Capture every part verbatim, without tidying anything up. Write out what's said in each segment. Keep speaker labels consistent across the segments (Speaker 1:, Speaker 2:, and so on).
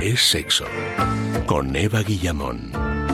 Speaker 1: es sexo, con Eva Guillamón.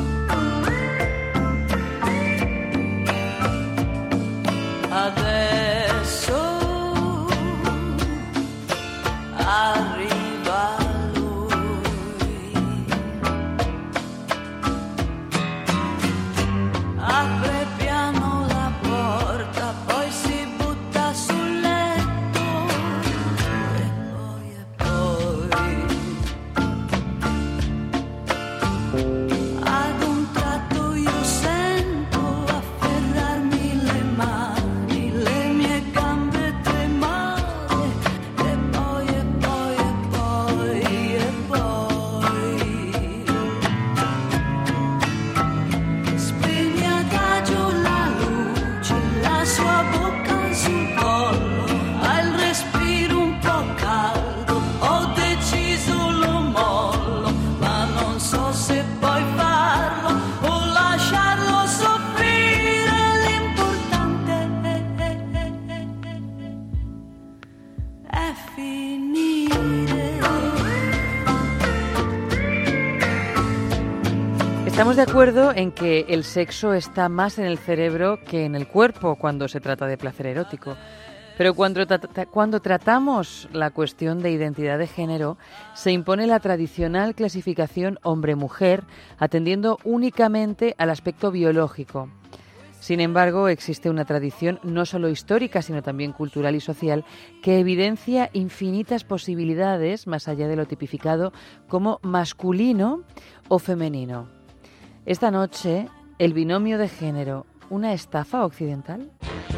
Speaker 2: Estamos de acuerdo en que el sexo está más en el cerebro que en el cuerpo cuando se trata de placer erótico. Pero cuando, tra- cuando tratamos la cuestión de identidad de género, se impone la tradicional clasificación hombre-mujer, atendiendo únicamente al aspecto biológico. Sin embargo, existe una tradición no solo histórica, sino también cultural y social, que evidencia infinitas posibilidades más allá de lo tipificado como masculino o femenino. Esta noche, el binomio de género, ¿una estafa occidental?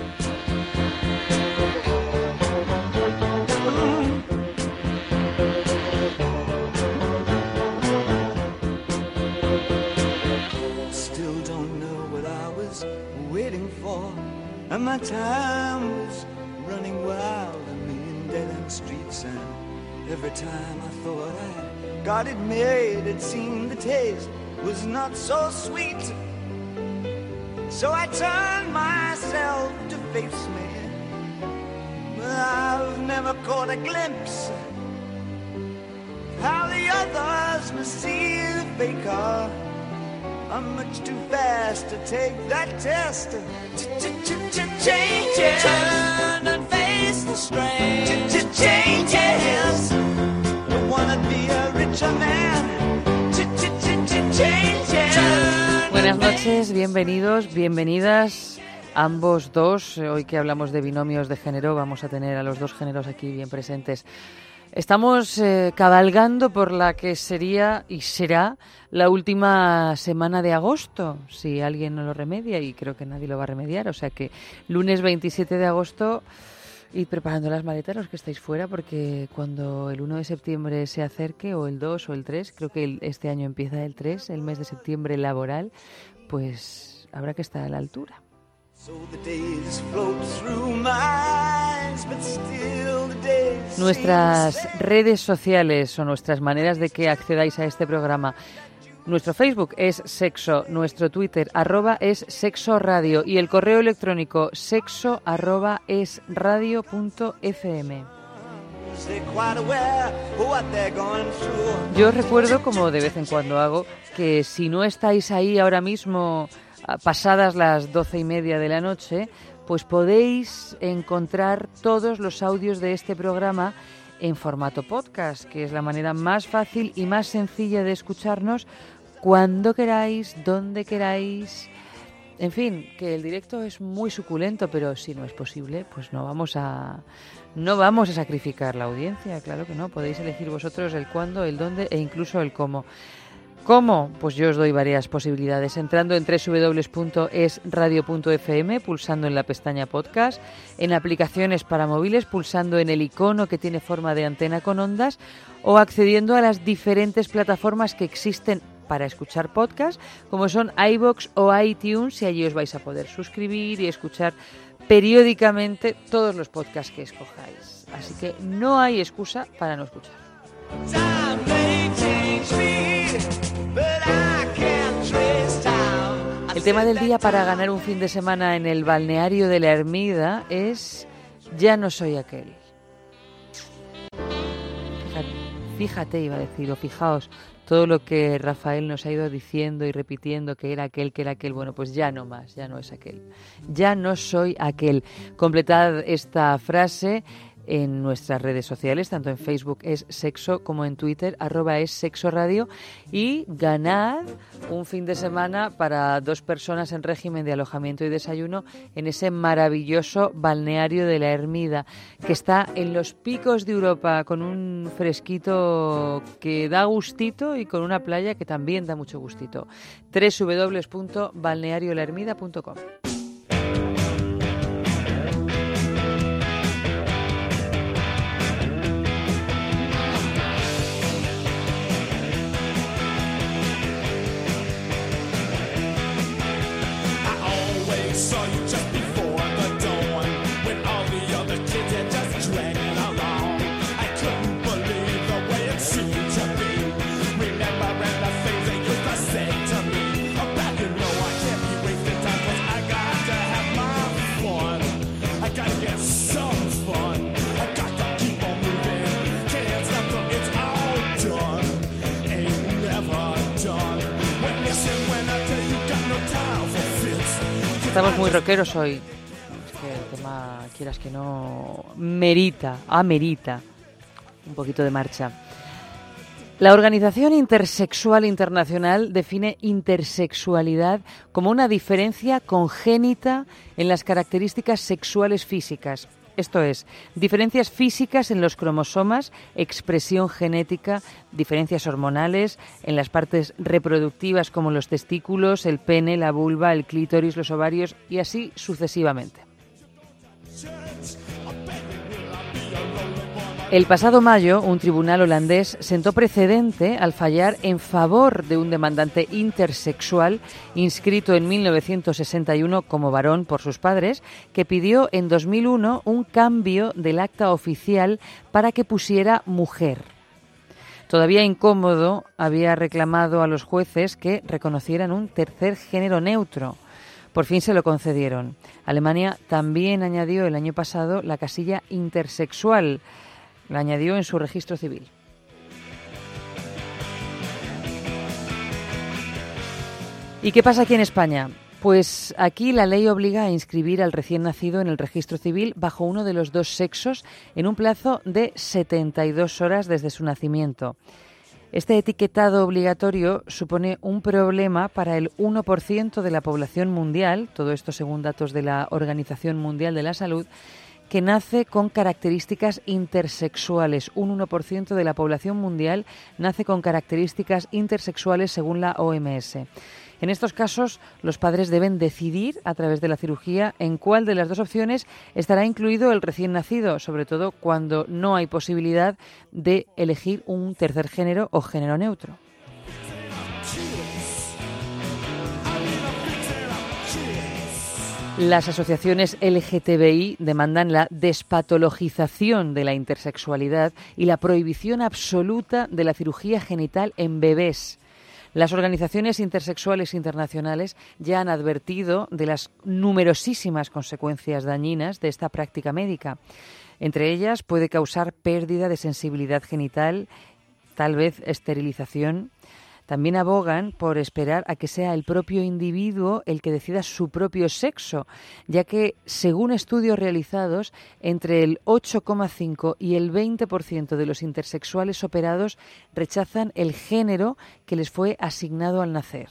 Speaker 3: Still don't know what I was waiting for, and my time was running wild, a million dead-end streets, and every time I thought I got it made, it seemed the taste was not so sweet. So I turned myself to face me, but I've never caught a glimpse how the others must see the faker. I'm much too fast to take that test. Changes, turn and face the strain. Changes, don't wanna be a richer man.
Speaker 2: Buenas noches, bienvenidos, bienvenidas ambos dos. Hoy que hablamos de binomios de género, vamos a tener a los dos géneros aquí bien presentes. Estamos eh, cabalgando por la que sería y será la última semana de agosto, si alguien no lo remedia, y creo que nadie lo va a remediar. O sea que lunes veintisiete de agosto, id preparando las maletas los que estáis fuera, porque cuando el uno de septiembre se acerque, o el dos o el tres, creo que el, este año empieza el tres, el mes de septiembre laboral, pues habrá que estar a la altura. Nuestras redes sociales o nuestras maneras de que accedáis a este programa. Nuestro Facebook es Sexo, nuestro Twitter arroba es Sexo Radio y el correo electrónico sexo arroba es radio punto fm. Yo os recuerdo, como de vez en cuando hago, que si no estáis ahí ahora mismo pasadas las doce y media de la noche, pues podéis encontrar todos los audios de este programa en formato podcast, que es la manera más fácil y más sencilla de escucharnos cuando queráis, donde queráis. En fin, que el directo es muy suculento, pero si no es posible, pues no vamos a no vamos a sacrificar la audiencia, claro que no. Podéis elegir vosotros el cuándo, el dónde e incluso el cómo. ¿Cómo? Pues yo os doy varias posibilidades. Entrando en doble u doble u doble u punto es radio punto f m, pulsando en la pestaña podcast, en aplicaciones para móviles, pulsando en el icono que tiene forma de antena con ondas, o accediendo a las diferentes plataformas que existen para escuchar podcast, como son iVoox o iTunes, y allí os vais a poder suscribir y escuchar periódicamente todos los podcasts que escojáis. Así que no hay excusa para no escuchar. El tema del día para ganar un fin de semana en el balneario de la Ermida es Ya no soy aquel. fíjate, iba a decir, o fijaos, todo lo que Rafael nos ha ido diciendo y repitiendo que era aquel, que era aquel, bueno, pues ya no más, ya no es aquel. Ya no soy aquel. Completad esta frase en nuestras redes sociales, tanto en Facebook es Sexo como en Twitter, arroba es Sexo Radio, y ganad un fin de semana para dos personas en régimen de alojamiento y desayuno en ese maravilloso balneario de la Ermida, que está en los picos de Europa, con un fresquito que da gustito y con una playa que también da mucho gustito. doble u doble u doble u punto balneario la ermida punto com. Estamos muy rockeros hoy. Es que el tema, quieras que no, merita, amerita un poquito de marcha. La Organización Intersexual Internacional define intersexualidad como una diferencia congénita en las características sexuales físicas. Esto es, diferencias físicas en los cromosomas, expresión genética, diferencias hormonales en las partes reproductivas como los testículos, el pene, la vulva, el clítoris, los ovarios y así sucesivamente. El pasado mayo, un tribunal holandés sentó precedente al fallar en favor de un demandante intersexual inscrito en mil novecientos sesenta y uno como varón por sus padres, que pidió en dos mil uno un cambio del acta oficial para que pusiera mujer. Todavía incómodo, había reclamado a los jueces que reconocieran un tercer género neutro. Por fin se lo concedieron. Alemania también añadió el año pasado la casilla intersexual. La añadió en su registro civil. ¿Y qué pasa aquí en España? Pues aquí la ley obliga a inscribir al recién nacido en el registro civil bajo uno de los dos sexos en un plazo de setenta y dos horas desde su nacimiento. Este etiquetado obligatorio supone un problema para el uno por ciento de la población mundial, todo esto según datos de la Organización Mundial de la Salud, que nace con características intersexuales. Un uno por ciento de la población mundial nace con características intersexuales según la O M S. En estos casos, los padres deben decidir a través de la cirugía en cuál de las dos opciones estará incluido el recién nacido, sobre todo cuando no hay posibilidad de elegir un tercer género o género neutro. Las asociaciones L G T B I demandan la despatologización de la intersexualidad y la prohibición absoluta de la cirugía genital en bebés. Las organizaciones intersexuales internacionales ya han advertido de las numerosísimas consecuencias dañinas de esta práctica médica. Entre ellas puede causar pérdida de sensibilidad genital, tal vez esterilización. También abogan por esperar a que sea el propio individuo el que decida su propio sexo, ya que, según estudios realizados, entre el ocho coma cinco y el veinte por ciento de los intersexuales operados rechazan el género que les fue asignado al nacer.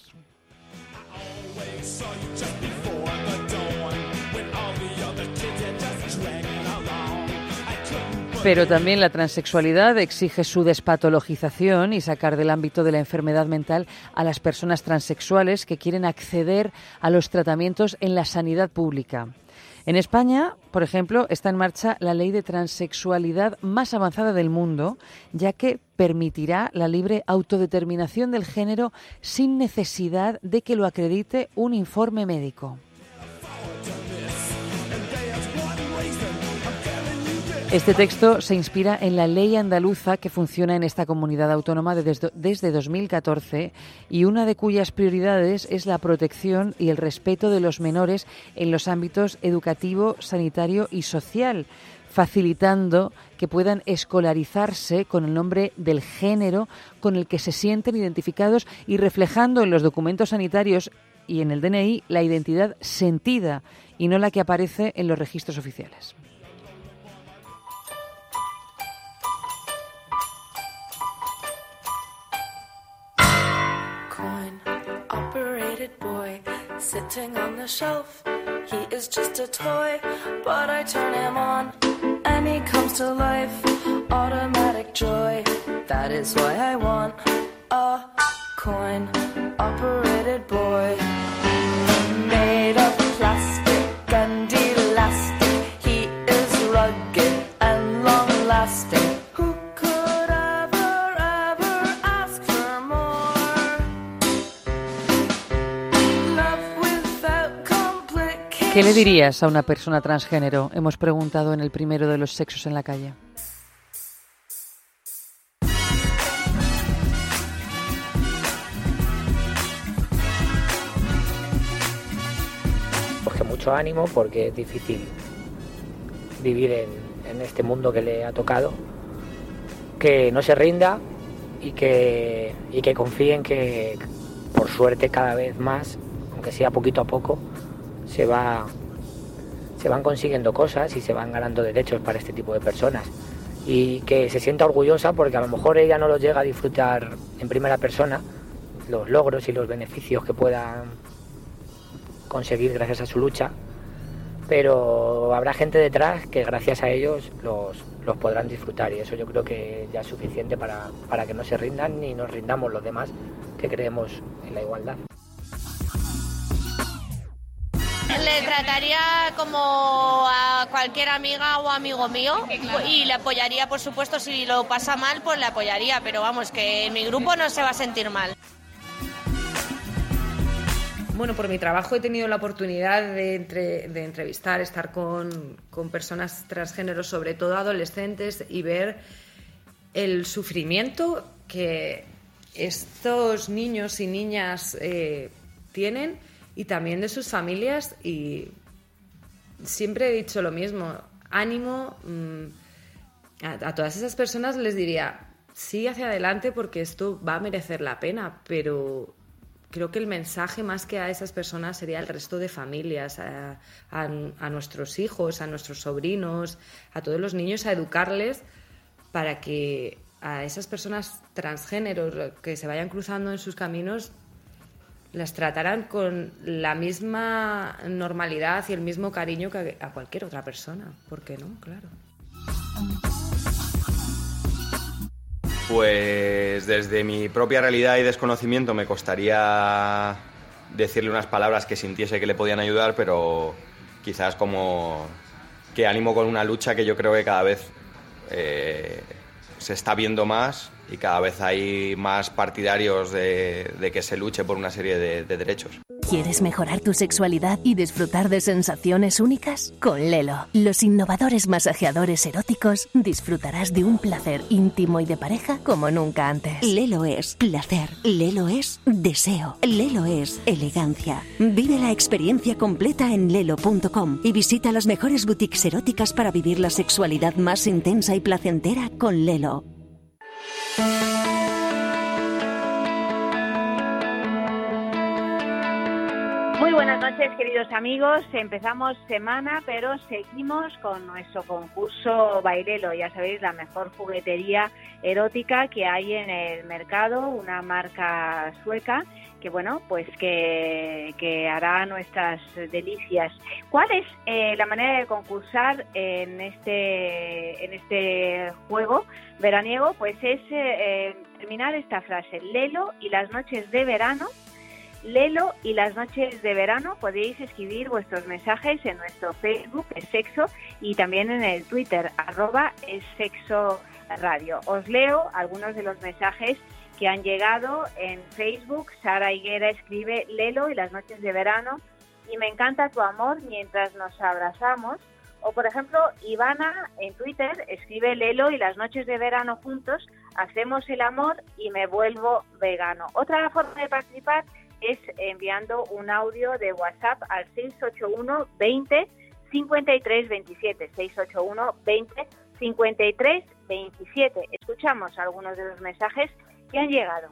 Speaker 2: Pero también la transexualidad exige su despatologización y sacar del ámbito de la enfermedad mental a las personas transexuales que quieren acceder a los tratamientos en la sanidad pública. En España, por ejemplo, está en marcha la ley de transexualidad más avanzada del mundo, ya que permitirá la libre autodeterminación del género sin necesidad de que lo acredite un informe médico. Este texto se inspira en la ley andaluza que funciona en esta comunidad autónoma desde, desde dos mil catorce y una de cuyas prioridades es la protección y el respeto de los menores en los ámbitos educativo, sanitario y social, facilitando que puedan escolarizarse con el nombre del género con el que se sienten identificados y reflejando en los documentos sanitarios y en el D N I la identidad sentida y no la que aparece en los registros oficiales.
Speaker 4: Coin-operated boy sitting on the shelf. He is just a toy, but I turn him on and he comes to life. Automatic joy, that is why I want a coin-operated boy. Made of plastic and elastic, he is rugged and long-lasting. Who could ever, ever ask for more? Love without complications.
Speaker 2: ¿Qué le dirías a una persona transgénero? Hemos preguntado en el primero de los sexos en la calle.
Speaker 5: Mucho ánimo, porque es difícil vivir en, en este mundo que le ha tocado, que no se rinda y que, y que confíe en que, por suerte, cada vez más, aunque sea poquito a poco, se va se van consiguiendo cosas y se van ganando derechos para este tipo de personas, y que se sienta orgullosa porque a lo mejor ella no los llega a disfrutar en primera persona, los logros y los beneficios que puedan conseguir gracias a su lucha, pero habrá gente detrás que gracias a ellos los, los podrán disfrutar, y eso yo creo que ya es suficiente para, para que no se rindan ni nos rindamos los demás que creemos en la igualdad.
Speaker 6: Le trataría como a cualquier amiga o amigo mío y le apoyaría, por supuesto. Si lo pasa mal, pues le apoyaría, pero vamos, que en mi grupo no se va a sentir mal.
Speaker 7: Bueno, por mi trabajo he tenido la oportunidad de, entre, de entrevistar, estar con, con personas transgénero, sobre todo adolescentes, y ver el sufrimiento que estos niños y niñas eh, tienen, y también de sus familias. Y siempre he dicho lo mismo, ánimo, mmm, a, a todas esas personas les diría, sí, hacia adelante, porque esto va a merecer la pena, pero creo que el mensaje más que a esas personas sería al resto de familias, a, a, a nuestros hijos, a nuestros sobrinos, a todos los niños, a educarles para que a esas personas transgéneros que se vayan cruzando en sus caminos las trataran con la misma normalidad y el mismo cariño que a cualquier otra persona. ¿Por qué no? Claro.
Speaker 8: Pues desde mi propia realidad y desconocimiento me costaría decirle unas palabras que sintiese que le podían ayudar, pero quizás como que ánimo con una lucha que yo creo que cada vez eh, se está viendo más, y cada vez hay más partidarios de, de que se luche por una serie de, de derechos.
Speaker 9: ¿Quieres mejorar tu sexualidad y disfrutar de sensaciones únicas? Con Lelo, los innovadores masajeadores eróticos, disfrutarás de un placer íntimo y de pareja como nunca antes.
Speaker 10: Lelo es placer, Lelo es deseo, Lelo es elegancia. Vive la experiencia completa en lelo punto com y visita las mejores boutiques eróticas para vivir la sexualidad más intensa y placentera con Lelo.
Speaker 11: Muy buenas noches, queridos amigos. Empezamos semana, pero seguimos con nuestro concurso Bailelo. Ya sabéis, la mejor juguetería erótica que hay en el mercado, una marca sueca que, bueno, pues que, que hará nuestras delicias. ¿Cuál es eh, la manera de concursar en este, en este juego veraniego? Pues es eh, terminar esta frase: Lelo y las noches de verano. Lelo y las noches de verano. Podéis escribir vuestros mensajes en nuestro Facebook, Es Sexo, y también en el Twitter, arroba Es Sexo Radio. Os leo algunos de los mensajes que han llegado en Facebook. Sara Higuera escribe: Lelo y las noches de verano, y me encanta tu amor mientras nos abrazamos. O, por ejemplo, Ivana en Twitter escribe: Lelo y las noches de verano juntos, hacemos el amor y me vuelvo vegano. Otra forma de participar es enviando un audio de WhatsApp al seis ocho uno veinte cincuenta y tres veintisiete. seis ocho uno veinte cincuenta y tres veintisiete. Escuchamos algunos de los mensajes que han llegado.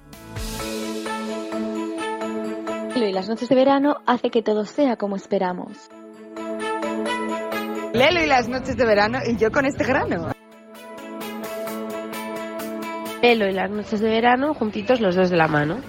Speaker 12: Y las noches de verano hace que todo sea como esperamos.
Speaker 13: Lelo y las noches de verano y yo con este grano.
Speaker 14: Lelo y las noches de verano juntitos los dos de la mano.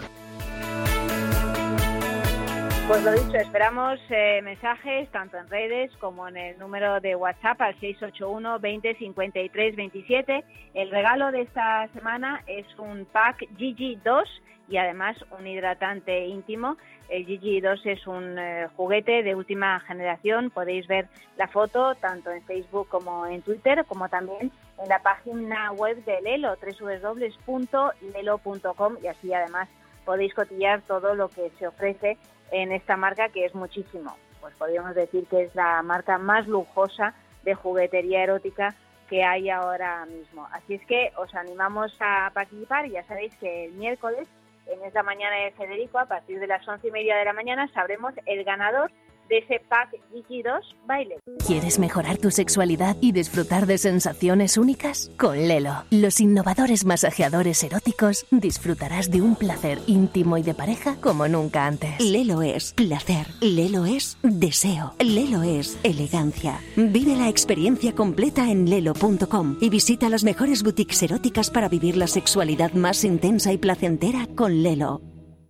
Speaker 11: Pues lo dicho, esperamos eh, mensajes tanto en redes como en el número de WhatsApp al seis ocho uno veinte cincuenta y tres veintisiete. El regalo de esta semana es un pack G G dos y además un hidratante íntimo. El G G dos es un eh, juguete de última generación. Podéis ver la foto tanto en Facebook como en Twitter, como también en la página web de Lelo, doble u doble u doble u punto lelo punto com, y así además podéis cotillar todo lo que se ofrece en esta marca, que es muchísimo. Pues podríamos decir que es la marca más lujosa de juguetería erótica que hay ahora mismo. Así es que os animamos a participar. Ya sabéis que el miércoles, en esta mañana de Federico, a partir de las once y media de la mañana, sabremos el ganador de ese pack G G dos baile.
Speaker 9: ¿Quieres mejorar tu sexualidad y disfrutar de sensaciones únicas? Con Lelo, los innovadores masajeadores eróticos, disfrutarás de un placer íntimo y de pareja como nunca antes.
Speaker 10: Lelo es placer, Lelo es deseo, Lelo es elegancia. Vive la experiencia completa en lelo punto com y visita las mejores boutiques eróticas para vivir la sexualidad más intensa y placentera con Lelo.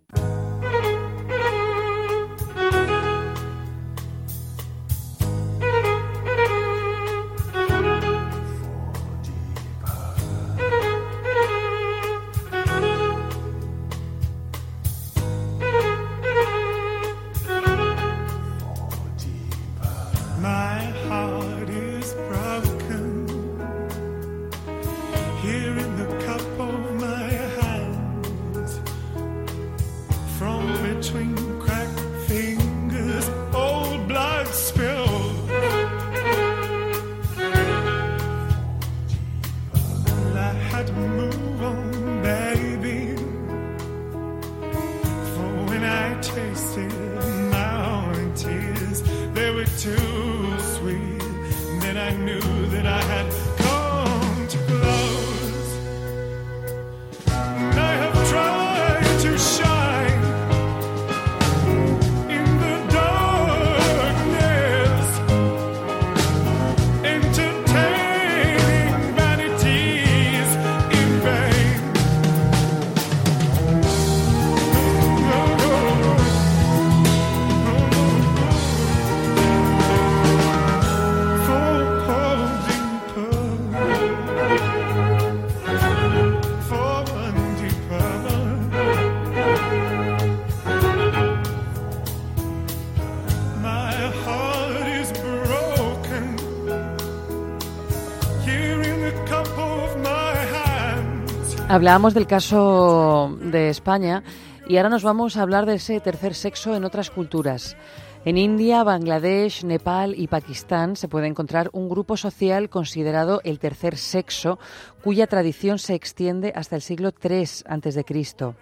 Speaker 2: Hablábamos del caso de España y ahora nos vamos a hablar de ese tercer sexo en otras culturas. En India, Bangladesh, Nepal y Pakistán se puede encontrar un grupo social considerado el tercer sexo, cuya tradición se extiende hasta el siglo tres antes de Cristo.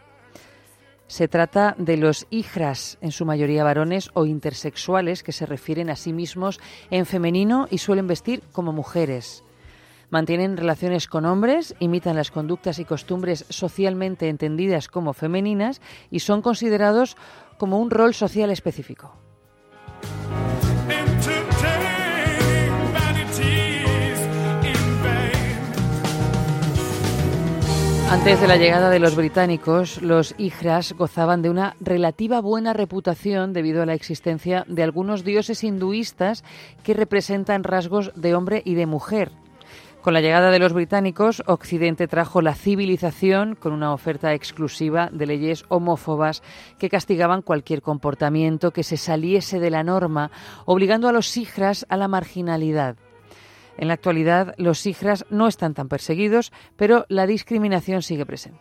Speaker 2: Se trata de los hijras, en su mayoría varones o intersexuales, que se refieren a sí mismos en femenino y suelen vestir como mujeres. Mantienen relaciones con hombres, imitan las conductas y costumbres socialmente entendidas como femeninas y son considerados como un rol social específico. Antes de la llegada de los británicos, los hijras gozaban de una relativa buena reputación debido a la existencia de algunos dioses hinduistas que representan rasgos de hombre y de mujer. Con la llegada de los británicos, Occidente trajo la civilización con una oferta exclusiva de leyes homófobas que castigaban cualquier comportamiento que se saliese de la norma, obligando a los hijras a la marginalidad. En la actualidad, los hijras no están tan perseguidos, pero la discriminación sigue presente.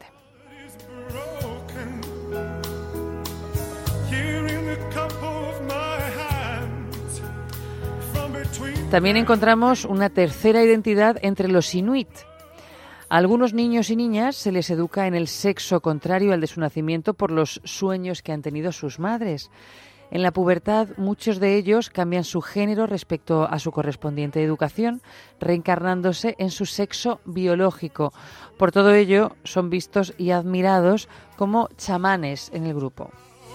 Speaker 2: También encontramos una tercera identidad entre los inuit. A algunos niños y niñas se les educa en el sexo contrario al de su nacimiento por los sueños que han tenido sus madres. En la pubertad, muchos de ellos cambian su género respecto a su correspondiente educación, reencarnándose en su sexo biológico. Por todo ello, son vistos y admirados como chamanes en el grupo.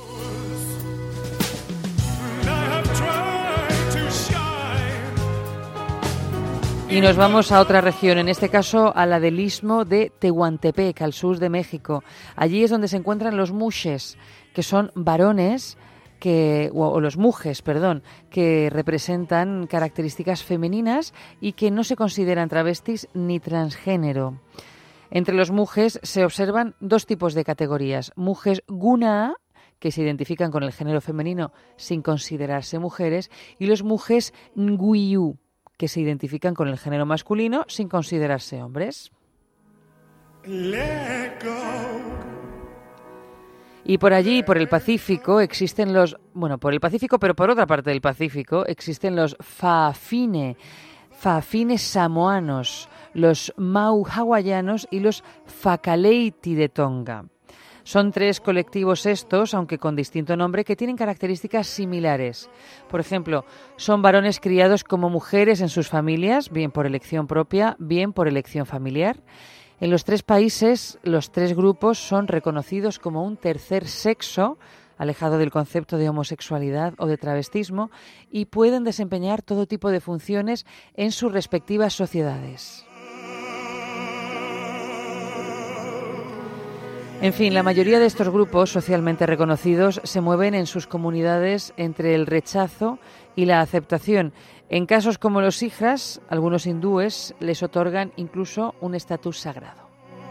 Speaker 2: Y nos vamos a otra región, en este caso a la del istmo de Tehuantepec, al sur de México. Allí es donde se encuentran los muxes, que son varones, que, o, o los mujes, perdón, que representan características femeninas y que no se consideran travestis ni transgénero. Entre los mujes se observan dos tipos de categorías: mujes guna, que se identifican con el género femenino sin considerarse mujeres, y los mujes nguiu, que se identifican con el género masculino sin considerarse hombres. Y por allí, por el Pacífico, existen los... Bueno, por el Pacífico, pero por otra parte del Pacífico, existen los faafine, faafines samoanos, los mau hawaianos y los fakaleiti de Tonga. Son tres colectivos estos, aunque con distinto nombre, que tienen características similares. Por ejemplo, son varones criados como mujeres en sus familias, bien por elección propia, bien por elección familiar. En los tres países, los tres grupos son reconocidos como un tercer sexo, alejado del concepto de homosexualidad o de travestismo, y pueden desempeñar todo tipo de funciones en sus respectivas sociedades. En fin, la mayoría de estos grupos socialmente reconocidos se mueven en sus comunidades entre el rechazo y la aceptación. En casos como los hijras, algunos hindúes les otorgan incluso un estatus sagrado.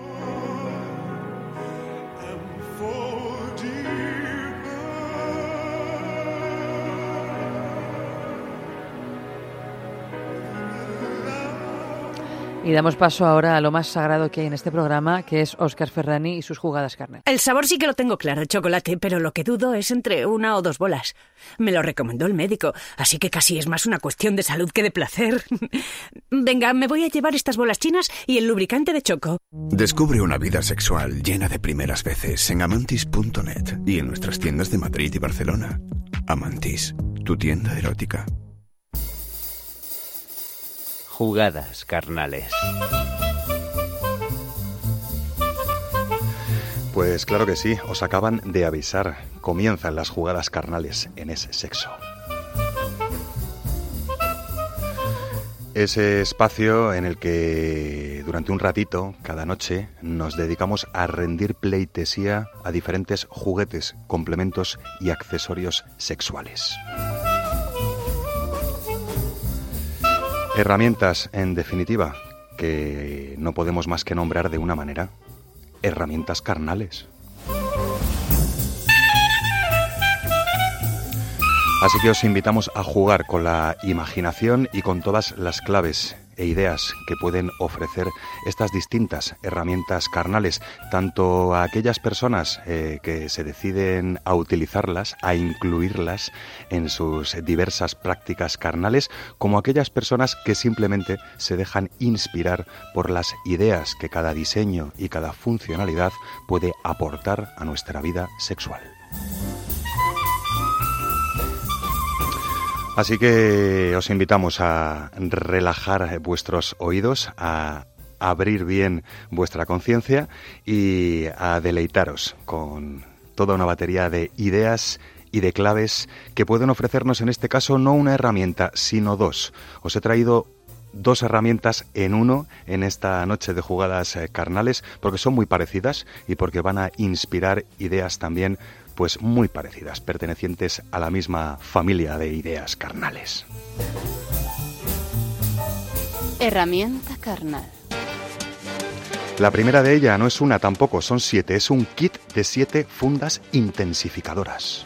Speaker 2: Y damos paso ahora a lo más sagrado que hay en este programa, que es Óscar Ferrani y sus jugadas carnales.
Speaker 15: El sabor sí que lo tengo claro, chocolate, pero lo que dudo es entre una o dos bolas. Me lo recomendó el médico, así que casi es más una cuestión de salud que de placer. Venga, me voy a llevar estas bolas chinas y el lubricante de choco.
Speaker 16: Descubre una vida sexual llena de primeras veces en amantis punto net y en nuestras tiendas de Madrid y Barcelona. Amantis, tu tienda erótica.
Speaker 17: Jugadas carnales.
Speaker 18: Pues claro que sí, os acaban de avisar. Comienzan las jugadas carnales en ese sexo. Ese espacio en el que durante un ratito, cada noche, nos dedicamos a rendir pleitesía a diferentes juguetes, complementos y accesorios sexuales. Herramientas, en definitiva, que no podemos más que nombrar de una manera: herramientas carnales. Así que os invitamos a jugar con la imaginación y con todas las claves e ideas que pueden ofrecer estas distintas herramientas carnales, tanto a aquellas personas eh, que se deciden a utilizarlas, a incluirlas en sus diversas prácticas carnales, como a aquellas personas que simplemente se dejan inspirar por las ideas que cada diseño y cada funcionalidad puede aportar a nuestra vida sexual. Así que os invitamos a relajar vuestros oídos, a abrir bien vuestra conciencia y a deleitaros con toda una batería de ideas y de claves que pueden ofrecernos, en este caso, no una herramienta, sino dos. Os he traído dos herramientas en uno en esta noche de jugadas carnales, porque son muy parecidas y porque van a inspirar ideas también pues muy parecidas, pertenecientes a la misma familia de ideas carnales.
Speaker 19: Herramienta carnal.
Speaker 18: La primera de ellas no es una tampoco, son siete. Es un kit de siete fundas intensificadoras.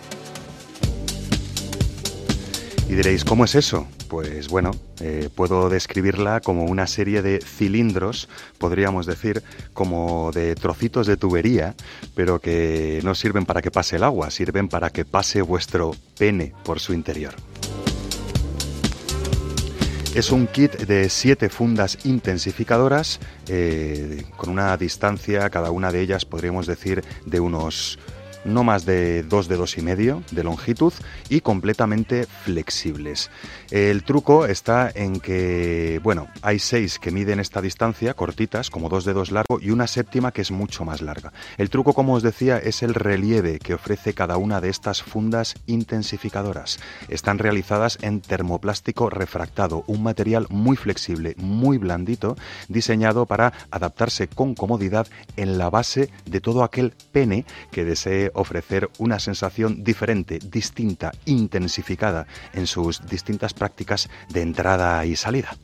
Speaker 18: Y diréis, ¿cómo es eso? Pues bueno, eh, puedo describirla como una serie de cilindros, podríamos decir, como de trocitos de tubería, pero que no sirven para que pase el agua, sirven para que pase vuestro pene por su interior. Es un kit de siete fundas intensificadoras, eh, con una distancia, cada una de ellas podríamos decir, de unos no más de dos dedos y medio de longitud y completamente flexibles. El truco está en que, bueno, hay seis que miden esta distancia, cortitas, como dos dedos largos, y una séptima que es mucho más larga. El truco, como os decía, es el relieve que ofrece cada una de estas fundas intensificadoras. Están realizadas en termoplástico refractado, un material muy flexible, muy blandito, diseñado para adaptarse con comodidad en la base de todo aquel pene que desee ofrecer una sensación diferente, distinta, intensificada en sus distintas prácticas de entrada y salida.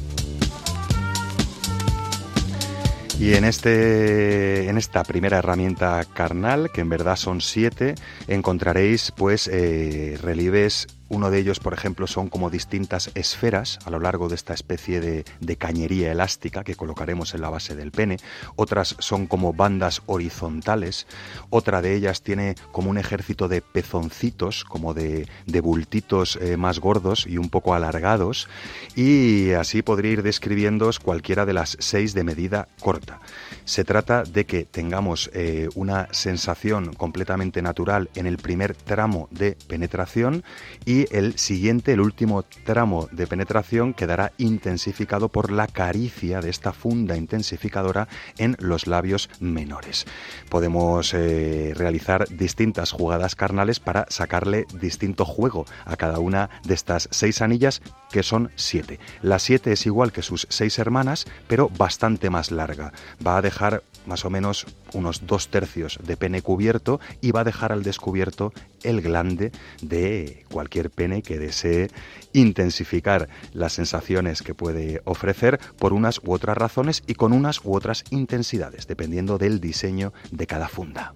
Speaker 18: Y en, este, en esta primera herramienta carnal, que en verdad son siete, encontraréis pues eh, relieves. Uno de ellos, por ejemplo, son como distintas esferas a lo largo de esta especie de, de cañería elástica que colocaremos en la base del pene. Otras son como bandas horizontales. Otra de ellas tiene como un ejército de pezoncitos, como de, de bultitos eh, más gordos y un poco alargados. Y así podría ir describiéndoos cualquiera de las seis de medida corta. Se trata de que tengamos eh, una sensación completamente natural en el primer tramo de penetración y el siguiente, el último tramo de penetración, quedará intensificado por la caricia de esta funda intensificadora en los labios menores. Podemos eh, realizar distintas jugadas carnales para sacarle distinto juego a cada una de estas seis anillas, que son siete. La siete es igual que sus seis hermanas, pero bastante más larga. Va a dejar más o menos unos dos tercios de pene cubierto y va a dejar al descubierto el glande de cualquier pene que desee intensificar las sensaciones que puede ofrecer por unas u otras razones y con unas u otras intensidades, dependiendo del diseño de cada funda.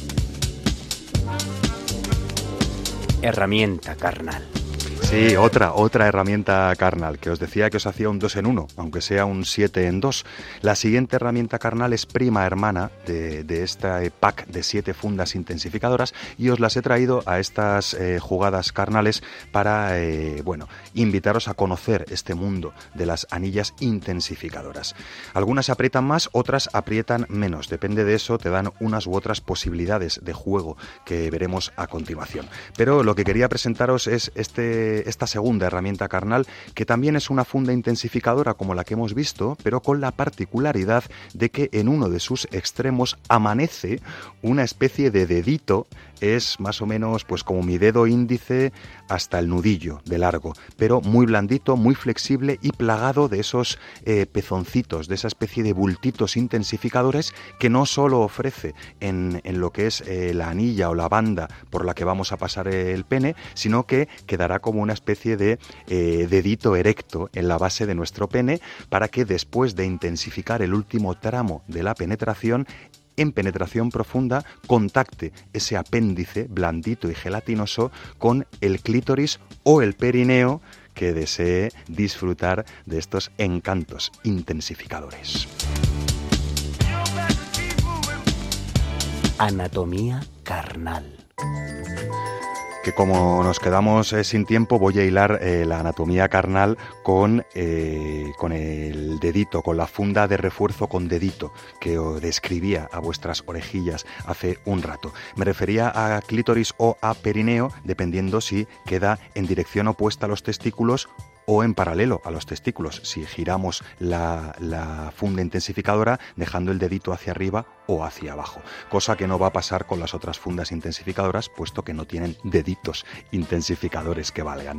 Speaker 17: Herramienta carnal.
Speaker 18: Sí, otra, otra herramienta carnal, que os decía que os hacía un dos en uno, aunque sea un siete en dos. La siguiente herramienta carnal es prima hermana de, de este pack de siete fundas intensificadoras y os las he traído a estas eh, jugadas carnales para, eh, bueno, invitaros a conocer este mundo de las anillas intensificadoras. Algunas aprietan más, otras aprietan menos. Depende de eso, te dan unas u otras posibilidades de juego que veremos a continuación. Pero lo que quería presentaros es este esta segunda herramienta carnal, que también es una funda intensificadora como la que hemos visto, pero con la particularidad de que en uno de sus extremos amanece una especie de dedito. Es más o menos pues como mi dedo índice hasta el nudillo de largo, pero muy blandito, muy flexible y plagado de esos eh, pezoncitos, de esa especie de bultitos intensificadores que no solo ofrece en, en lo que es eh, la anilla o la banda por la que vamos a pasar el pene, sino que quedará como una especie de eh, dedito erecto en la base de nuestro pene para que después de intensificar el último tramo de la penetración, en penetración profunda, contacte ese apéndice blandito y gelatinoso con el clítoris o el perineo que desee disfrutar de estos encantos intensificadores.
Speaker 17: Anatomía carnal.
Speaker 18: Que como nos quedamos eh, sin tiempo, voy a hilar eh, la anatomía carnal con, eh, con el dedito, con la funda de refuerzo con dedito que os describía a vuestras orejillas hace un rato. Me refería a clítoris o a perineo, dependiendo si queda en dirección opuesta a los testículos o en paralelo a los testículos, si giramos la, la funda intensificadora dejando el dedito hacia arriba o hacia abajo, cosa que no va a pasar con las otras fundas intensificadoras, puesto que no tienen deditos intensificadores que valgan.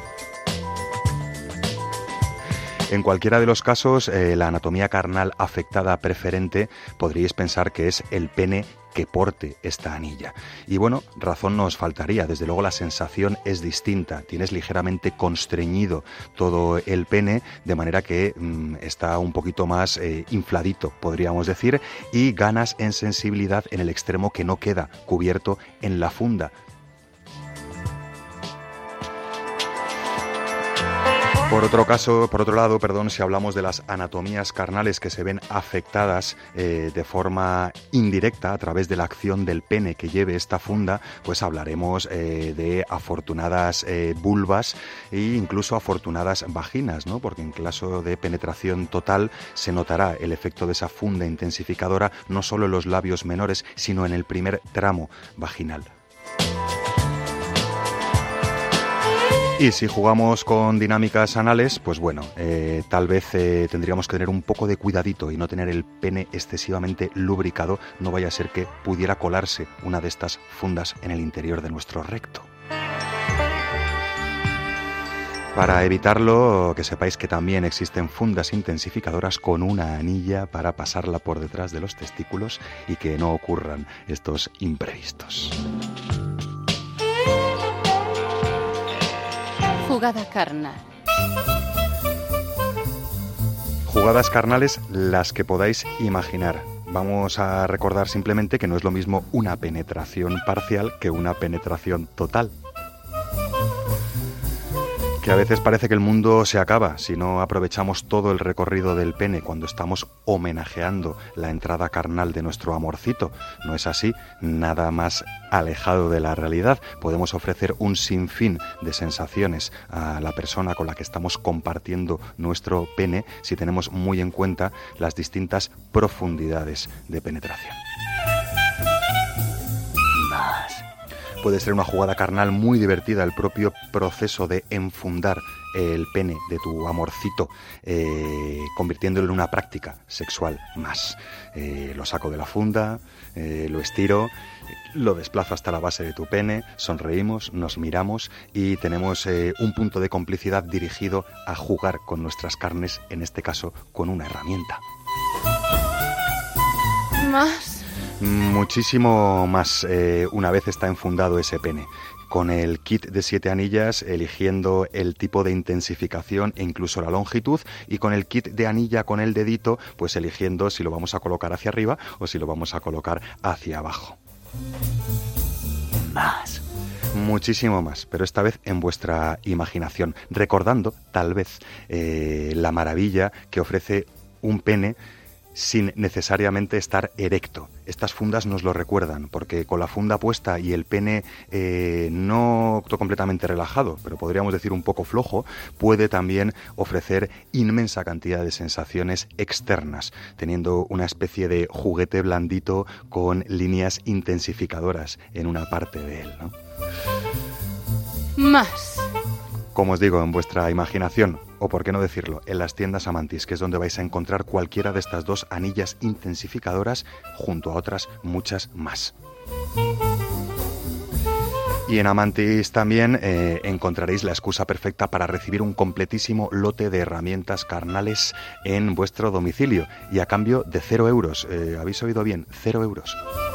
Speaker 18: En cualquiera de los casos, eh, la anatomía carnal afectada preferente podríais pensar que es el pene que porte esta anilla. Y bueno, razón no os faltaría, desde luego la sensación es distinta, tienes ligeramente constreñido todo el pene, de manera que mmm, está un poquito más eh, infladito, podríamos decir, y ganas en sensibilidad en el extremo que no queda cubierto en la funda. Por otro caso, por otro lado, perdón, si hablamos de las anatomías carnales que se ven afectadas eh, de forma indirecta a través de la acción del pene que lleve esta funda, pues hablaremos eh, de afortunadas eh, vulvas e incluso afortunadas vaginas, ¿no? Porque en caso de penetración total se notará el efecto de esa funda intensificadora no solo en los labios menores, sino en el primer tramo vaginal. Y si jugamos con dinámicas anales, pues bueno, eh, tal vez eh, tendríamos que tener un poco de cuidadito y no tener el pene excesivamente lubricado, no vaya a ser que pudiera colarse una de estas fundas en el interior de nuestro recto. Para evitarlo, que sepáis que también existen fundas intensificadoras con una anilla para pasarla por detrás de los testículos y que no ocurran estos imprevistos.
Speaker 19: Jugada carnal.
Speaker 18: Jugadas carnales las que podáis imaginar. Vamos a recordar simplemente que no es lo mismo una penetración parcial que una penetración total. Que a veces parece que el mundo se acaba si no aprovechamos todo el recorrido del pene cuando estamos homenajeando la entrada carnal de nuestro amorcito. No es así, nada más alejado de la realidad. Podemos ofrecer un sinfín de sensaciones a la persona con la que estamos compartiendo nuestro pene si tenemos muy en cuenta las distintas profundidades de penetración. Más. Puede ser una jugada carnal muy divertida el propio proceso de enfundar el pene de tu amorcito, eh, convirtiéndolo en una práctica sexual más. Eh, lo saco de la funda, eh, lo estiro, lo desplazo hasta la base de tu pene, sonreímos, nos miramos y tenemos eh, un punto de complicidad dirigido a jugar con nuestras carnes, en este caso con una herramienta.
Speaker 19: Más.
Speaker 18: Muchísimo más eh, una vez está enfundado ese pene. Con el kit de siete anillas, eligiendo el tipo de intensificación e incluso la longitud, y con el kit de anilla con el dedito, pues eligiendo si lo vamos a colocar hacia arriba o si lo vamos a colocar hacia abajo. Más. Muchísimo más, pero esta vez en vuestra imaginación, recordando tal vez eh, la maravilla que ofrece un pene sin necesariamente estar erecto. Estas fundas nos lo recuerdan, porque con la funda puesta y el pene eh, no completamente relajado, pero podríamos decir un poco flojo, puede también ofrecer inmensa cantidad de sensaciones externas, teniendo una especie de juguete blandito con líneas intensificadoras en una parte de él, ¿no?
Speaker 19: Más.
Speaker 18: Como os digo, en vuestra imaginación, o por qué no decirlo, en las tiendas Amantis, que es donde vais a encontrar cualquiera de estas dos anillas intensificadoras junto a otras muchas más. Y en Amantis también eh, encontraréis la excusa perfecta para recibir un completísimo lote de herramientas carnales en vuestro domicilio y a cambio de cero euros. Eh, ¿Habéis oído bien? Cero euros.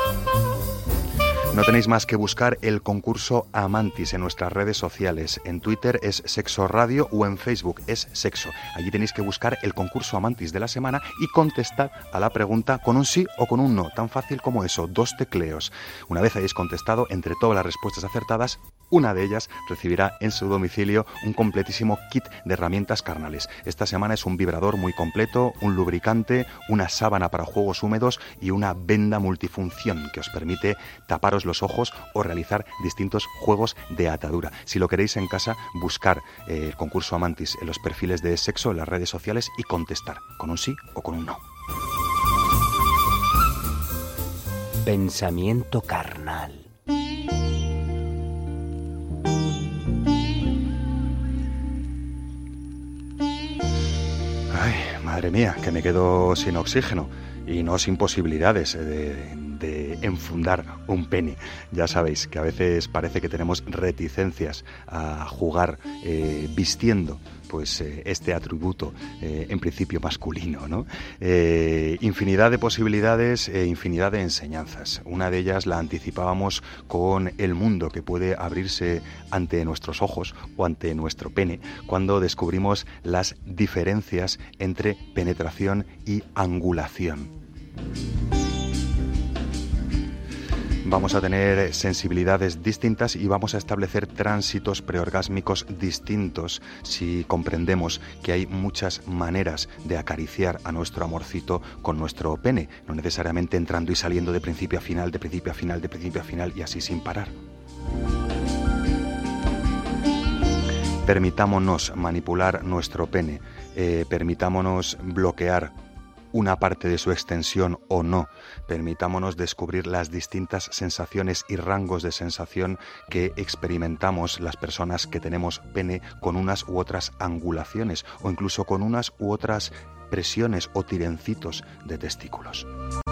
Speaker 18: No tenéis más que buscar el concurso Amantis en nuestras redes sociales. En Twitter es Sexo Radio o en Facebook es Sexo. Allí tenéis que buscar el concurso Amantis de la semana y contestar a la pregunta con un sí o con un no. Tan fácil como eso, dos tecleos. Una vez hayáis contestado, entre todas las respuestas acertadas, una de ellas recibirá en su domicilio un completísimo kit de herramientas carnales. Esta semana es un vibrador muy completo, un lubricante, una sábana para juegos húmedos y una venda multifunción que os permite taparos los ojos o realizar distintos juegos de atadura. Si lo queréis en casa, buscar eh, el concurso Amantis en los perfiles de Sexo en las redes sociales y contestar con un sí o con un no.
Speaker 17: Pensamiento carnal.
Speaker 18: Ay, madre mía, que me quedo sin oxígeno y no sin posibilidades de, de enfundar un pene. Ya sabéis que a veces parece que tenemos reticencias a jugar eh, vistiendo pues eh, este atributo eh, en principio masculino, ¿no? Eh, infinidad de posibilidades e infinidad de enseñanzas. Una de ellas la anticipábamos con el mundo que puede abrirse ante nuestros ojos o ante nuestro pene cuando descubrimos las diferencias entre penetración y angulación. vamos a tener sensibilidades distintas y vamos a establecer tránsitos preorgásmicos distintos si comprendemos que hay muchas maneras de acariciar a nuestro amorcito con nuestro pene, no necesariamente entrando y saliendo de principio a final, de principio a final, de principio a final y así sin parar. Permitámonos manipular nuestro pene, eh, permitámonos bloquear una parte de su extensión o no. Permitámonos descubrir las distintas sensaciones y rangos de sensación que experimentamos las personas que tenemos pene con unas u otras angulaciones o incluso con unas u otras presiones o tirencitos de testículos.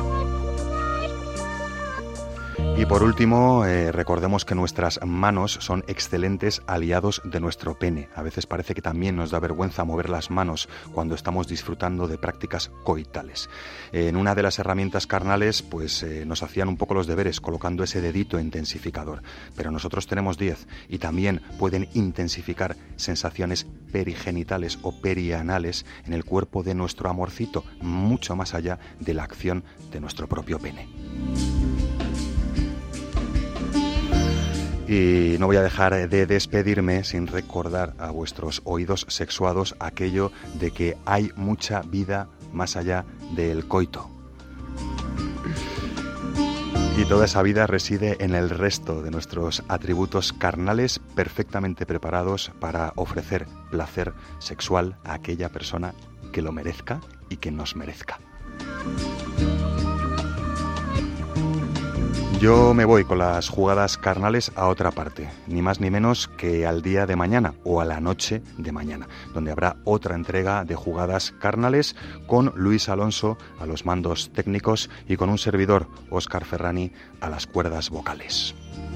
Speaker 18: Y por último, eh, recordemos que nuestras manos son excelentes aliados de nuestro pene. A veces parece que también nos da vergüenza mover las manos cuando estamos disfrutando de prácticas coitales. Eh, en una de las herramientas carnales, pues eh, nos hacían un poco los deberes colocando ese dedito intensificador. Pero nosotros tenemos diez y también pueden intensificar sensaciones perigenitales o perianales en el cuerpo de nuestro amorcito, mucho más allá de la acción de nuestro propio pene. Y no voy a dejar de despedirme sin recordar a vuestros oídos sexuados aquello de que hay mucha vida más allá del coito. Y toda esa vida reside en el resto de nuestros atributos carnales perfectamente preparados para ofrecer placer sexual a aquella persona que lo merezca y que nos merezca. Yo me voy con las jugadas carnales a otra parte, ni más ni menos que al día de mañana o a la noche de mañana, donde habrá otra entrega de jugadas carnales con Luis Alonso a los mandos técnicos y con un servidor, Óscar Ferrani, a las cuerdas vocales.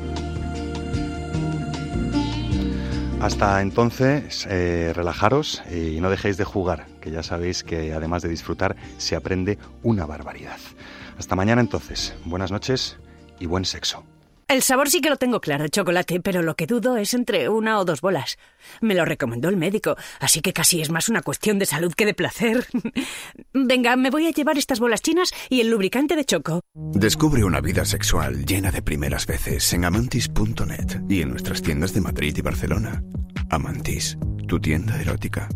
Speaker 18: Hasta entonces, eh, relajaros y no dejéis de jugar, que ya sabéis que además de disfrutar se aprende una barbaridad. Hasta mañana entonces, buenas noches y buen sexo.
Speaker 15: El sabor sí que lo tengo claro, chocolate, pero lo que dudo es entre una o dos bolas. Me lo recomendó el médico, así que casi es más una cuestión de salud que de placer. Venga, me voy a llevar estas bolas chinas y el lubricante de choco.
Speaker 16: Descubre una vida sexual llena de primeras veces en amantis punto net y en nuestras tiendas de Madrid y Barcelona. Amantis, tu tienda erótica.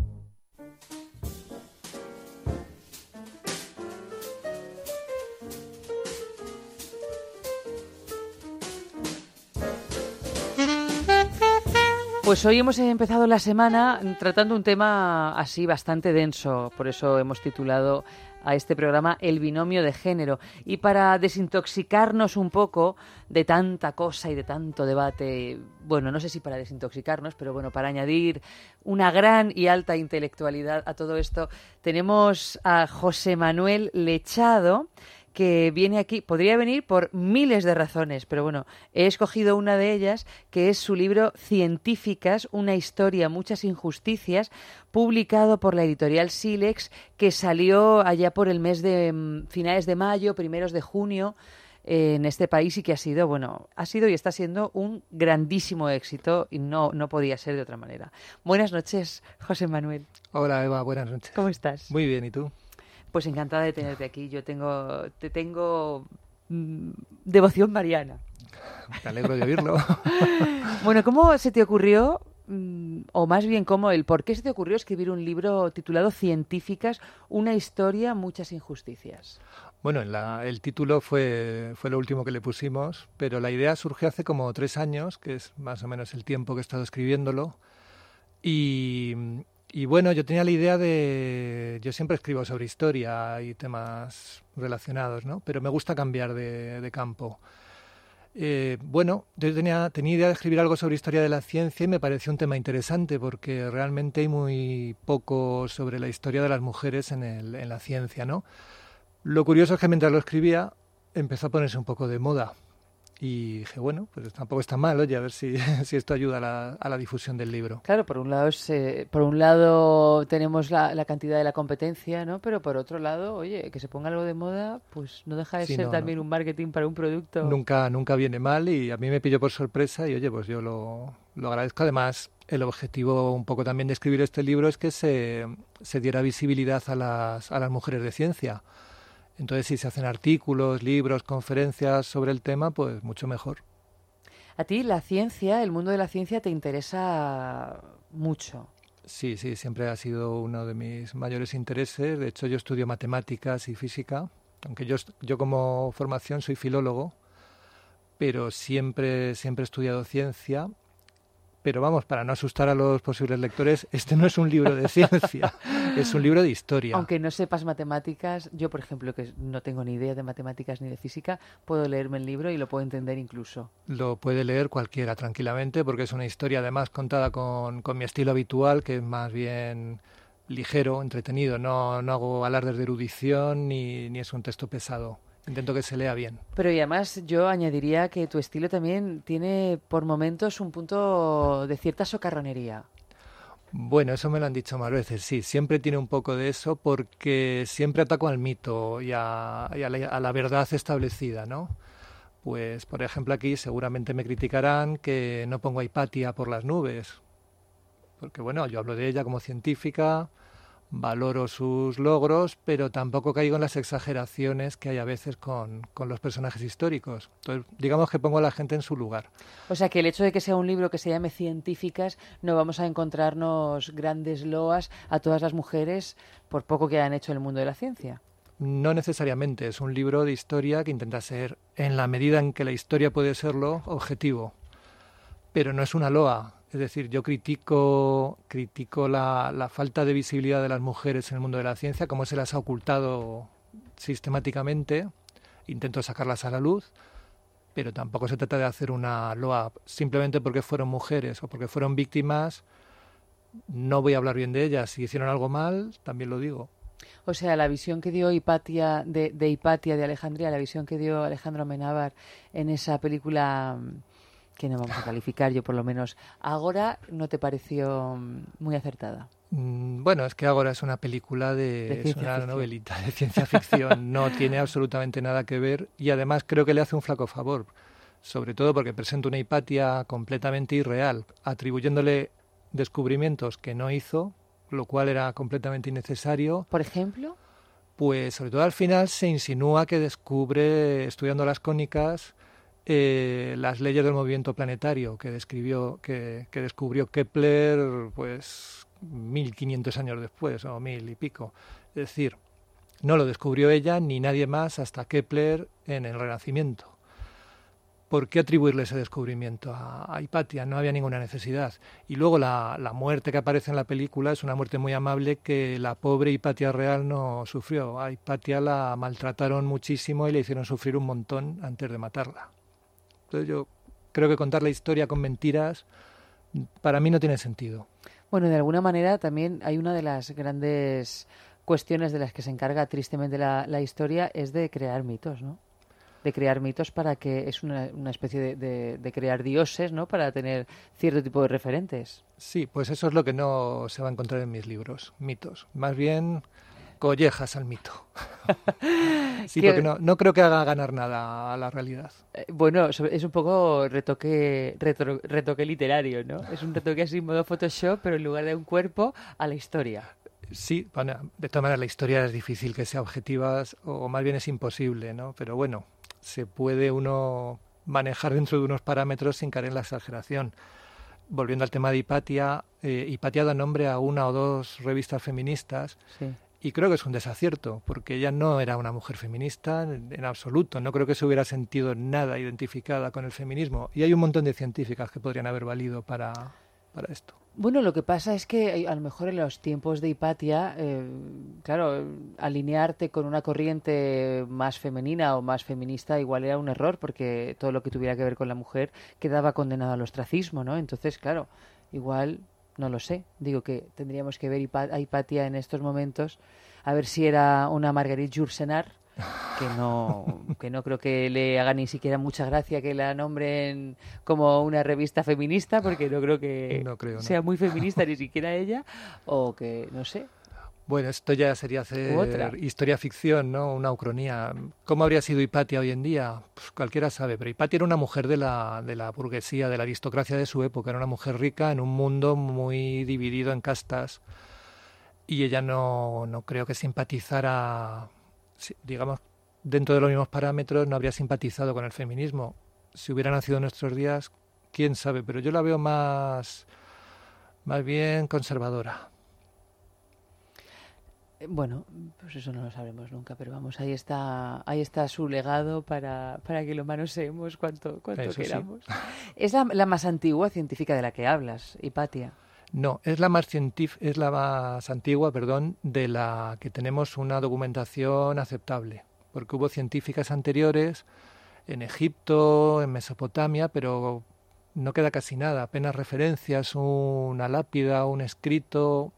Speaker 2: Pues hoy hemos empezado la semana tratando un tema así bastante denso, por eso hemos titulado a este programa El binomio de género. Y para desintoxicarnos un poco de tanta cosa y de tanto debate, bueno, no sé si para desintoxicarnos, pero bueno, para añadir una gran y alta intelectualidad a todo esto, tenemos a José Manuel Lechado, que viene aquí, podría venir por miles de razones, pero bueno, he escogido una de ellas, que es su libro Científicas, una historia, muchas injusticias, publicado por la editorial Silex, que salió allá por el mes de um, finales de mayo, primeros de junio, eh, en este país y que ha sido, bueno, ha sido y está siendo un grandísimo éxito y no, no podía ser de otra manera. Buenas noches, José Manuel.
Speaker 20: Hola, Eva, buenas noches.
Speaker 2: ¿Cómo estás?
Speaker 20: Muy bien, ¿y tú?
Speaker 2: Pues encantada de tenerte aquí. Yo tengo, te tengo mmm, devoción mariana.
Speaker 20: Me alegro de oírlo.
Speaker 2: Bueno, ¿cómo se te ocurrió, mmm, o más bien cómo el por qué se te ocurrió escribir un libro titulado Científicas, una historia, muchas injusticias?
Speaker 20: Bueno, la, el título fue, fue lo último que le pusimos, pero la idea surgió hace como tres años, que es más o menos el tiempo que he estado escribiéndolo, y... Y bueno, yo tenía la idea de... Yo siempre escribo sobre historia y temas relacionados, ¿no? Pero me gusta cambiar de, de campo. Eh, bueno, yo tenía, tenía idea de escribir algo sobre historia de la ciencia y me pareció un tema interesante porque realmente hay muy poco sobre la historia de las mujeres en, el, en la ciencia, ¿no? Lo curioso es que mientras lo escribía empezó a ponerse un poco de moda. Y dije, bueno, pues tampoco está mal, oye, a ver si, si esto ayuda a la, a la difusión del libro.
Speaker 2: Claro, por un lado es, eh, por un lado tenemos la, la cantidad de la competencia, ¿no? Pero por otro lado, oye, que se ponga algo de moda, pues no deja de
Speaker 20: sí,
Speaker 2: ser
Speaker 20: no,
Speaker 2: también
Speaker 20: no.
Speaker 2: un marketing para un producto.
Speaker 20: Nunca, nunca viene mal y a mí me pilló por sorpresa y, oye, pues yo lo, lo agradezco. Además, el objetivo un poco también de escribir este libro es que se, se diera visibilidad a las, a las mujeres de ciencia. Entonces, si se hacen artículos, libros, conferencias sobre el tema, pues mucho mejor.
Speaker 2: A ti la ciencia, el mundo de la ciencia te interesa mucho.
Speaker 20: Sí, sí, siempre ha sido uno de mis mayores intereses. De hecho, yo estudio matemáticas y física, aunque yo, yo como formación soy filólogo, pero siempre, siempre he estudiado ciencia. Pero vamos, para no asustar a los posibles lectores, este no es un libro de ciencia, es un libro de historia.
Speaker 2: Aunque no sepas matemáticas, yo, por ejemplo, que no tengo ni idea de matemáticas ni de física, puedo leerme el libro y lo puedo entender incluso.
Speaker 20: Lo puede leer cualquiera tranquilamente, porque es una historia además contada con, con mi estilo habitual, que es más bien ligero, entretenido. No, no hago alardes de erudición ni, ni es un texto pesado. Intento que se lea bien.
Speaker 2: Pero y además yo añadiría que tu estilo también tiene por momentos un punto de cierta socarronería.
Speaker 20: Bueno, eso me lo han dicho más veces, sí. Siempre tiene un poco de eso porque siempre ataco al mito y a, y a, la, a la verdad establecida, ¿no? Pues, por ejemplo, aquí seguramente me criticarán que no pongo a Hipatia por las nubes. Porque, bueno, yo hablo de ella como científica, valoro sus logros, pero tampoco caigo en las exageraciones que hay a veces con, con los personajes históricos. Entonces, digamos que pongo a la gente en su lugar.
Speaker 2: O sea, que el hecho de que sea un libro que se llame Científicas, no vamos a encontrarnos grandes loas a todas las mujeres por poco que hayan hecho en el mundo de la ciencia.
Speaker 20: No necesariamente. Es un libro de historia que intenta ser, en la medida en que la historia puede serlo, objetivo. Pero no es una loa. Es decir, yo critico, critico la, la falta de visibilidad de las mujeres en el mundo de la ciencia, cómo se las ha ocultado sistemáticamente. Intento sacarlas a la luz, pero tampoco se trata de hacer una loa simplemente porque fueron mujeres o porque fueron víctimas. No voy a hablar bien de ellas. Si hicieron algo mal, también lo digo.
Speaker 2: O sea, la visión que dio Hipatia de, de Hipatia de Alejandría, la visión que dio Alejandro Amenábar en esa película que no vamos a calificar, yo por lo menos, Ágora, ¿no te pareció muy acertada?
Speaker 20: Mm, bueno, es que Ágora es una película de,
Speaker 2: de
Speaker 20: es una ficción. novelita de ciencia ficción, no tiene absolutamente nada que ver y además creo que le hace un flaco favor, sobre todo porque presenta una Hipatia completamente irreal, atribuyéndole descubrimientos que no hizo, lo cual era completamente innecesario.
Speaker 2: ¿Por ejemplo?
Speaker 20: Pues sobre todo al final se insinúa que descubre, estudiando las cónicas, Eh, las leyes del movimiento planetario que describió que, que descubrió Kepler pues mil quinientos años después o mil y pico. Es decir, no lo descubrió ella ni nadie más hasta Kepler en el Renacimiento. ¿Por qué atribuirle ese descubrimiento a, a Hipatia? No había ninguna necesidad. Y luego la, la muerte que aparece en la película es una muerte muy amable que la pobre Hipatia real no sufrió. A Hipatia la maltrataron muchísimo y le hicieron sufrir un montón antes de matarla. Entonces yo creo que contar la historia con mentiras para mí no tiene sentido.
Speaker 2: Bueno, de alguna manera también hay una de las grandes cuestiones de las que se encarga tristemente la, la historia es de crear mitos, ¿no? De crear mitos para que es una, una especie de, de, de crear dioses, ¿no? Para tener cierto tipo de referentes.
Speaker 20: Sí, pues eso es lo que no se va a encontrar en mis libros, mitos. Más bien collejas al mito. Sí, porque no, no creo que haga ganar nada a la realidad.
Speaker 2: Eh, bueno, es un poco retoque, retro, retoque literario, ¿no? Es un retoque así en modo Photoshop, pero en lugar de un cuerpo, a la historia.
Speaker 20: Sí, bueno, de todas maneras la historia es difícil que sea objetiva, o más bien es imposible, ¿no? Pero bueno, se puede uno manejar dentro de unos parámetros sin caer en la exageración. Volviendo al tema de Hipatia, eh, Hipatia da nombre a una o dos revistas feministas.
Speaker 2: Sí.
Speaker 20: Y creo que es un desacierto, porque ella no era una mujer feminista en, en absoluto. No creo que se hubiera sentido nada identificada con el feminismo. Y hay un montón de científicas que podrían haber valido para, para esto.
Speaker 2: Bueno, lo que pasa es que a lo mejor en los tiempos de Hipatia, eh, claro, alinearte con una corriente más femenina o más feminista igual era un error, porque todo lo que tuviera que ver con la mujer quedaba condenado al ostracismo, ¿no? Entonces, claro, igual... No lo sé. Digo que tendríamos que ver a Hipatia en estos momentos, a ver si era una Marguerite Yourcenar, que no, que no creo que le haga ni siquiera mucha gracia que la nombren como una revista feminista, porque no creo que
Speaker 20: no creo, no.
Speaker 2: sea muy feminista ni siquiera ella, o que, no sé.
Speaker 20: Bueno, esto ya sería hacer historia ficción, ¿no? Una ucronía. ¿Cómo habría sido Hipatia hoy en día? Pues cualquiera sabe, pero Hipatia era una mujer de la, de la burguesía, de la aristocracia de su época. Era una mujer rica en un mundo muy dividido en castas. Y ella no, no creo que simpatizara, digamos, dentro de los mismos parámetros, no habría simpatizado con el feminismo. Si hubiera nacido en nuestros días, quién sabe, pero yo la veo más, más bien conservadora.
Speaker 2: Bueno, pues eso no lo sabremos nunca, pero vamos, ahí está, ahí está su legado para, para que lo manoseemos cuanto, cuanto
Speaker 20: Eso
Speaker 2: queramos.
Speaker 20: sí.
Speaker 2: Es la, la más antigua científica de la que hablas, Hipatia.
Speaker 20: No, es la más científ- es la más antigua, perdón, de la que tenemos una documentación aceptable, porque hubo científicas anteriores en Egipto, en Mesopotamia, pero no queda casi nada, apenas referencias, una lápida, un escrito,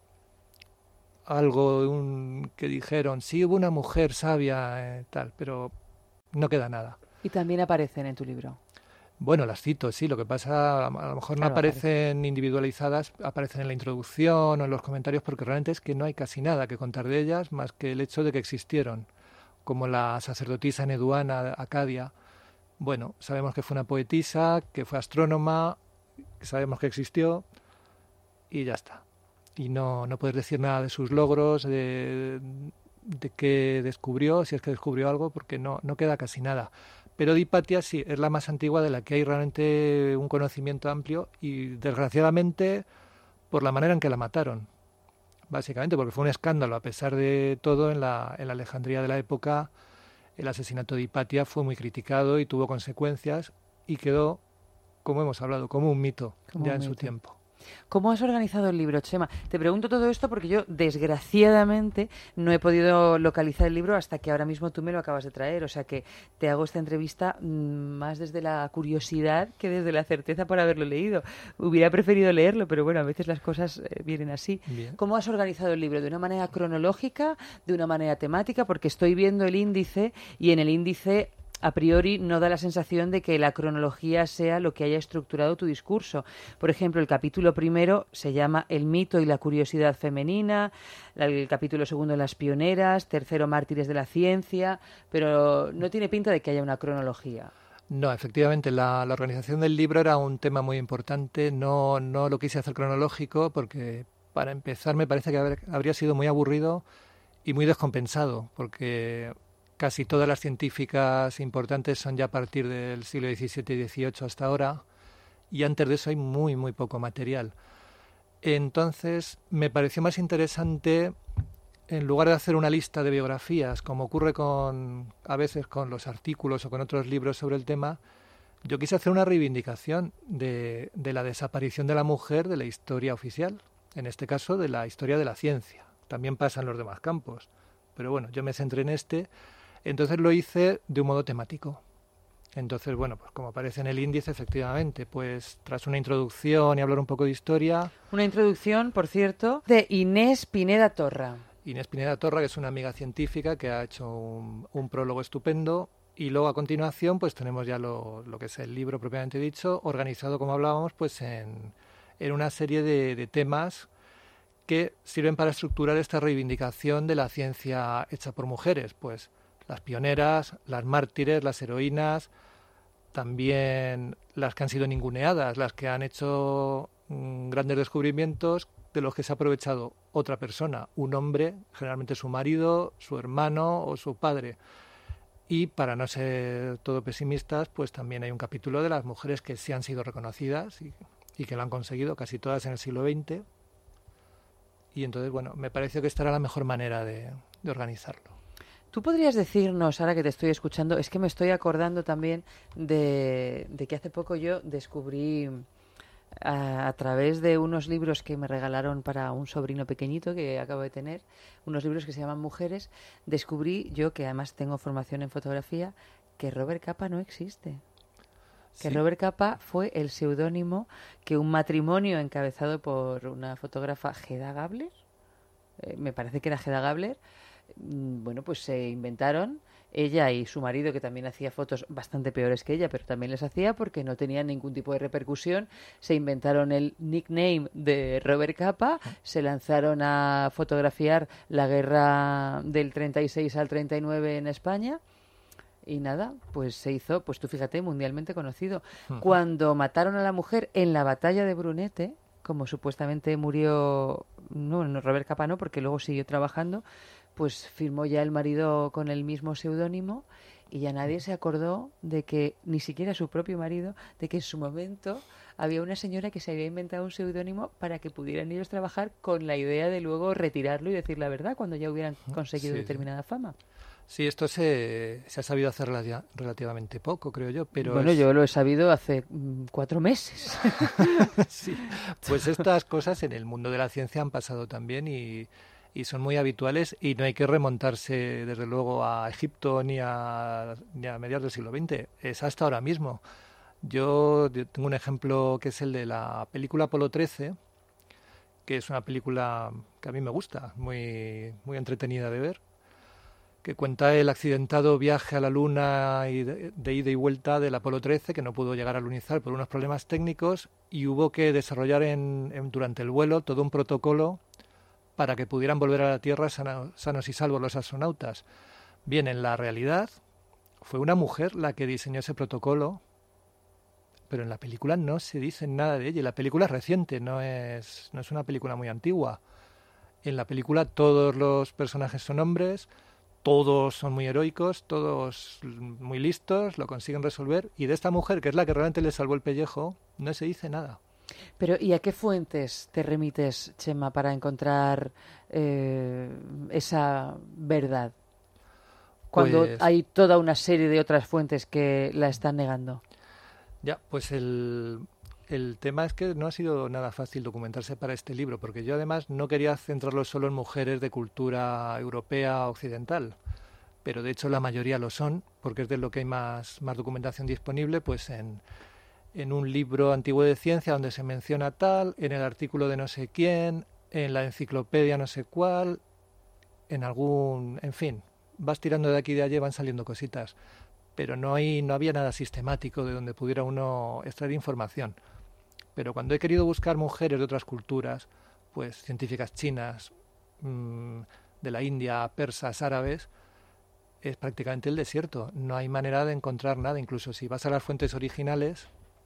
Speaker 20: algo un, que dijeron, sí, hubo una mujer sabia, eh, tal, pero no queda nada.
Speaker 2: Y también aparecen en tu libro.
Speaker 20: Bueno, las cito, sí, lo que pasa, a lo mejor no
Speaker 2: Claro,
Speaker 20: aparecen
Speaker 2: aparece.
Speaker 20: individualizadas, aparecen en la introducción o en los comentarios, porque realmente es que no hay casi nada que contar de ellas, más que el hecho de que existieron, como la sacerdotisa neduana Acadia. Bueno, sabemos que fue una poetisa, que fue astrónoma, que sabemos que existió, y ya está. Y no, no puedes decir nada de sus logros, de, de qué descubrió, si es que descubrió algo, porque no, no queda casi nada. Pero de Hipatia sí, es la más antigua de la que hay realmente un conocimiento amplio y, desgraciadamente, por la manera en que la mataron. Básicamente, porque fue un escándalo, a pesar de todo, en la, en la Alejandría de la época, el asesinato de Hipatia fue muy criticado y tuvo consecuencias y quedó, como hemos hablado, como un mito
Speaker 2: Como
Speaker 20: ya
Speaker 2: un
Speaker 20: en su
Speaker 2: mito.
Speaker 20: tiempo.
Speaker 2: ¿Cómo has organizado el libro, Chema? Te pregunto todo esto porque yo, desgraciadamente, no he podido localizar el libro hasta que ahora mismo tú me lo acabas de traer. O sea que te hago esta entrevista mmm, más desde la curiosidad que desde la certeza por haberlo leído. Hubiera preferido leerlo, pero bueno, a veces las cosas eh, vienen así.
Speaker 20: Bien.
Speaker 2: ¿Cómo has organizado el libro? ¿De una manera cronológica? ¿De una manera temática? Porque estoy viendo el índice y en el índice, a priori, no da la sensación de que la cronología sea lo que haya estructurado tu discurso. Por ejemplo, el capítulo primero se llama El mito y la curiosidad femenina, el capítulo segundo Las pioneras, tercero Mártires de la ciencia, pero no tiene pinta de que haya una cronología.
Speaker 20: No, efectivamente, la, la organización del libro era un tema muy importante. No, no lo quise hacer cronológico porque, para empezar, me parece que habr- habría sido muy aburrido y muy descompensado, porque casi todas las científicas importantes son ya a partir del siglo diecisiete y dieciocho hasta ahora, y antes de eso hay muy, muy poco material. Entonces, me pareció más interesante, en lugar de hacer una lista de biografías, como ocurre con a veces con los artículos o con otros libros sobre el tema, yo quise hacer una reivindicación de, de la desaparición de la mujer de la historia oficial, en este caso de la historia de la ciencia. También pasa en los demás campos, pero bueno, yo me centré en este. Entonces lo hice de un modo temático. Entonces, bueno, pues como aparece en el índice, efectivamente, pues tras una introducción y hablar un poco de historia...
Speaker 2: Una introducción, por cierto, de Inés Pineda Torra.
Speaker 20: Inés Pineda Torra, que es una amiga científica que ha hecho un, un prólogo estupendo, y luego a continuación pues tenemos ya lo, lo que es el libro propiamente dicho, organizado, como hablábamos, pues en, en una serie de, de temas que sirven para estructurar esta reivindicación de la ciencia hecha por mujeres, pues las pioneras, las mártires, las heroínas, también las que han sido ninguneadas, las que han hecho mmm, grandes descubrimientos de los que se ha aprovechado otra persona, un hombre, generalmente su marido, su hermano o su padre. Y para no ser todo pesimistas, pues también hay un capítulo de las mujeres que sí han sido reconocidas y, y que lo han conseguido, casi todas en el siglo veinte. Y entonces, bueno, me pareció que esta era la mejor manera de, de organizarlo.
Speaker 2: Tú podrías decirnos, ahora que te estoy escuchando, es que me estoy acordando también de, de que hace poco yo descubrí a, a través de unos libros que me regalaron para un sobrino pequeñito que acabo de tener, unos libros que se llaman Mujeres, descubrí yo, que además tengo formación en fotografía, que Robert Capa no existe. Que sí. Robert Capa fue el seudónimo que un matrimonio encabezado por una fotógrafa, Hedda Gabler, eh, me parece que era Hedda Gabler, bueno, pues se inventaron, ella y su marido, que también hacía fotos bastante peores que ella, pero también les hacía porque no tenían ningún tipo de repercusión, se inventaron el nickname de Robert Capa, se lanzaron a fotografiar la guerra del treinta y seis al treinta y nueve en España. Y nada, pues se hizo, pues tú fíjate, mundialmente conocido. Uh-huh. Cuando mataron a la mujer en la batalla de Brunete, como supuestamente murió, no, no Robert Capa no, porque luego siguió trabajando, pues firmó ya el marido con el mismo seudónimo y ya nadie se acordó de que, ni siquiera su propio marido, de que en su momento había una señora que se había inventado un seudónimo para que pudieran ellos trabajar con la idea de luego retirarlo y decir la verdad cuando ya hubieran conseguido
Speaker 20: Sí,
Speaker 2: determinada fama.
Speaker 20: Sí, esto se, se ha sabido hacer relati- relativamente poco, creo yo, pero
Speaker 2: Bueno,
Speaker 20: es-
Speaker 2: yo lo he sabido hace mm, cuatro meses.
Speaker 20: Sí, pues estas cosas en el mundo de la ciencia han pasado también y, y son muy habituales y no hay que remontarse desde luego a Egipto ni a, ni a mediados del siglo veinte, es hasta ahora mismo. Yo, yo tengo un ejemplo que es el de la película Apolo trece, que es una película que a mí me gusta, muy, muy entretenida de ver, que cuenta el accidentado viaje a la Luna y de, de ida y vuelta del Apolo trece, que no pudo llegar a alunizar por unos problemas técnicos y hubo que desarrollar en, en, durante el vuelo todo un protocolo para que pudieran volver a la Tierra sano, sanos y salvos los astronautas. Bien, en la realidad fue una mujer la que diseñó ese protocolo, pero en la película no se dice nada de ella. Y la película es reciente, no es, no es una película muy antigua. En la película todos los personajes son hombres, todos son muy heroicos, todos muy listos, lo consiguen resolver. Y de esta mujer, que es la que realmente le salvó el pellejo, no se dice nada.
Speaker 2: Pero, ¿y a qué fuentes te remites, Chema, para encontrar eh, esa verdad? Cuando
Speaker 20: Pues-
Speaker 2: hay toda una serie de otras fuentes que la están negando.
Speaker 20: Ya, pues el, el tema es que no ha sido nada fácil documentarse para este libro, porque yo además no quería centrarlo solo en mujeres de cultura europea occidental, pero de hecho la mayoría lo son, porque es de lo que hay más, más documentación disponible, pues en, en un libro antiguo de ciencia donde se menciona tal, en el artículo de no sé quién, en la enciclopedia no sé cuál, en algún, en fin, vas tirando de aquí y de allí, van saliendo cositas, pero no hay, no había nada sistemático de donde pudiera uno extraer información. Pero cuando he querido buscar mujeres de otras culturas, pues científicas chinas, mmm, de la India, persas, árabes, es prácticamente el desierto. No hay manera de encontrar nada. Incluso si vas a las fuentes originales,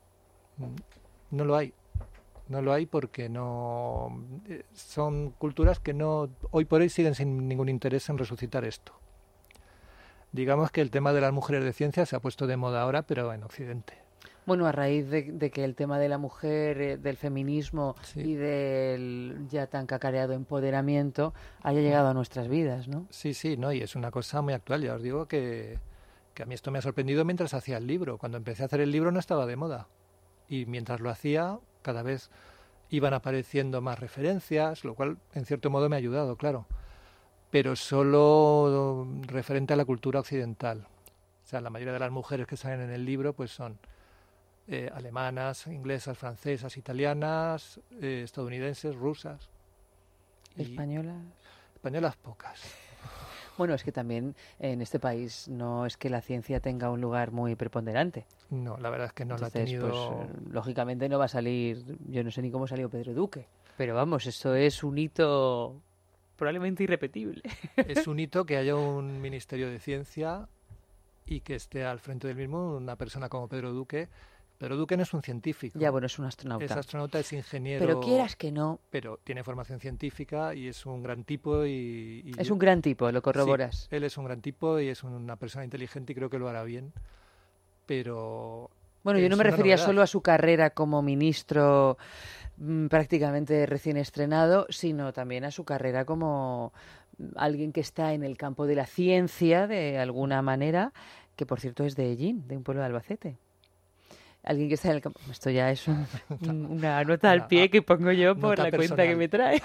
Speaker 20: mm, no lo hay. No lo hay porque no eh, son culturas que no hoy por hoy siguen sin ningún interés en resucitar esto. Digamos que el tema de las mujeres de ciencia se ha puesto de moda ahora, pero en Occidente.
Speaker 2: Bueno, a raíz de, de que el tema de la mujer, eh, del feminismo
Speaker 20: Sí.
Speaker 2: y del ya tan cacareado empoderamiento haya llegado a nuestras vidas, ¿no?
Speaker 20: Sí, sí, no, y es una cosa muy actual. Ya os digo que, que a mí esto me ha sorprendido mientras hacía el libro. Cuando empecé a hacer el libro no estaba de moda. Y mientras lo hacía, cada vez iban apareciendo más referencias, lo cual en cierto modo me ha ayudado, claro. Pero solo referente a la cultura occidental. O sea, la mayoría de las mujeres que salen en el libro pues son eh, alemanas, inglesas, francesas, italianas, eh, estadounidenses, rusas. Y
Speaker 2: Españolas.
Speaker 20: españolas pocas.
Speaker 2: Bueno, es que también en este país no es que la ciencia tenga un lugar muy preponderante.
Speaker 20: No, la verdad es que no
Speaker 2: Entonces,
Speaker 20: la ha tenido.
Speaker 2: pues, eh, lógicamente no va a salir, yo no sé ni cómo salió Pedro Duque, pero vamos, eso es un hito probablemente irrepetible.
Speaker 20: Es un hito que haya un Ministerio de Ciencia y que esté al frente del mismo una persona como Pedro Duque. Pedro Duque no es un científico.
Speaker 2: Ya, bueno, es un astronauta.
Speaker 20: Es astronauta, es ingeniero.
Speaker 2: Pero quieras que no.
Speaker 20: Pero tiene formación científica y es un gran tipo y... y
Speaker 2: Es
Speaker 20: yo-
Speaker 2: un gran tipo, lo corroboras.
Speaker 20: Sí, él es un gran tipo y es una persona inteligente y creo que lo hará bien. Pero...
Speaker 2: Bueno, yo no
Speaker 20: es
Speaker 2: me
Speaker 20: una
Speaker 2: refería
Speaker 20: novedad.
Speaker 2: solo a su carrera como ministro mm, prácticamente recién estrenado, sino también a su carrera como mm, alguien que está en el campo de la ciencia de alguna manera, que por cierto es de Ellín, de un pueblo de Albacete. Alguien que está en el campo... Esto ya es un- un- una nota al pie que pongo yo por
Speaker 20: nota
Speaker 2: la cuenta
Speaker 20: personal.
Speaker 2: que me trae.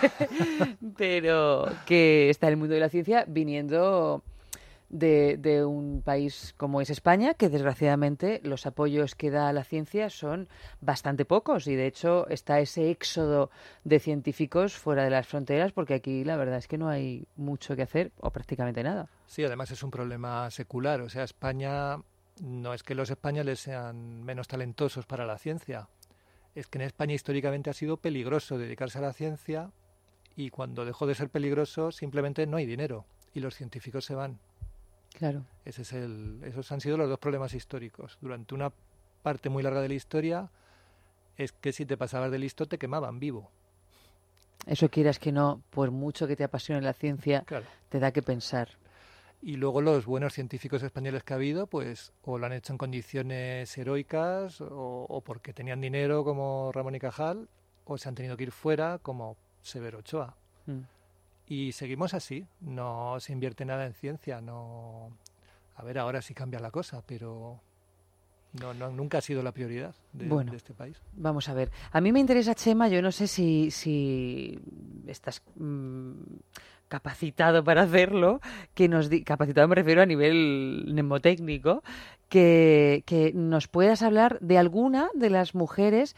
Speaker 2: Pero que está en el mundo de la ciencia viniendo de, de un país como es España, que desgraciadamente los apoyos que da a la ciencia son bastante pocos y de hecho está ese éxodo de científicos fuera de las fronteras porque aquí la verdad es que no hay mucho que hacer o prácticamente nada.
Speaker 20: Sí, además es un problema secular. O sea, España no es que los españoles sean menos talentosos para la ciencia. Es que en España históricamente ha sido peligroso dedicarse a la ciencia y cuando dejó de ser peligroso simplemente no hay dinero y los científicos se van.
Speaker 2: Claro.
Speaker 20: Ese es el, esos han sido los dos problemas históricos. Durante una parte muy larga de la historia es que si te pasabas de listo te quemaban vivo.
Speaker 2: Eso quieras que no, por mucho que te apasione la ciencia,
Speaker 20: Claro.
Speaker 2: te da que pensar.
Speaker 20: Y luego los buenos científicos españoles que ha habido, pues o lo han hecho en condiciones heroicas o, o porque tenían dinero como Ramón y Cajal, o se han tenido que ir fuera como Severo Ochoa.
Speaker 2: Mm.
Speaker 20: Y seguimos así, no se invierte nada en ciencia, no... A ver, ahora sí cambia la cosa, pero no, no nunca ha sido la prioridad de,
Speaker 2: Bueno,
Speaker 20: de este país.
Speaker 2: Vamos a ver. A mí me interesa, Chema, yo no sé si, si estás mmm, capacitado para hacerlo, que nos di- capacitado me refiero a nivel mnemotécnico, que, que nos puedas hablar de alguna de las mujeres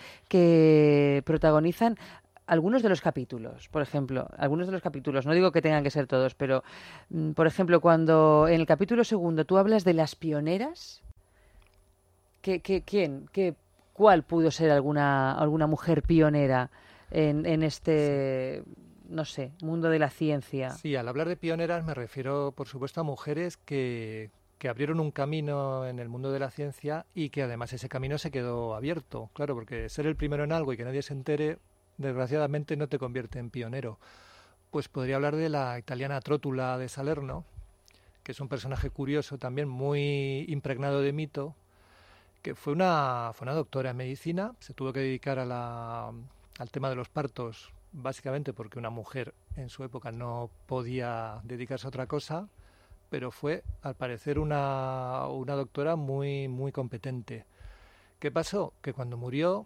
Speaker 2: que protagonizan algunos de los capítulos, por ejemplo, algunos de los capítulos, no digo que tengan que ser todos, pero, mm, por ejemplo, cuando en el capítulo segundo tú hablas de las pioneras, ¿qué, qué, quién, qué, cuál pudo ser alguna, alguna mujer pionera en, en este, no sé, mundo de la ciencia?
Speaker 20: Sí, al hablar de pioneras me refiero, por supuesto, a mujeres que, que abrieron un camino en el mundo de la ciencia y que además ese camino se quedó abierto. Claro, porque ser el primero en algo y que nadie se entere, desgraciadamente no te convierte en pionero. Pues podría hablar de la italiana Trótula de Salerno, que es un personaje curioso también, muy impregnado de mito, que fue una, fue una doctora en medicina, se tuvo que dedicar a la, al tema de los partos, básicamente porque una mujer en su época no podía dedicarse a otra cosa, pero fue, al parecer, una, una doctora muy, muy competente. ¿Qué pasó? Que cuando murió,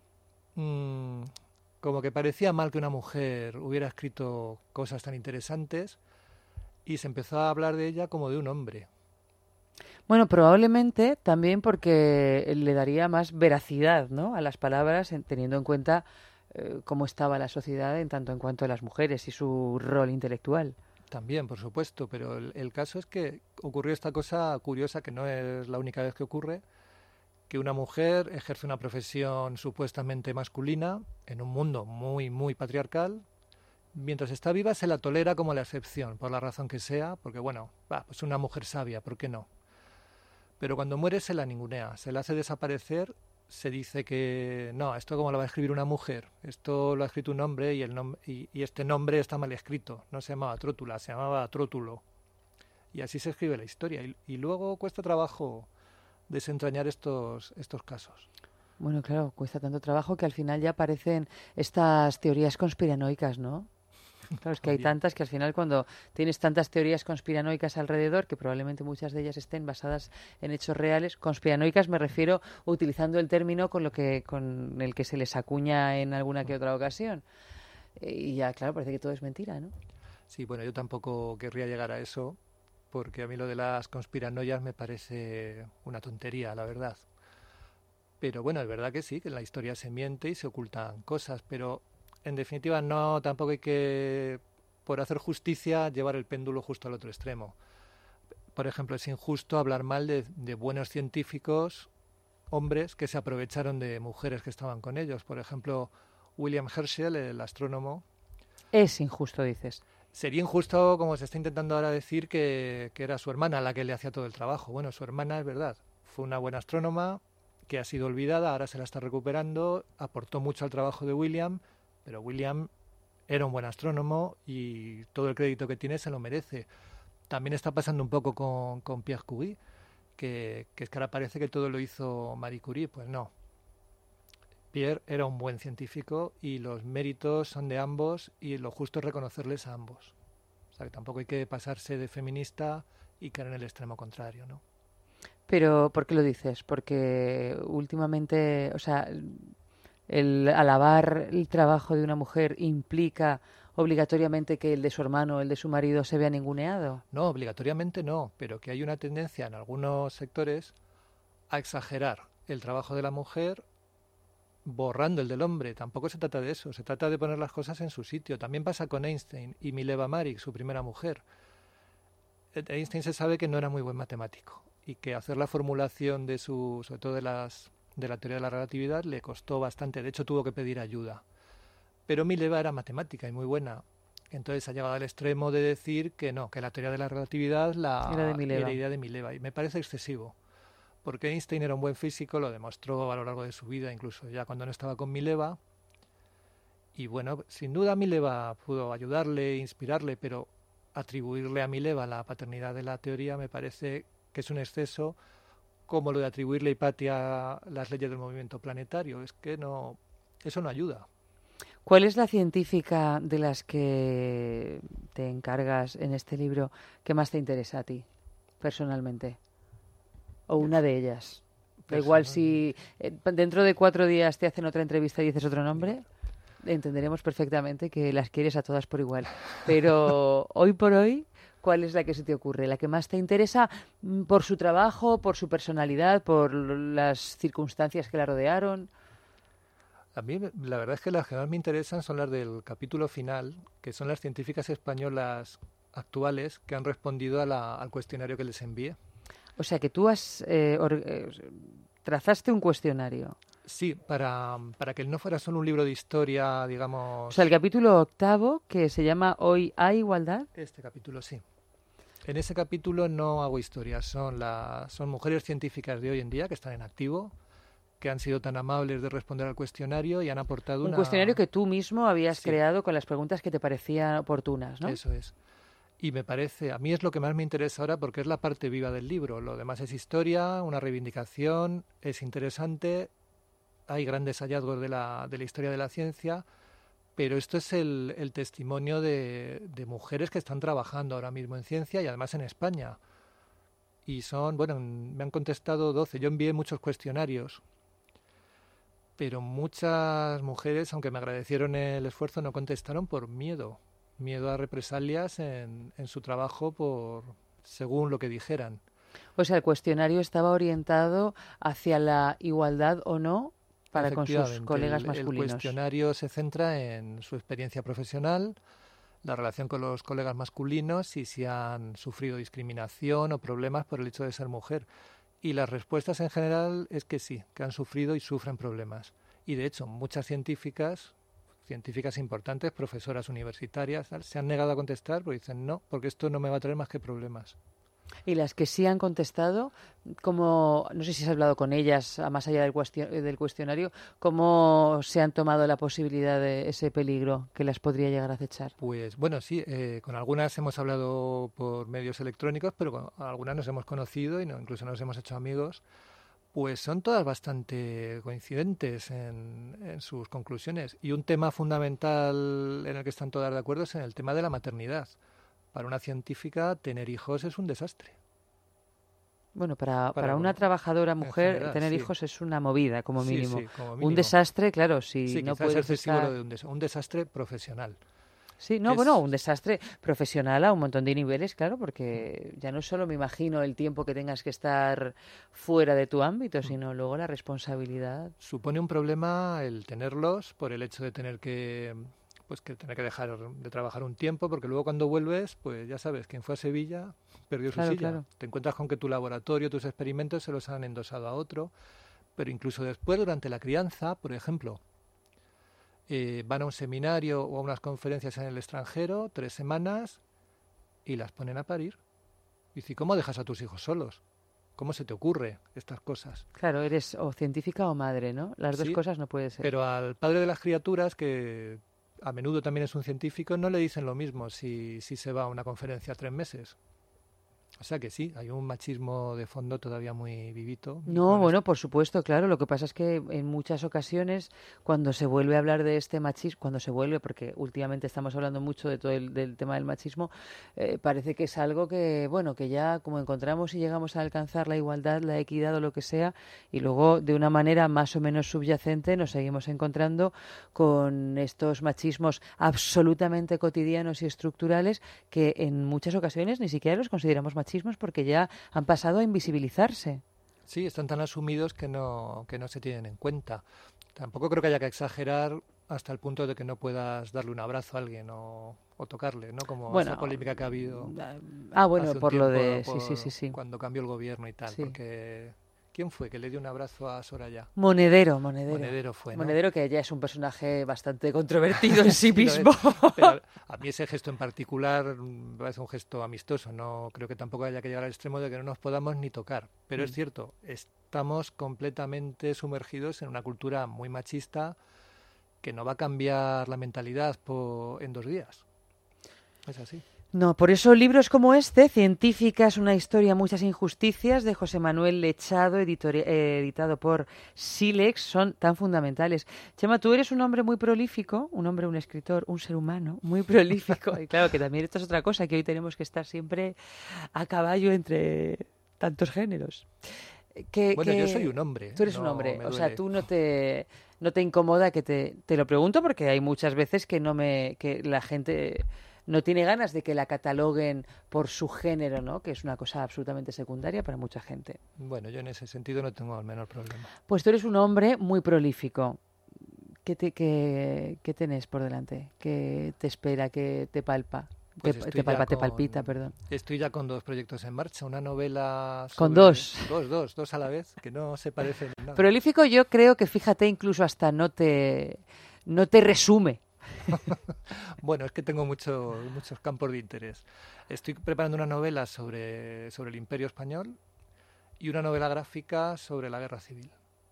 Speaker 20: mmm, como que parecía mal que una mujer hubiera escrito cosas tan interesantes y se empezó a hablar de ella como de un hombre.
Speaker 2: Bueno, probablemente también porque le daría más veracidad, ¿no?, a las palabras, en- teniendo en cuenta eh, cómo estaba la sociedad en tanto en cuanto a las mujeres y su rol intelectual.
Speaker 20: También, por supuesto, pero el, el caso es que ocurrió esta cosa curiosa, que no es la única vez que ocurre, que una mujer ejerce una profesión supuestamente masculina en un mundo muy, muy patriarcal. Mientras está viva se la tolera como la excepción, por la razón que sea, porque bueno, va, pues una mujer sabia, ¿por qué no? Pero cuando muere se la ningunea, se la hace desaparecer, se dice que no, esto como lo va a escribir una mujer, esto lo ha escrito un hombre y, el nom- y, y este nombre está mal escrito, no se llamaba Trótula, se llamaba Trótulo. Y así se escribe la historia. Y, y luego cuesta trabajo desentrañar estos, estos casos.
Speaker 2: Bueno, claro, cuesta tanto trabajo que al final ya aparecen estas teorías conspiranoicas, ¿no? Claro, es que hay tantas que al final cuando tienes tantas teorías conspiranoicas alrededor, que probablemente muchas de ellas estén basadas en hechos reales, conspiranoicas me refiero utilizando el término con lo que con el que se les acuña en alguna que otra ocasión. Eh, Y ya, claro, parece que todo es mentira, ¿no?
Speaker 20: Sí, bueno, yo tampoco querría llegar a eso, porque a mí lo de las conspiranoias me parece una tontería, la verdad. Pero bueno, es verdad que sí, que en la historia se miente y se ocultan cosas, pero en definitiva no, tampoco hay que, por hacer justicia, llevar el péndulo justo al otro extremo. Por ejemplo, es injusto hablar mal de, de buenos científicos, hombres, que se aprovecharon de mujeres que estaban con ellos. Por ejemplo, William Herschel, el astrónomo.
Speaker 2: Es injusto, dices.
Speaker 20: Sería injusto, como se está intentando ahora decir, que, que era su hermana la que le hacía todo el trabajo. Bueno, su hermana, es verdad, fue una buena astrónoma que ha sido olvidada, ahora se la está recuperando, aportó mucho al trabajo de William, pero William era un buen astrónomo y todo el crédito que tiene se lo merece. También está pasando un poco con, con Pierre Curie, que, que es que ahora parece que todo lo hizo Marie Curie. Pues no. Pierre era un buen científico y los méritos son de ambos y lo justo es reconocerles a ambos. O sea, que tampoco hay que pasarse de feminista y caer en el extremo contrario, ¿no?
Speaker 2: Pero, ¿por qué lo dices? Porque últimamente, o sea, el alabar el trabajo de una mujer implica obligatoriamente que el de su hermano o el de su marido se vea ninguneado.
Speaker 20: No, obligatoriamente no, pero que hay una tendencia en algunos sectores a exagerar el trabajo de la mujer borrando el del hombre. Tampoco se trata de eso, se trata de poner las cosas en su sitio. También pasa con Einstein y Mileva Maric, su primera mujer. Einstein se sabe que no era muy buen matemático y que hacer la formulación de su, sobre todo de las de la teoría de la relatividad le costó bastante, de hecho tuvo que pedir ayuda. Pero Mileva era matemática y muy buena. Entonces ha llegado al extremo de decir que no, que la teoría de la relatividad la,
Speaker 2: Era de Mileva.
Speaker 20: era idea de Mileva. Y me parece excesivo, porque Einstein era un buen físico, lo demostró a lo largo de su vida, incluso ya cuando no estaba con Mileva. Y bueno, sin duda Mileva pudo ayudarle, inspirarle, pero atribuirle a Mileva la paternidad de la teoría me parece que es un exceso, como lo de atribuirle a Hipatia las leyes del movimiento planetario. Es que no, eso no ayuda.
Speaker 2: ¿Cuál es la científica de las que te encargas en este libro que más te interesa a ti, personalmente? ¿O una de ellas? Da igual si eh, dentro de cuatro días te hacen otra entrevista y dices otro nombre, entenderemos perfectamente que las quieres a todas por igual. Pero hoy por hoy, ¿cuál es la que se te ocurre? ¿La que más te interesa por su trabajo, por su personalidad, por las circunstancias que la rodearon?
Speaker 20: A mí la verdad es que las que más me interesan son las del capítulo final, que son las científicas españolas actuales que han respondido a la, al cuestionario que les envié.
Speaker 2: O sea, que tú has eh, or, eh, trazaste un cuestionario.
Speaker 20: Sí, para, para que no fuera solo un libro de historia, digamos...
Speaker 2: O sea, el capítulo octavo, que se llama Hoy hay igualdad.
Speaker 20: Este capítulo, sí. En ese capítulo no hago historia, son, la, son mujeres científicas de hoy en día que están en activo, que han sido tan amables de responder al cuestionario y han aportado
Speaker 2: un
Speaker 20: una...
Speaker 2: cuestionario que tú mismo habías
Speaker 20: sí.
Speaker 2: creado con las preguntas que te parecían oportunas, ¿no?
Speaker 20: Eso es. Y me parece, a mí es lo que más me interesa ahora porque es la parte viva del libro. Lo demás es historia, una reivindicación, es interesante, hay grandes hallazgos de la, de la historia de la ciencia, pero esto es el, el testimonio de, de mujeres que están trabajando ahora mismo en ciencia y además en España. Y son, bueno, me han contestado doce, yo envié muchos cuestionarios, pero muchas mujeres, aunque me agradecieron el esfuerzo, no contestaron por miedo. Miedo a represalias en, en su trabajo por según lo que dijeran.
Speaker 2: O sea, el cuestionario estaba orientado hacia la igualdad o no para con sus colegas
Speaker 20: el,
Speaker 2: masculinos.
Speaker 20: El cuestionario se centra en su experiencia profesional, la relación con los colegas masculinos y si han sufrido discriminación o problemas por el hecho de ser mujer. Y las respuestas en general es que sí, que han sufrido y sufren problemas. Y de hecho, muchas científicas... científicas importantes, profesoras universitarias, se han negado a contestar porque dicen no, porque esto no me va a traer más que problemas.
Speaker 2: Y las que sí han contestado, como no sé si has hablado con ellas, más allá del, cuestion- del cuestionario, ¿cómo se han tomado la posibilidad de ese peligro que las podría llegar a acechar?
Speaker 20: Pues bueno, sí, eh, con algunas hemos hablado por medios electrónicos, pero con algunas nos hemos conocido y no, incluso nos hemos hecho amigos. Pues son todas bastante coincidentes en, en sus conclusiones. Y un tema fundamental en el que están todas de acuerdo es en el tema de la maternidad. Para una científica, tener hijos es un desastre.
Speaker 2: Bueno, para, para,
Speaker 20: para
Speaker 2: una trabajadora mujer,
Speaker 20: general,
Speaker 2: tener
Speaker 20: sí.
Speaker 2: hijos es una movida, como
Speaker 20: sí,
Speaker 2: mínimo.
Speaker 20: Sí, como mínimo.
Speaker 2: Un desastre, claro, si
Speaker 20: sí,
Speaker 2: no
Speaker 20: quizás
Speaker 2: puedes
Speaker 20: excesivo
Speaker 2: estar...
Speaker 20: de un, des- un desastre profesional.
Speaker 2: Sí, no,
Speaker 20: es...
Speaker 2: bueno, un desastre profesional a un montón de niveles, claro, porque ya no solo me imagino el tiempo que tengas que estar fuera de tu ámbito, sino luego la responsabilidad.
Speaker 20: Supone un problema el tenerlos por el hecho de tener que, pues que tener que dejar de trabajar un tiempo, porque luego cuando vuelves, pues ya sabes, quien fue a Sevilla perdió su
Speaker 2: Claro,
Speaker 20: silla.
Speaker 2: claro.
Speaker 20: Te encuentras con que tu laboratorio, tus experimentos se los han endosado a otro, pero incluso después, durante la crianza, por ejemplo, Eh, van a un seminario o a unas conferencias en el extranjero, tres semanas, y las ponen a parir. Y dice, ¿cómo dejas a tus hijos solos? ¿Cómo se te ocurre estas cosas?
Speaker 2: Claro, eres o científica o madre, ¿no? Las dos
Speaker 20: Sí,
Speaker 2: cosas no puede ser.
Speaker 20: Pero al padre de las criaturas, que a menudo también es un científico, no le dicen lo mismo si, si se va a una conferencia tres meses. O sea que sí, hay un machismo de fondo todavía muy vivito.
Speaker 2: No, bueno, por supuesto, claro. Lo que pasa es que en muchas ocasiones, cuando se vuelve a hablar de este machismo, cuando se vuelve, porque últimamente estamos hablando mucho de todo el del tema del machismo, eh, parece que es algo que, bueno, que ya como encontramos y llegamos a alcanzar la igualdad, la equidad o lo que sea, y luego de una manera más o menos subyacente nos seguimos encontrando con estos machismos absolutamente cotidianos y estructurales que en muchas ocasiones ni siquiera los consideramos machismos porque ya han pasado a invisibilizarse.
Speaker 20: Sí, están tan asumidos que no, que no se tienen en cuenta. Tampoco creo que haya que exagerar hasta el punto de que no puedas darle un abrazo a alguien o, o tocarle, ¿no? Como
Speaker 2: bueno,
Speaker 20: esa polémica que ha habido.
Speaker 2: Ah, bueno, por lo
Speaker 20: tiempo,
Speaker 2: de...
Speaker 20: por,
Speaker 2: sí, sí, sí, sí.
Speaker 20: Cuando cambió el gobierno y tal,
Speaker 2: sí.
Speaker 20: porque... ¿Quién fue que le dio un abrazo a Soraya?
Speaker 2: Monedero, Monedero.
Speaker 20: Monedero fue, ¿no?
Speaker 2: Monedero, que ya es un personaje bastante controvertido en sí mismo.
Speaker 20: Pero a mí ese gesto en particular me parece un gesto amistoso. No creo que tampoco haya que llegar al extremo de que no nos podamos ni tocar. Pero mm. es cierto, estamos completamente sumergidos en una cultura muy machista que no va a cambiar la mentalidad por, en dos días. Es así.
Speaker 2: No, por eso libros como este, Científicas, una historia, muchas injusticias, de José Manuel Lechado, editori- eh, editado por Silex, son tan fundamentales. Chema, tú eres un hombre muy prolífico, un hombre, un escritor, un ser humano muy prolífico. Y claro que también esto es otra cosa, que hoy tenemos que estar siempre a caballo entre tantos géneros. Que,
Speaker 20: bueno,
Speaker 2: que...
Speaker 20: yo soy un hombre.
Speaker 2: Tú eres
Speaker 20: no
Speaker 2: un hombre,
Speaker 20: me
Speaker 2: o
Speaker 20: duele.
Speaker 2: sea, tú no te, no te incomoda que te... Te lo pregunto porque hay muchas veces que no me... que la gente... no tiene ganas de que la cataloguen por su género, ¿no? Que es una cosa absolutamente secundaria para mucha gente.
Speaker 20: Bueno, yo en ese sentido no tengo el menor problema.
Speaker 2: Pues tú eres un hombre muy prolífico. ¿Qué, te, qué, qué tenés por delante? ¿Qué te espera? ¿Qué te palpa?
Speaker 20: Pues
Speaker 2: te, te palpa,
Speaker 20: con,
Speaker 2: te palpita, perdón.
Speaker 20: Estoy ya con dos proyectos en marcha. Una novela sobre...
Speaker 2: ¿Con dos?
Speaker 20: Dos, dos, dos a la vez, que no se parecen en nada.
Speaker 2: Prolífico yo creo que, fíjate, incluso hasta no te, no te resume.
Speaker 20: Bueno, es que tengo mucho, muchos campos de interés. Estoy preparando una novela sobre, sobre el Imperio Español y una novela gráfica sobre la Guerra Civil.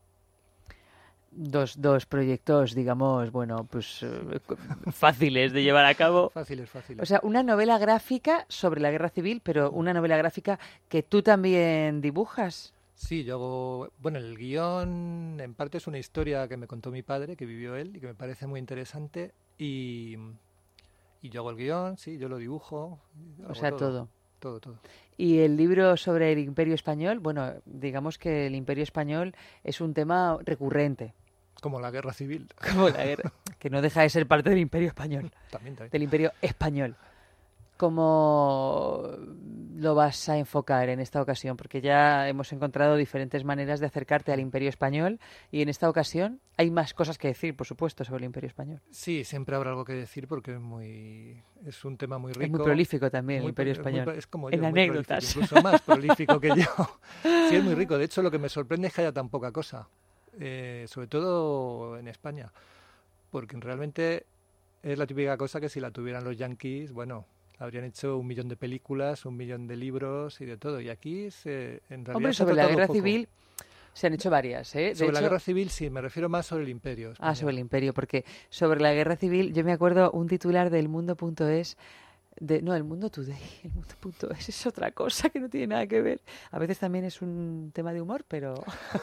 Speaker 2: Dos, dos proyectos, digamos, bueno, pues eh, fáciles de llevar a cabo.
Speaker 20: Fáciles, fáciles.
Speaker 2: O sea, una novela gráfica sobre la Guerra Civil, pero una novela gráfica que tú también dibujas.
Speaker 20: Sí, yo hago... Bueno, el guión en parte es una historia que me contó mi padre, que vivió él, y que me parece muy interesante. Y, y yo hago el guión, sí, yo lo dibujo.
Speaker 2: O sea, todo.
Speaker 20: Todo, todo.
Speaker 2: Y el libro sobre el Imperio Español, bueno, digamos que el Imperio Español es un tema recurrente.
Speaker 20: Como la Guerra Civil.
Speaker 2: Como la guerra, que no deja de ser parte del Imperio Español.
Speaker 20: También, también.
Speaker 2: Del Imperio Español. ¿Cómo lo vas a enfocar en esta ocasión? Porque ya hemos encontrado diferentes maneras de acercarte al Imperio Español y en esta ocasión hay más cosas que decir, por supuesto, sobre el Imperio Español.
Speaker 20: Sí, siempre habrá algo que decir porque es muy es un tema muy rico.
Speaker 2: Es muy prolífico también
Speaker 20: muy,
Speaker 2: el Imperio
Speaker 20: es
Speaker 2: Español.
Speaker 20: Muy, es como yo,
Speaker 2: en anécdotas.
Speaker 20: Incluso más prolífico que yo. Sí, es muy rico. De hecho, lo que me sorprende es que haya tan poca cosa, eh, sobre todo en España, porque realmente es la típica cosa que si la tuvieran los yanquis, bueno... habrían hecho un millón de películas, un millón de libros y de todo. Y aquí, se, en realidad...
Speaker 2: Hombre, sobre la Guerra Civil se han hecho varias, ¿eh? De
Speaker 20: sobre
Speaker 2: hecho,
Speaker 20: la Guerra Civil sí, me refiero más sobre el Imperio español.
Speaker 2: Ah, sobre el Imperio, porque sobre la Guerra Civil yo me acuerdo un titular del Mundo punto es... De, no, el Mundo Today, el Mundo punto es es otra cosa que no tiene nada que ver. A veces también es un tema de humor, pero...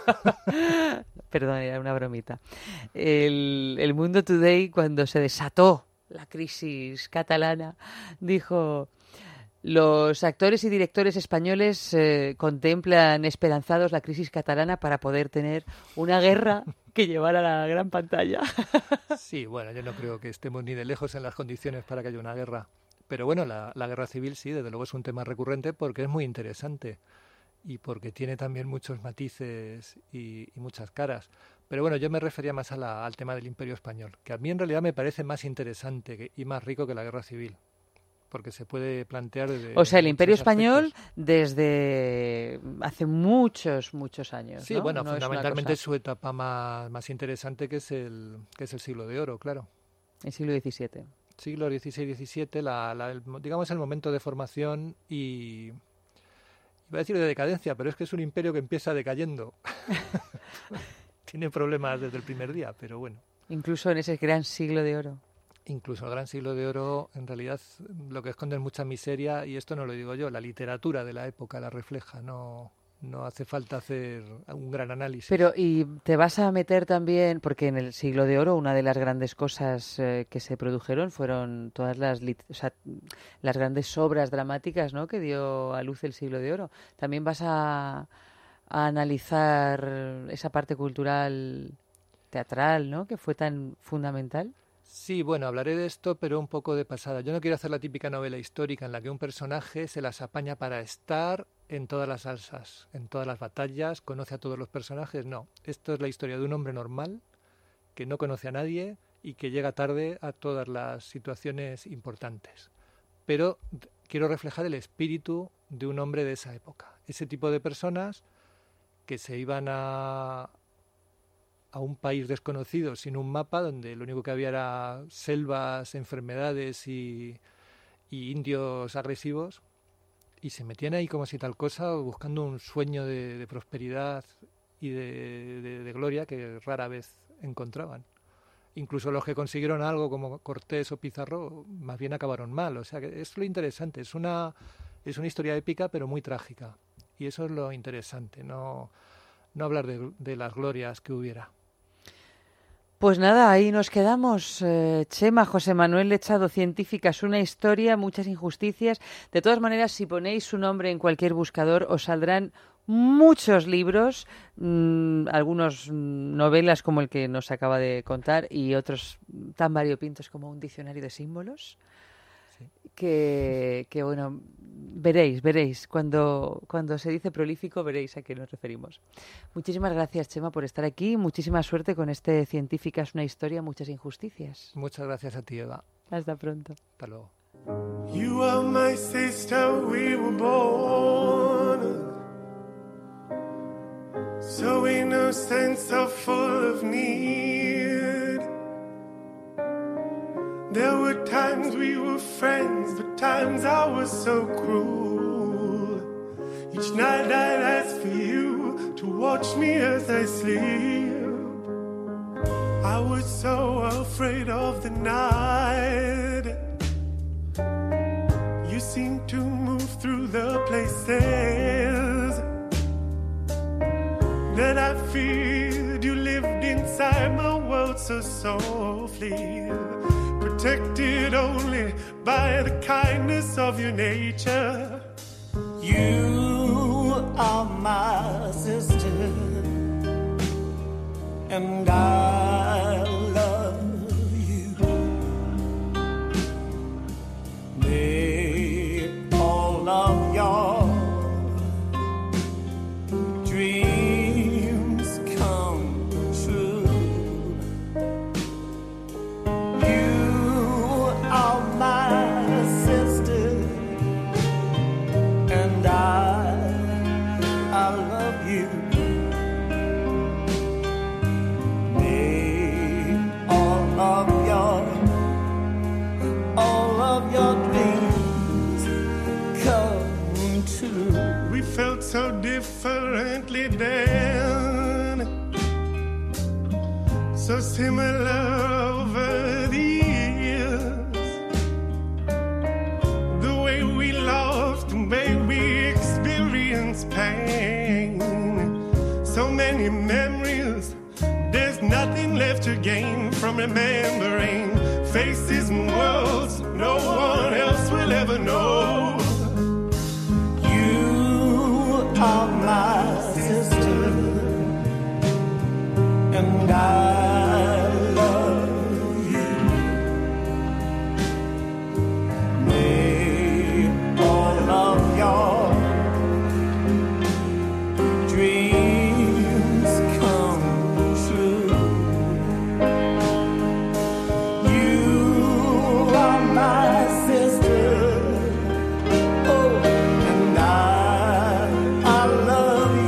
Speaker 2: Perdón, era una bromita. El, el Mundo Today, cuando se desató la crisis catalana, dijo: los actores y directores españoles eh, contemplan esperanzados la crisis catalana para poder tener una guerra que llevar a la gran pantalla.
Speaker 20: Sí, bueno, yo no creo que estemos ni de lejos en las condiciones para que haya una guerra. Pero bueno, la, la guerra civil sí, desde luego es un tema recurrente porque es muy interesante y porque tiene también muchos matices y, y muchas caras. Pero bueno, yo me refería más a la, al tema del Imperio Español, que a mí en realidad me parece más interesante que, y más rico que la Guerra Civil, porque se puede plantear desde...
Speaker 2: O sea, el Imperio
Speaker 20: aspectos.
Speaker 2: Español desde hace muchos, muchos años,
Speaker 20: Sí,
Speaker 2: ¿no?
Speaker 20: bueno,
Speaker 2: No
Speaker 20: fundamentalmente
Speaker 2: es
Speaker 20: su etapa más, más interesante, que es, el, que es el siglo de oro, claro.
Speaker 2: El siglo diecisiete.
Speaker 20: Siglo dieciséis diecisiete, la, la, el, digamos el momento de formación y... iba a decir de decadencia, pero es que es un imperio que empieza decayendo. Tiene problemas desde el primer día, pero bueno.
Speaker 2: Incluso en ese gran siglo de oro.
Speaker 20: Incluso el gran siglo de oro, en realidad, lo que esconde es mucha miseria, y esto no lo digo yo, la literatura de la época la refleja, no, no hace falta hacer un gran análisis.
Speaker 2: Pero, y te vas a meter también, porque en el siglo de oro una de las grandes cosas eh, que se produjeron fueron todas las, lit- o sea, las grandes obras dramáticas, ¿no?, que dio a luz el siglo de oro. También vas a... a analizar esa parte cultural teatral, ¿no?, que fue tan fundamental.
Speaker 20: Sí, bueno, hablaré de esto, pero un poco de pasada. Yo no quiero hacer la típica novela histórica en la que un personaje se las apaña para estar en todas las salsas, en todas las batallas, conoce a todos los personajes. No, esto es la historia de un hombre normal que no conoce a nadie y que llega tarde a todas las situaciones importantes. Pero quiero reflejar el espíritu de un hombre de esa época. Ese tipo de personas que se iban a, a un país desconocido sin un mapa, donde lo único que había era selvas, enfermedades y, y indios agresivos, y se metían ahí como si tal cosa, buscando un sueño de, de prosperidad y de, de, de gloria que rara vez encontraban. Incluso los que consiguieron algo, como Cortés o Pizarro, más bien acabaron mal. O sea, que es lo interesante. Es una, es una historia épica, pero muy trágica. Y eso es lo interesante, no, no hablar de, de las glorias que hubiera.
Speaker 2: Pues nada, ahí nos quedamos. Eh, Chema, José Manuel Lechado, Científicas, una historia, muchas injusticias. De todas maneras, si ponéis su nombre en cualquier buscador, os saldrán muchos libros, mmm, algunos novelas como el que nos acaba de contar y otros tan variopintos como un diccionario de símbolos. Sí. Que, que, bueno, veréis, veréis. Cuando, cuando se dice prolífico, veréis a qué nos referimos. Muchísimas gracias, Chema, por estar aquí. Muchísima suerte con este Científicas, una historia, muchas injusticias.
Speaker 20: Muchas gracias a ti, Eva.
Speaker 2: Hasta pronto.
Speaker 20: Hasta luego.
Speaker 21: You are my sister, we were born so innocent, so full of need. There were times we were friends, but times I was so cruel. Each night I'd ask for you to watch me as I sleep. I was so afraid of the night. You seemed to move through the places that I feared. You lived inside my world so softly, protected only by the kindness of your nature. You are my sister, and I love you. May all of your dreams come true. You are my sister, and I, I love you. May all of your, all of your dreams come true. We felt so differently then, so similar over the years. The way we loved, the way we experienced pain. So many memories, there's nothing left to gain from remembering faces and worlds no one else will ever know. You are my sister, and I love you. May all of your dreams come true. You are my sister, oh, and I, I love you.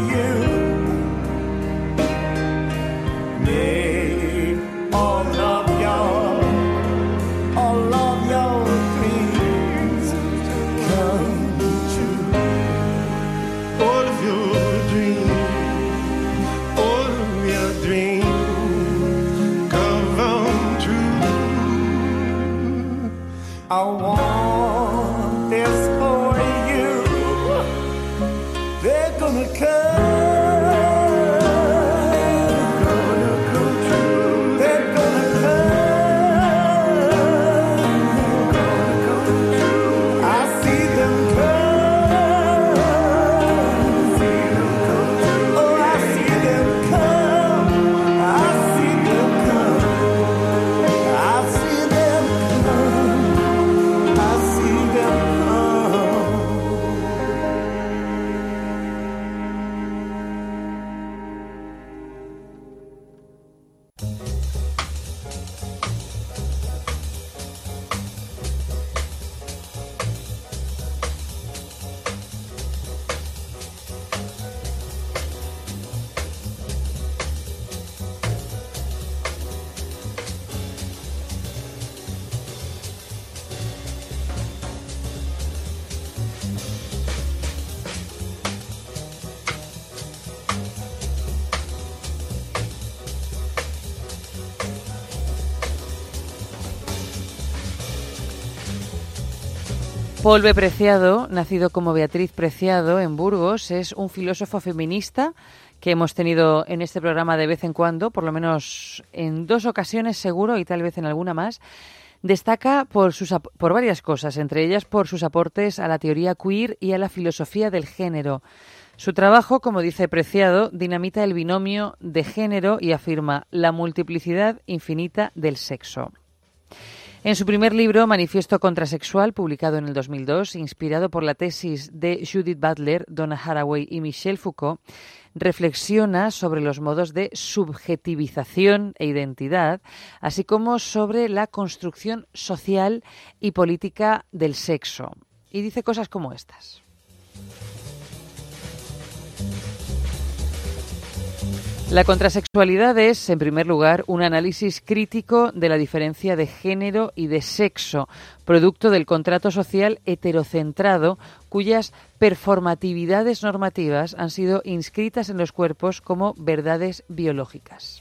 Speaker 2: Paul B. Preciado, nacido como Beatriz Preciado en Burgos, es un filósofo feminista que hemos tenido en este programa de vez en cuando, por lo menos en dos ocasiones seguro y tal vez en alguna más. Destaca por, sus, por varias cosas, entre ellas por sus aportes a la teoría queer y a la filosofía del género. Su trabajo, como dice Preciado, dinamita el binomio de género y afirma la multiplicidad infinita del sexo. En su primer libro, Manifiesto Contrasexual, publicado en el dos mil dos, inspirado por la tesis de Judith Butler, Donna Haraway y Michel Foucault, reflexiona sobre los modos de subjetivización e identidad, así como sobre la construcción social y política del sexo. Y dice cosas como estas. La contrasexualidad es, en primer lugar, un análisis crítico de la diferencia de género y de sexo, producto del contrato social heterocentrado, cuyas performatividades normativas han sido inscritas en los cuerpos como verdades biológicas.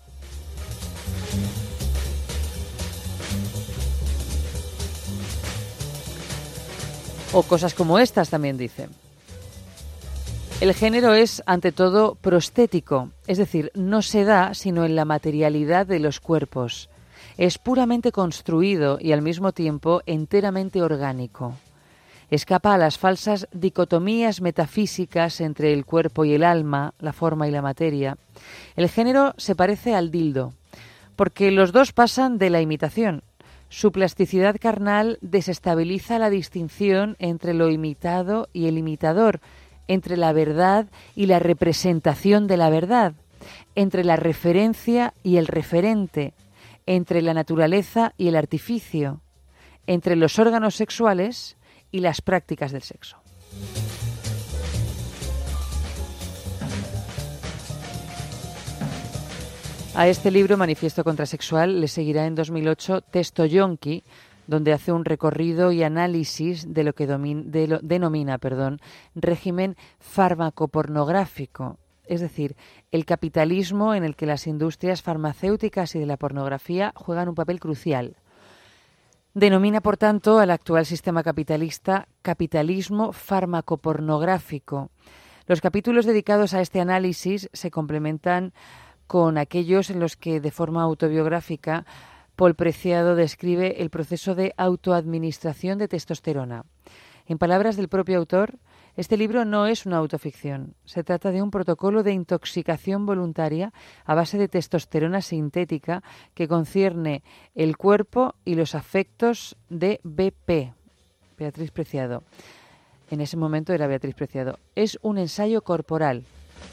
Speaker 2: O cosas como estas también dice. El género es, ante todo, prostético, es decir, no se da sino en la materialidad de los cuerpos. Es puramente construido y al mismo tiempo enteramente orgánico. Escapa a las falsas dicotomías metafísicas entre el cuerpo y el alma, la forma y la materia. El género se parece al dildo, porque los dos pasan de la imitación. Su plasticidad carnal desestabiliza la distinción entre lo imitado y el imitador, entre la verdad y la representación de la verdad, entre la referencia y el referente, entre la naturaleza y el artificio, entre los órganos sexuales y las prácticas del sexo. A este libro, Manifiesto Contrasexual, le seguirá en dos mil ocho Texto Yonki, donde hace un recorrido y análisis de lo que domin, de lo, denomina perdón, régimen fármaco-pornográfico, es decir, el capitalismo en el que las industrias farmacéuticas y de la pornografía juegan un papel crucial. Denomina, por tanto, al actual sistema capitalista capitalismo fármaco-pornográfico. Los capítulos dedicados a este análisis se complementan con aquellos en los que, de forma autobiográfica, Paul Preciado describe el proceso de autoadministración de testosterona. En palabras del propio autor, este libro no es una autoficción. Se trata de un protocolo de intoxicación voluntaria a base de testosterona sintética que concierne el cuerpo y los afectos de B P, Beatriz Preciado. En ese momento era Beatriz Preciado. Es un ensayo corporal.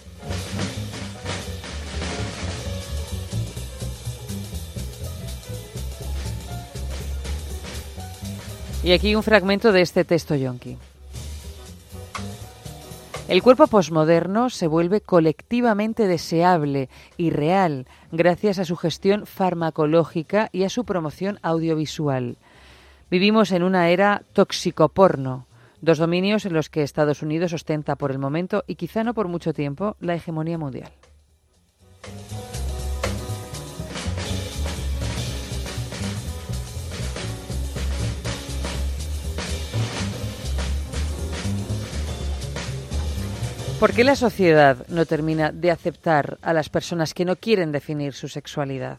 Speaker 2: Y aquí un fragmento de este texto yonki. El cuerpo posmoderno se vuelve colectivamente deseable y real gracias a su gestión farmacológica y a su promoción audiovisual. Vivimos en una era toxicoporno, dos dominios en los que Estados Unidos ostenta por el momento y quizá no por mucho tiempo la hegemonía mundial. ¿Por qué la sociedad no termina de aceptar a las personas que no quieren definir su sexualidad?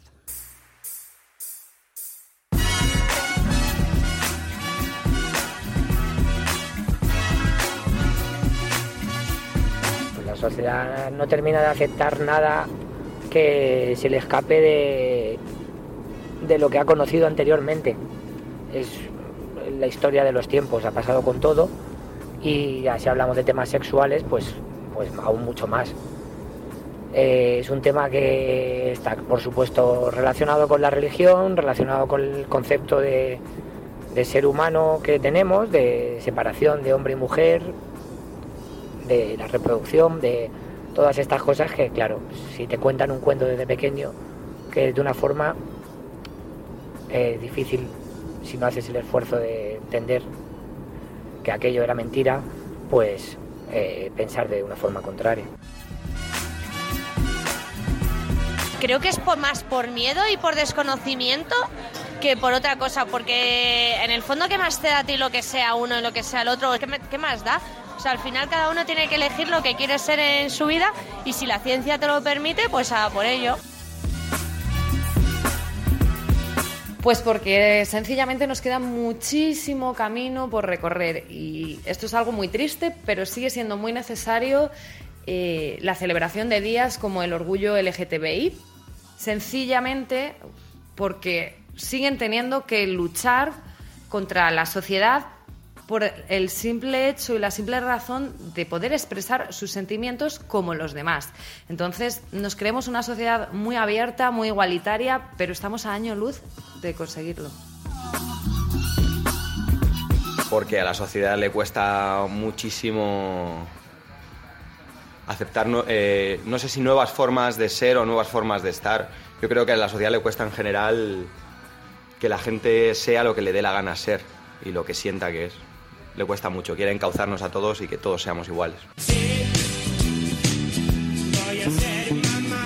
Speaker 5: Pues la sociedad no termina de aceptar nada que se le escape de, de lo que ha conocido anteriormente. Es la historia de los tiempos, ha pasado con todo. Y ya si hablamos de temas sexuales, pues, pues aún mucho más. Eh, es un tema que está, por supuesto, relacionado con la religión, relacionado con el concepto de, de ser humano que tenemos, de separación de hombre y mujer, de la reproducción, de todas estas cosas que, claro, si te cuentan un cuento desde pequeño, que es de una forma eh, difícil, si no haces el esfuerzo de entender que aquello era mentira, pues eh, pensar de una forma contraria.
Speaker 6: Creo que es por, más por miedo y por desconocimiento que por otra cosa, porque en el fondo, ¿qué más te da a ti lo que sea uno y lo que sea el otro? ¿Qué, me, qué más da? O sea, al final cada uno tiene que elegir lo que quiere ser en su vida y si la ciencia te lo permite, pues a por ello.
Speaker 7: Pues porque sencillamente nos queda muchísimo camino por recorrer y esto es algo muy triste, pero sigue siendo muy necesario eh, la celebración de días como el orgullo L G T B I, sencillamente porque siguen teniendo que luchar contra la sociedad por el simple hecho y la simple razón de poder expresar sus sentimientos como los demás. Entonces, nos creemos una sociedad muy abierta, muy igualitaria, pero estamos a año luz de conseguirlo.
Speaker 8: Porque a la sociedad le cuesta muchísimo aceptar, no, eh, no sé si nuevas formas de ser o nuevas formas de estar. Yo creo que a la sociedad le cuesta en general que la gente sea lo que le dé la gana ser y lo que sienta que es. Le cuesta mucho, quiere encauzarnos a todos y que todos seamos iguales.
Speaker 21: Sí, voy a ser mamá,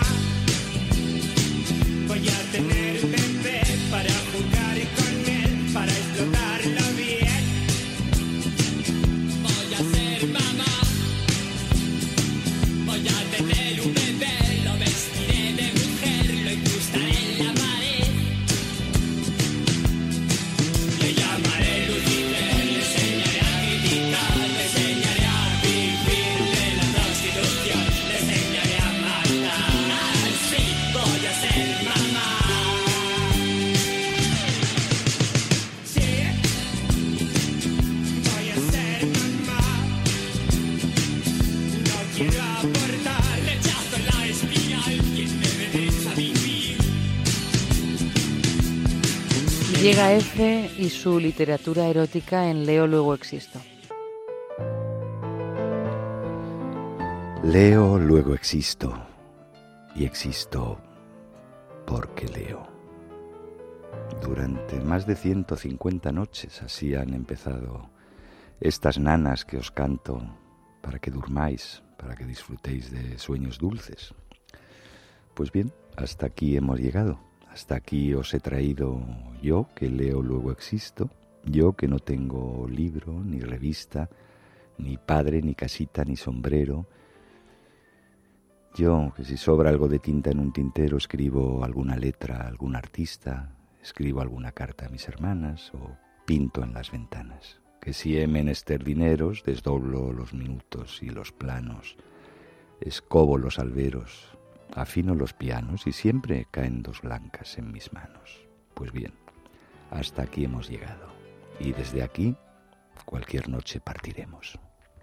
Speaker 21: voy a tener un bebé para jugar con él, para explotarlo bien. Voy a ser mamá, voy a tener un bebé, lo vestiré de mujer, lo incrustaré en la pared. Le llamaré Lucifer, le enseñaré a criticar, le enseñaré a vivir de la prostitución, le enseñaré a matar. Sí, voy a ser mamá. Sí, voy a ser mamá. No quiero abortar, rechazo la espiral, quien me deja vivir.
Speaker 2: Llega F y su literatura erótica en Leo, luego existo.
Speaker 17: Leo, luego existo. Y existo porque leo. Durante más de ciento cincuenta noches así han empezado estas nanas que os canto para que durmáis, para que disfrutéis de sueños dulces. Pues bien, hasta aquí hemos llegado. Hasta aquí os he traído yo, que leo, luego existo. Yo, que no tengo libro, ni revista, ni padre, ni casita, ni sombrero. Yo, que si sobra algo de tinta en un tintero, escribo alguna letra a algún artista, escribo alguna carta a mis hermanas o pinto en las ventanas. Que si he menester dineros, desdoblo los minutos y los planos, escobo los alberos, afino los pianos y siempre caen dos blancas en mis manos. Pues bien, hasta aquí hemos llegado y desde aquí cualquier noche partiremos.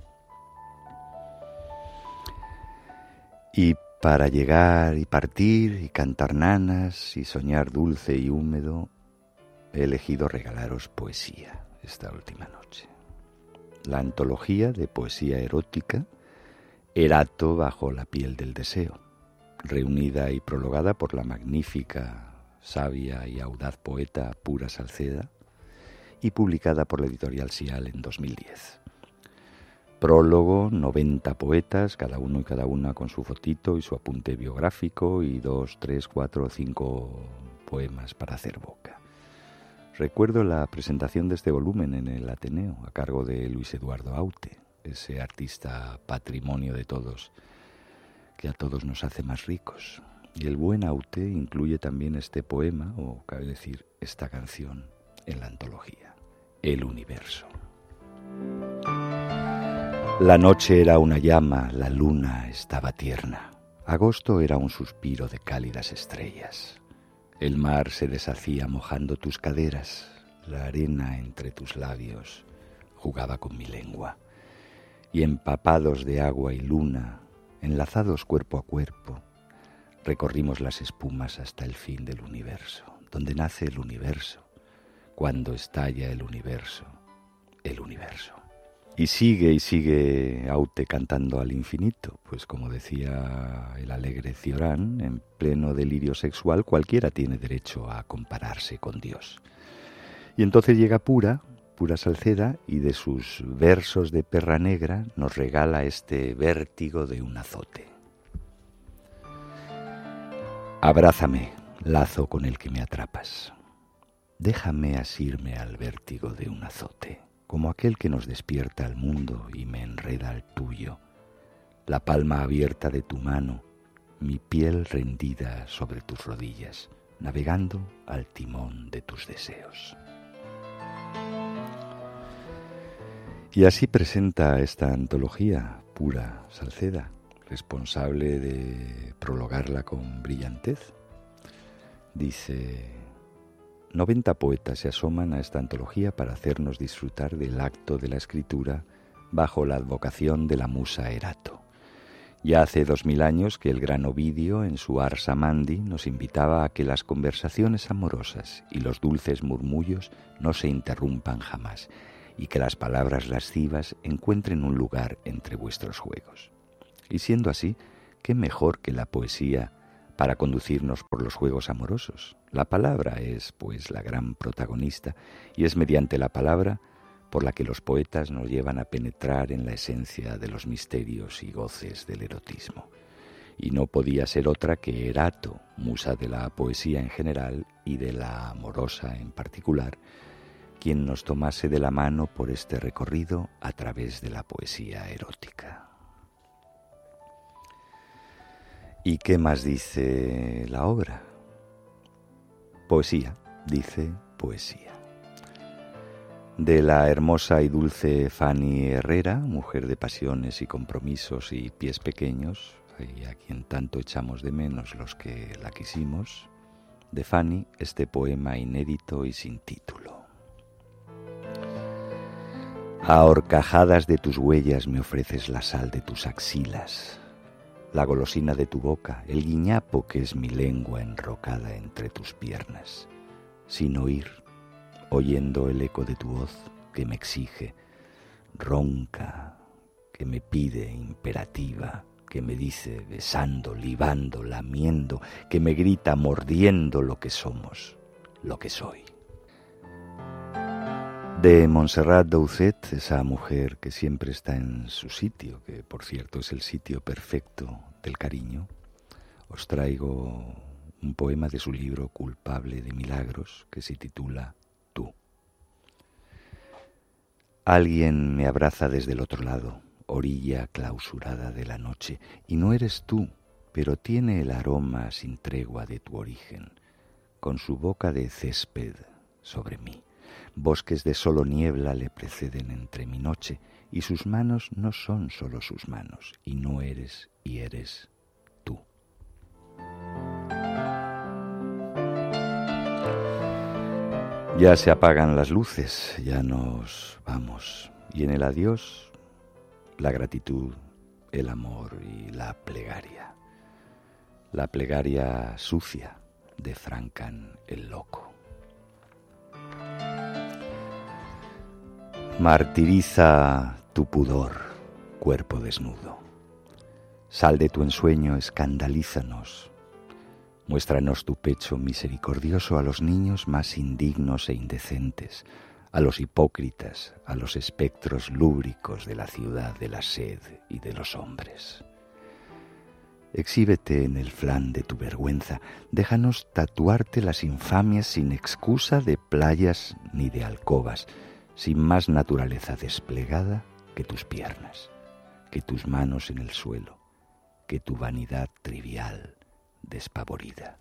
Speaker 17: Y para llegar y partir y cantar nanas y soñar dulce y húmedo, he elegido regalaros poesía esta última noche. La antología de poesía erótica, Erato bajo la piel del deseo, reunida y prologada por la magnífica, sabia y audaz poeta Pura Salceda y publicada por la editorial Sial en dos mil diez. Prólogo, noventa poetas, cada uno y cada una con su fotito y su apunte biográfico y dos, tres, cuatro o cinco poemas para hacer boca. Recuerdo la presentación de este volumen en el Ateneo a cargo de Luis Eduardo Aute, ese artista patrimonio de todos, que a todos nos hace más ricos. Y el buen Aute incluye también este poema, o cabe decir, esta canción, en la antología, El Universo. La noche era una llama, la luna estaba tierna. Agosto era un suspiro de cálidas estrellas. El mar se deshacía mojando tus caderas, la arena entre tus labios jugaba con mi lengua. Y empapados de agua y luna, enlazados cuerpo a cuerpo, recorrimos las espumas hasta el fin del universo, donde nace el universo, cuando estalla el universo, el universo. Y sigue y sigue Aute cantando al infinito, pues como decía el alegre Cioran, en pleno delirio sexual cualquiera tiene derecho a compararse con Dios. Y entonces llega Pura, Pura Salceda, y de sus versos de perra negra nos regala este vértigo de un azote. Abrázame, lazo con el que me atrapas. Déjame asirme al vértigo de un azote, como aquel que nos despierta al mundo y me enreda al tuyo, la palma abierta de tu mano, mi piel rendida sobre tus rodillas, navegando al timón de tus deseos. Y así presenta esta antología pura Salceda, responsable de prologarla con brillantez. Dice: noventa poetas se asoman a esta antología para hacernos disfrutar del acto de la escritura bajo la advocación de la musa Erato. Ya hace dos mil años que el gran Ovidio, en su Ars Amandi, nos invitaba a que las conversaciones amorosas y los dulces murmullos no se interrumpan jamás, y que las palabras lascivas encuentren un lugar entre vuestros juegos. Y siendo así, ¿qué mejor que la poesía para conducirnos por los juegos amorosos? La palabra es, pues, la gran protagonista, y es mediante la palabra por la que los poetas nos llevan a penetrar en la esencia de los misterios y goces del erotismo. Y no podía ser otra que Erato, musa de la poesía en general y de la amorosa en particular, quien nos tomase de la mano por este recorrido a través de la poesía erótica. ¿Y qué más dice la obra? Poesía, dice poesía. De la hermosa y dulce Fanny Herrera, mujer de pasiones y compromisos y pies pequeños, y a quien tanto echamos de menos los que la quisimos, de Fanny este poema inédito y sin título. A horcajadas de tus huellas me ofreces la sal de tus axilas, la golosina de tu boca, el guiñapo que es mi lengua enrocada entre tus piernas, sin oír, oyendo el eco de tu voz que me exige, ronca, que me pide imperativa, que me dice besando, libando, lamiendo, que me grita mordiendo lo que somos, lo que soy. De Montserrat Doucet, esa mujer que siempre está en su sitio, que por cierto es el sitio perfecto del cariño, os traigo un poema de su libro Culpable de Milagros, que se titula Tú. Alguien me abraza desde el otro lado, orilla clausurada de la noche, y no eres tú, pero tiene el aroma sin tregua de tu origen, con su boca de césped sobre mí. Bosques de solo niebla le preceden entre mi noche, y sus manos no son solo sus manos, y no eres y eres tú. Ya se apagan las luces, ya nos vamos, y en el adiós, la gratitud, el amor y la plegaria. La plegaria sucia de Francan el Loco. Martiriza tu pudor, cuerpo desnudo. Sal de tu ensueño, escandalízanos. Muéstranos tu pecho misericordioso a los niños más indignos e indecentes, a los hipócritas, a los espectros lúbricos de la ciudad de la sed y de los hombres. Exhíbete en el flan de tu vergüenza, déjanos tatuarte las infamias sin excusa de playas ni de alcobas, sin más naturaleza desplegada que tus piernas, que tus manos en el suelo, que tu vanidad trivial, despavorida.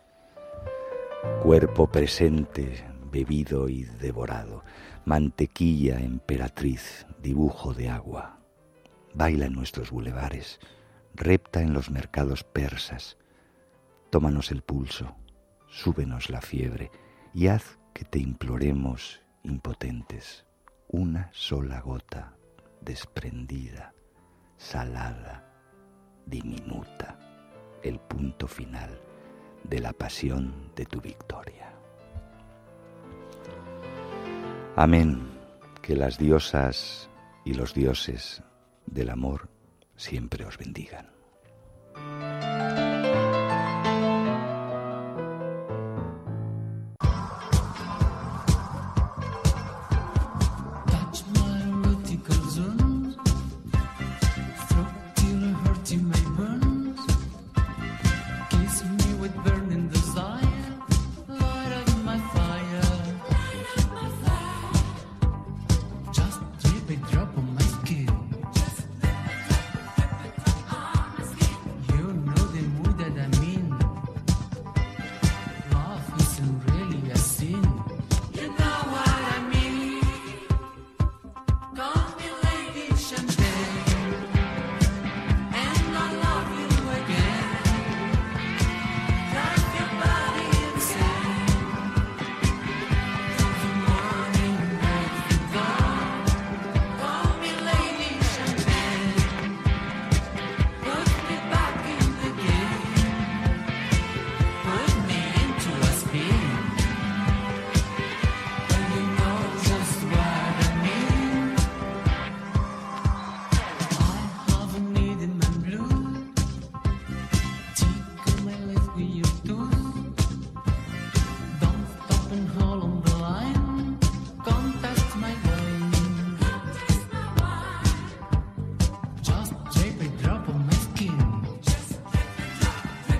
Speaker 17: Cuerpo presente, bebido y devorado, mantequilla emperatriz, dibujo de agua. Baila en nuestros bulevares, repta en los mercados persas. Tómanos el pulso, súbenos la fiebre y haz que te imploremos impotentes, una sola gota, desprendida, salada, diminuta, el punto final de la pasión de tu victoria. Amén, que las diosas y los dioses del amor siempre os bendigan.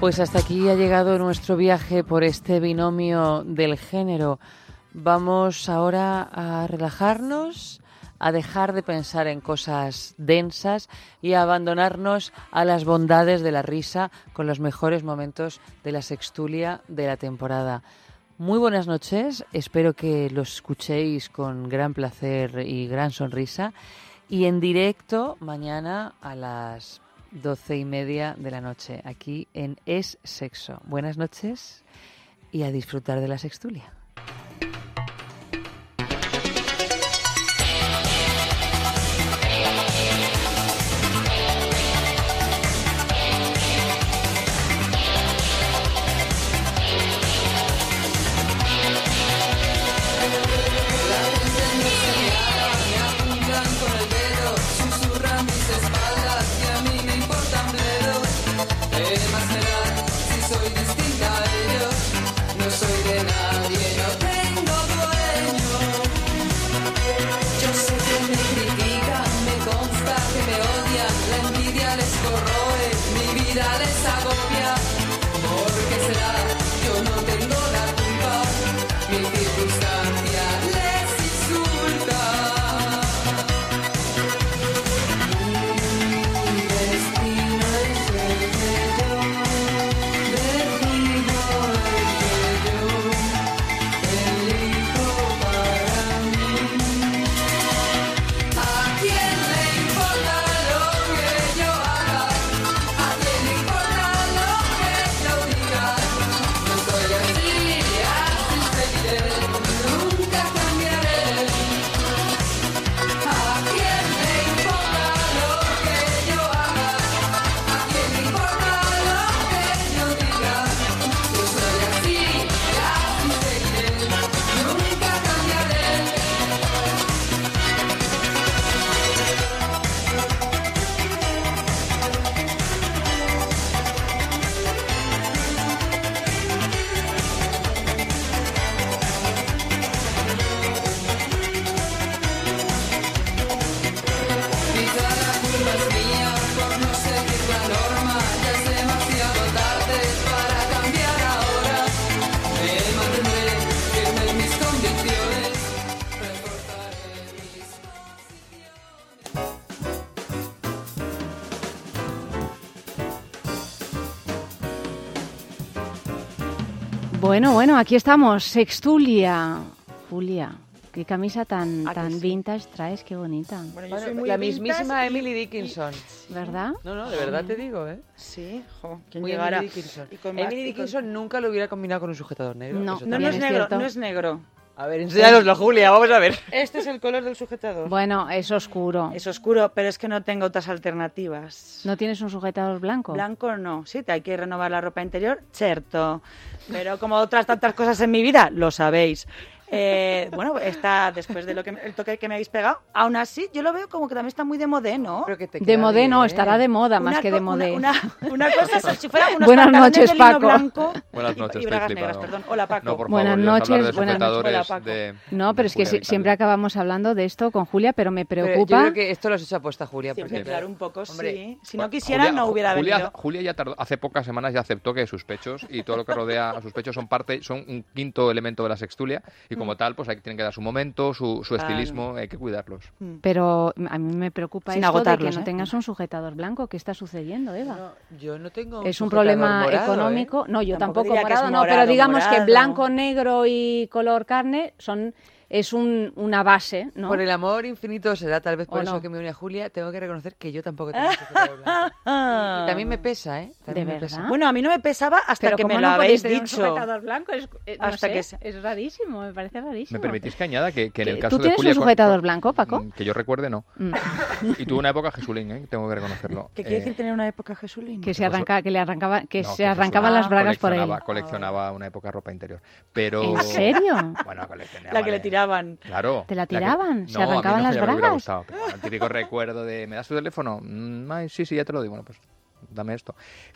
Speaker 2: Pues hasta aquí ha llegado nuestro viaje por este binomio del género. Vamos ahora a relajarnos, a dejar de pensar en cosas densas y a abandonarnos a las bondades de la risa con los mejores momentos de la sextulia de la temporada. Muy buenas noches, espero que los escuchéis con gran placer y gran sonrisa y en directo mañana a las doce y media de la noche aquí en Es Sexo. Buenas noches y a disfrutar de la sextulia.
Speaker 1: Bueno, bueno, aquí estamos, Sextulia. Julia, qué camisa tan, tan sí? vintage traes, qué bonita.
Speaker 2: Bueno, yo soy muy la mismísima y, Emily Dickinson.
Speaker 1: Y, ¿verdad?
Speaker 2: No, no, de verdad te digo, ¿eh?
Speaker 22: Sí, jo, ¿quién
Speaker 2: muy
Speaker 22: llegara?
Speaker 2: Emily Dickinson. Emily Dickinson con... nunca lo hubiera combinado con un sujetador negro.
Speaker 22: No, no, no es, es negro, cierto. no es negro.
Speaker 2: A ver, enséñanoslo, Julia, vamos a ver.
Speaker 22: Este es el color del sujetador.
Speaker 1: Bueno, es oscuro.
Speaker 22: Es oscuro, pero es que no tengo otras alternativas.
Speaker 1: ¿No tienes un sujetador blanco?
Speaker 22: Blanco no, sí, te hay que renovar la ropa interior, cierto. Pero como otras tantas cosas en mi vida, lo sabéis. Eh, bueno, está después de lo que el toque que me habéis pegado. Aún así, yo lo veo como que también está muy de modé, ¿no?
Speaker 1: Pero que te de modé no, estará de moda una más que de modé.
Speaker 22: Una, una, una cosa es si fuera unos
Speaker 1: buenas noches,
Speaker 22: de
Speaker 1: Paco.
Speaker 22: Blanco
Speaker 23: buenas noches,
Speaker 22: y, y bragas negras, perdón. Hola, Paco.
Speaker 23: No, por
Speaker 1: buenas
Speaker 23: favor,
Speaker 1: noches, buenas
Speaker 22: noches.
Speaker 1: Hola,
Speaker 22: Paco.
Speaker 23: De,
Speaker 1: no, pero es que si, siempre acabamos hablando de esto con Julia, pero me preocupa.
Speaker 2: Pero yo creo que esto lo has hecho aposta, Julia.
Speaker 22: Siempre,
Speaker 2: porque,
Speaker 22: claro, un poco,
Speaker 2: hombre,
Speaker 22: sí. Si no quisiera, no hubiera
Speaker 23: Julia,
Speaker 22: venido.
Speaker 23: Julia ya tardó, hace pocas semanas ya aceptó que sus pechos y todo lo que rodea a sus pechos son parte, son un quinto elemento de la sextulia y como mm. tal, pues hay, tienen que dar su momento, su, su estilismo, claro. Hay que cuidarlos.
Speaker 1: Pero a mí me preocupa
Speaker 22: Sin
Speaker 1: esto de que
Speaker 22: ¿eh?
Speaker 1: no tengas un sujetador blanco. ¿Qué está sucediendo, Eva?
Speaker 2: No, yo no tengo un
Speaker 1: Es un problema
Speaker 2: morado,
Speaker 1: económico.
Speaker 2: ¿eh?
Speaker 1: No, yo
Speaker 22: tampoco,
Speaker 1: tampoco morado, no,
Speaker 22: morado,
Speaker 1: pero digamos
Speaker 22: morado.
Speaker 1: que blanco, negro y color carne son es un, una base, ¿no?
Speaker 2: Por el amor infinito será tal vez por
Speaker 1: ¿O
Speaker 2: eso
Speaker 1: no?
Speaker 2: que me une a Julia. Tengo que reconocer que yo tampoco tengo un sujetador blanco. Y también me pesa, ¿eh? También
Speaker 1: ¿De
Speaker 2: me
Speaker 1: verdad?
Speaker 2: pesa.
Speaker 22: Bueno, a mí no me pesaba hasta
Speaker 1: pero
Speaker 22: que me
Speaker 1: no
Speaker 22: lo habéis
Speaker 1: tener
Speaker 22: dicho.
Speaker 1: Un sujetador blanco es, eh, no
Speaker 22: hasta
Speaker 1: sé,
Speaker 22: que se...
Speaker 1: es rarísimo, me parece rarísimo.
Speaker 23: ¿Me permitís que añada que, que en el
Speaker 1: ¿Tú
Speaker 23: caso de
Speaker 1: tienes
Speaker 23: Julia...
Speaker 1: un sujetador blanco, Paco?
Speaker 23: Que yo recuerde, no.
Speaker 1: Mm.
Speaker 23: Y tuve una época jesulín, ¿eh? Tengo que reconocerlo.
Speaker 22: ¿Qué quiere
Speaker 23: eh,
Speaker 22: decir tener una época jesulín?
Speaker 1: Que se arranca, que le arrancaba, que
Speaker 23: no,
Speaker 1: se
Speaker 23: que
Speaker 1: arrancaban
Speaker 23: jesulín.
Speaker 1: las bragas por él.
Speaker 23: Coleccionaba, coleccionaba una época ropa interior. Pero...
Speaker 1: ¿En serio?
Speaker 23: Bueno, coleccionaba.
Speaker 22: La que le tiraban.
Speaker 23: Claro.
Speaker 1: ¿Te la tiraban?
Speaker 23: Que...
Speaker 1: ¿Se
Speaker 23: no,
Speaker 1: arrancaban
Speaker 23: a mí no,
Speaker 1: las
Speaker 23: ya me hubiera
Speaker 1: bragas?
Speaker 23: gustado, pero el típico recuerdo de ¿me das tu teléfono? Mm, ay, sí, sí, ya te lo digo. Bueno, pues dame esto.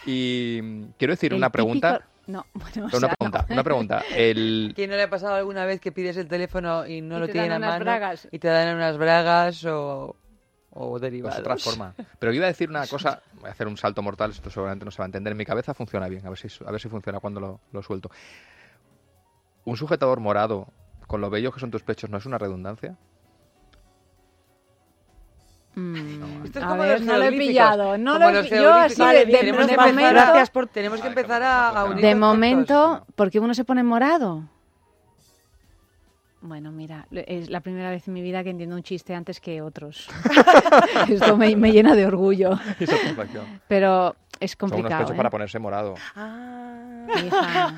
Speaker 23: Y quiero decir
Speaker 1: El
Speaker 23: una pregunta...
Speaker 1: típico... No, bueno, o
Speaker 23: una
Speaker 1: sea,
Speaker 23: pregunta,
Speaker 1: no.
Speaker 23: una pregunta. El...
Speaker 2: ¿Quién no le ha pasado alguna vez que pides el teléfono y no
Speaker 1: y
Speaker 2: lo
Speaker 1: te
Speaker 2: tienen
Speaker 1: dan
Speaker 2: a
Speaker 1: unas
Speaker 2: mano
Speaker 1: bragas.
Speaker 2: y te dan unas bragas o, o derivados.
Speaker 23: Es otra forma. Pero yo iba a decir una cosa, voy a hacer un salto mortal, esto seguramente no se va a entender. En mi cabeza funciona bien, a ver si, a ver si funciona cuando lo, lo suelto. ¿Un sujetador morado con lo bellos que son tus pechos no es una redundancia?
Speaker 1: Mm,
Speaker 2: Esto es
Speaker 1: a
Speaker 2: como
Speaker 1: ver,
Speaker 2: los
Speaker 1: no lo he
Speaker 2: geolíticos.
Speaker 1: pillado. No
Speaker 2: Como
Speaker 1: lo he
Speaker 2: los
Speaker 1: pi- yo así
Speaker 2: geolíticos.
Speaker 1: de, de,
Speaker 2: tenemos
Speaker 1: de
Speaker 2: que empezar,
Speaker 1: momento,
Speaker 2: gracias por, tenemos que empezar a, a unir
Speaker 1: de
Speaker 2: conceptos.
Speaker 1: momento, porque uno se pone morado. Bueno, mira, es la primera vez en mi vida que entiendo un chiste antes que otros. Esto me, me llena de orgullo.
Speaker 23: Y satisfacción.
Speaker 1: Pero es
Speaker 23: Son unos
Speaker 1: complicado.
Speaker 23: pechos
Speaker 1: ¿eh?
Speaker 23: para ponerse morado.
Speaker 1: Hija.